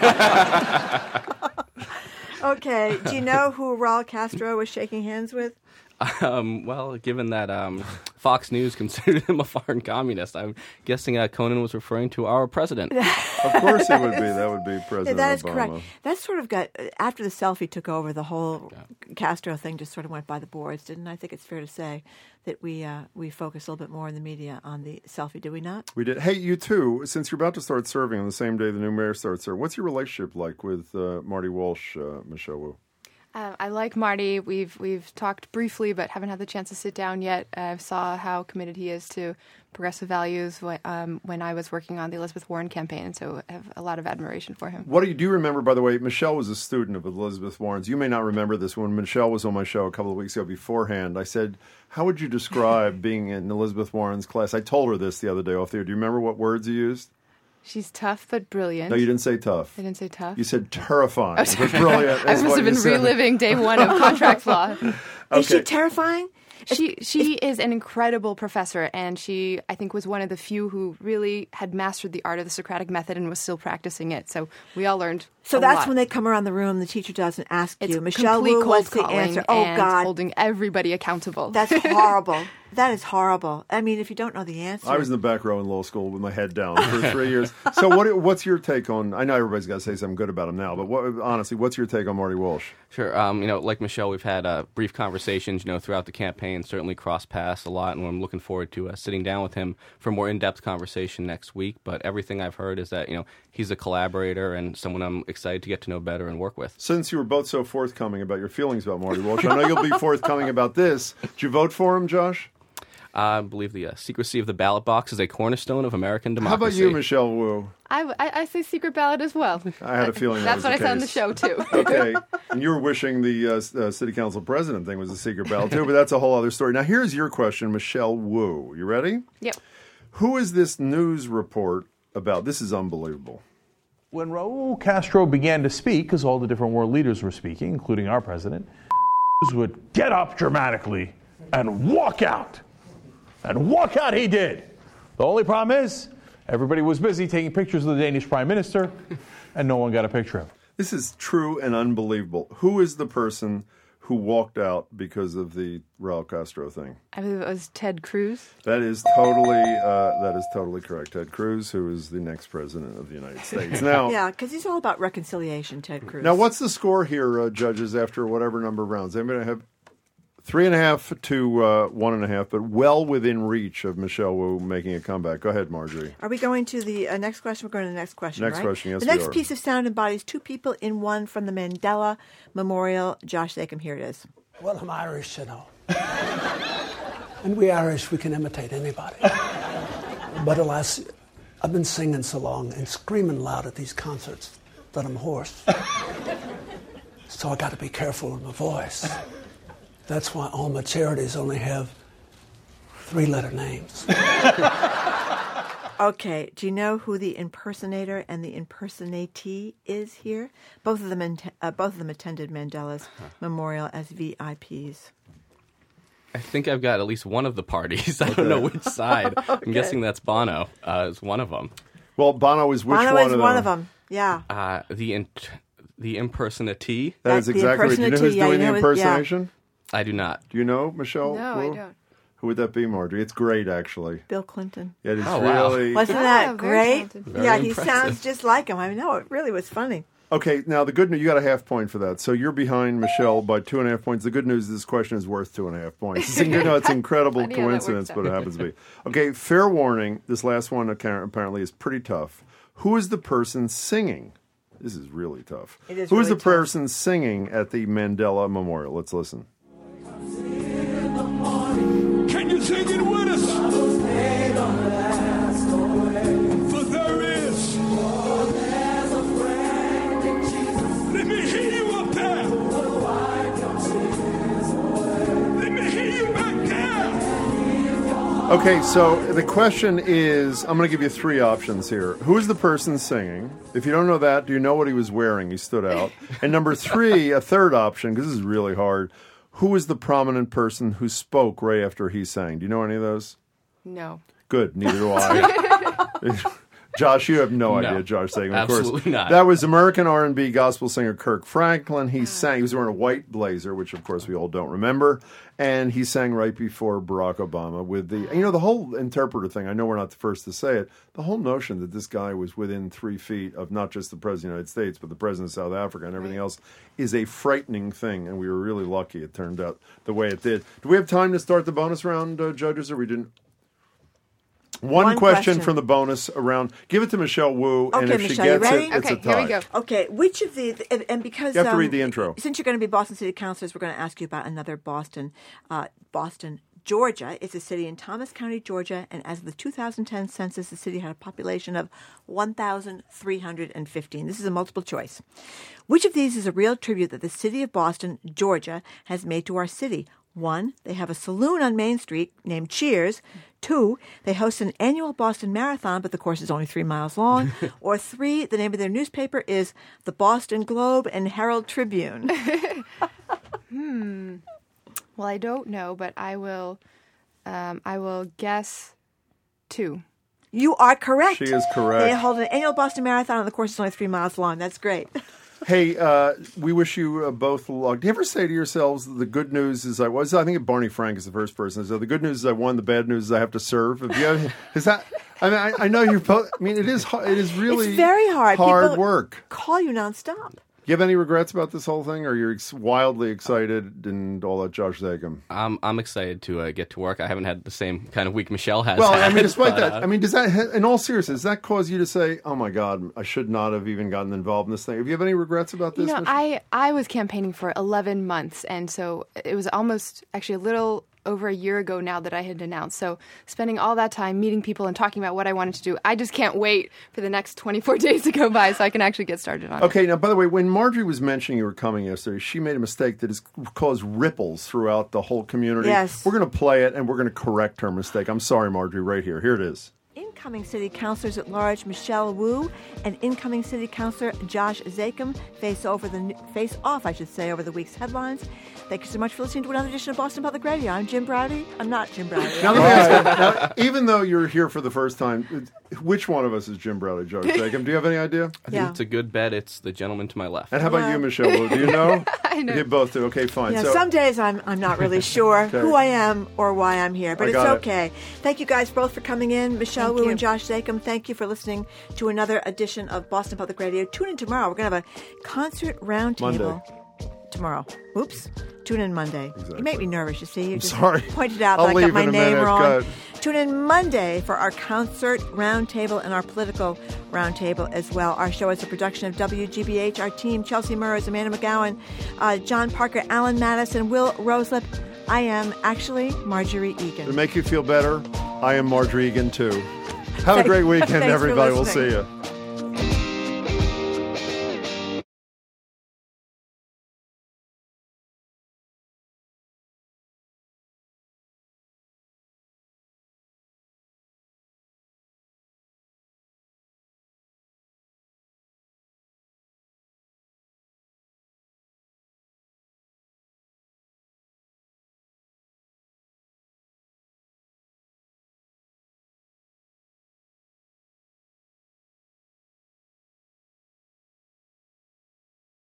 Okay, do you know who Raul Castro was shaking hands with? Um, well, given that um, Fox News considered him a foreign communist, I'm guessing uh, Conan was referring to our president. Of course it would be. That would be Yeah, President that is Obama. correct. That sort of got, after the selfie took over, the whole Castro thing just sort of went by the boards, didn't I? I think it's fair to say that we uh, we focus a little bit more in the media on the selfie, did we not? We did. Hey, you too. Since you're about to start serving on the same day the new mayor starts serving, what's your relationship like with uh, Marty Walsh, uh, Michelle Wu? Um, I like Marty. We've we've talked briefly, but haven't had the chance to sit down yet. I saw how committed he is to progressive values when, um, when I was working on the Elizabeth Warren campaign, and so I have a lot of admiration for him. What do you do you remember, by the way, Michelle was a student of Elizabeth Warren's. You may not remember this. When Michelle was on my show a couple of weeks ago beforehand, I said, how would you describe being in Elizabeth Warren's class? I told her this the other day off the air. Do you remember what words you used? She's tough but brilliant. No, you didn't say tough. I didn't say tough. You said terrifying. Oh, It was sorry. brilliant. I That's must what have you been said. reliving day one of contract law. Is she Okay. terrifying? She she is an incredible professor, and she, I think, was one of the few who really had mastered the art of the Socratic method and was still practicing it. So we all learned. So a that's lot. when they come around the room, the teacher doesn't ask It's you. Michelle complete Wu, cold what's the calling answer? Oh, and God. holding everybody accountable. That's horrible. That is horrible. I mean, if you don't know the answer. I was in the back row in law school with my head down for three years. So what? What's your take on? I know everybody's got to say something good about him now, but what, honestly, what's your take on Marty Walsh? Sure. Um, you know, like Michelle, we've had uh, brief conversations, you know, throughout the campaign, certainly cross paths a lot, and I'm looking forward to uh, sitting down with him for more in-depth conversation next week. But everything I've heard is that, you know, he's a collaborator and someone I'm excited to get to know better and work with. Since you were both so forthcoming about your feelings about Marty Walsh, I know you'll be forthcoming about this. Did you vote for him, Josh? I believe the uh, secrecy of the ballot box is a cornerstone of American How democracy. about you, Michelle Wu? I, I, I say secret ballot as well. I had a feeling that That's was what the I said on the case. show, too. Okay, and you were wishing the uh, s- uh, city council president thing was a secret ballot too, but that's a whole other story. Now, here's your question, Michelle Wu. You ready? Yep. Who is this news report about? This is unbelievable. When Raul Castro began to speak, because all the different world leaders were speaking, including our president, would get up dramatically and walk out. And walk out he did. The only problem is, everybody was busy taking pictures of the Danish prime minister, and no one got a picture of him. This is true and unbelievable. Who is the person who walked out because of the Raul Castro thing? I believe it was Ted Cruz. That is totally uh, that is totally correct. Ted Cruz, who is the next president of the United States. Now, yeah, because he's all about reconciliation, Ted Cruz. now what's the score here, uh, judges? After whatever number of rounds, I'm going to have three and a half to uh, one and a half, but well within reach of Michelle Wu making a comeback. Go ahead, Marjorie. Are we going to the uh, next question? We're going to the next question, Next right? question, yes, The we next are. piece of sound embodies two people in one from the Mandela Memorial. Josh Zakem, here it is. Well, I'm Irish, you know. And we Irish, we can imitate anybody. But alas, I've been singing so long and screaming loud at these concerts that I'm hoarse. So I got to be careful with my voice. That's why all my charities only have three-letter names. Okay, do you know who the impersonator and the impersonatee is here? Both of them, in, uh, both of them attended Mandela's memorial as V I Ps. I think I've got at least one of the parties. I don't know which side. Okay. I'm guessing that's Bono. Uh, is one of them. Well, Bono is which Bono one is of one them? of them. Yeah. Uh, the in- the impersonatee. That is exactly right. Do you know who's yeah, doing you know the it- yeah. impersonation? I do not. Do you know, Michelle? No, I Wu? don't. Who would that be, Marjorie? It's great, actually. Bill Clinton. Yeah, it is Oh, wow. really... Wasn't Ah, that very great? talented. Very yeah, he impressive. sounds just like him. I know, it really was funny. Okay, now the good news, you got a half point for that. So you're behind Michelle by two and a half points. The good news is this question is worth two and a half points. It's, you know, it's an incredible Funny how that coincidence, works but it happens to be. Okay, fair warning. This last one apparently is pretty tough. Who is the person singing? This is really tough. It is Who is really the tough. person singing at the Mandela Memorial? Let's listen. Can you sing it with us? For there is. Let me hear you up there. Let me hear you back there. Okay, so the question is, I'm going to give you three options here. Who is the person singing? If you don't know that, do you know what he was wearing? He stood out. And number three, a third option, because this is really hard. Who is the prominent person who spoke right after he sang? Do you know any of those? No. Good, neither do I. Josh, you have no, No. idea, Josh Sagan. Of course, Absolutely not. that was American R and B gospel singer Kirk Franklin. He sang. He was wearing a white blazer, which of course we all don't remember, and he sang right before Barack Obama with the, you know, the whole interpreter thing. I know we're not the first to say it. The whole notion that this guy was within three feet of not just the president of the United States, but the president of South Africa and everything else is a frightening thing, and we were really lucky it turned out the way it did. Do we have time to start the bonus round, uh, judges, or we didn't? One, One question, question. from the bonus around. Give it to Michelle Wu, and Okay, if she Michelle, you gets ready? it, it's Okay, a tie. here we go. Okay, which of the and, and because You have to um, read the intro. Since you're going to be Boston City Councilors, we're going to ask you about another Boston, uh, Boston, Georgia. It's a city in Thomas County, Georgia, and as of the two thousand ten census, the city had a population of one thousand three hundred fifteen. This is a multiple choice. Which of these is a real tribute that the city of Boston, Georgia, has made to our city? One, they have a saloon on Main Street named Cheers. Two, they host an annual Boston Marathon, but the course is only three miles long. Or three, the name of their newspaper is the Boston Globe and Herald Tribune. Hmm. Well, I don't know, but I will. Um, I will guess two. You are correct. She is correct. They hold an annual Boston Marathon, and the course is only three miles long. That's great. Hey, uh, we wish you uh, both luck. Do you ever say to yourselves, the good news is I was, I think Barney Frank is the first person. So the good news is I won, the bad news is I have to serve. If you have, is that, I mean, I, I know you're both, I mean, it is, har- it is really It's very hard. hard People work. Call you nonstop. Do you have any regrets about this whole thing, or you're ex- wildly excited and all that, Josh Zakem? I'm I'm excited to uh, get to work. I haven't had the same kind of week Michelle has. Well, had, I mean, despite but, that, uh, I mean, does that, in all seriousness, does that cause you to say, "Oh my God, I should not have even gotten involved in this thing"? Have you have any regrets about this? You know, Michelle? I, I was campaigning for eleven months, and so it was almost actually a little over a year ago now that I had announced. So spending all that time meeting people and talking about what I wanted to do, I just can't wait for the next twenty-four days to go by so I can actually get started on it. Okay, now, by the way, when Marjorie was mentioning you were coming yesterday, she made a mistake that has caused ripples throughout the whole community. Yes. We're going to play it, and we're going to correct her mistake. I'm sorry, Marjorie, right here. Here it is. Incoming City Councilors at Large Michelle Wu and incoming City Councilor Josh Zakem face over the face off, I should say, over the week's headlines. Thank you so much for listening to another edition of Boston Public Radio. I'm Jim Browdy. I'm not Jim Browdy. Now, let me ask you, now, even though you're here for the first time, which one of us is Jim Browdy, Josh Zakem? Do you have any idea? I think yeah. it's a good bet. It's the gentleman to my left. And how about yeah. you, Michelle Wu? Do you know? I know. You both do. Okay, fine. Yeah, so, some days I'm I'm not really sure okay. who I am or why I'm here, but I it's okay. It. Thank you guys both for coming in. Michelle Thank Wu you. and Josh Zakem, thank you for listening to another edition of Boston Public Radio. Tune in tomorrow. We're going to have a concert roundtable tomorrow. Oops. Tune in Monday. Exactly. You make me nervous, you see. You I'm just sorry. pointed out I'll that I got my in a name minute. wrong. Good. Tune in Monday for our concert roundtable and our political roundtable as well. Our show is a production of W G B H. Our team, Chelsea Murrows, Amanda McGowan, uh, John Parker, Alan Madison, Will Roselip. I am actually Marjorie Egan. To make you feel better, I am Marjorie Egan, too. Have a great weekend, everybody. We'll see you.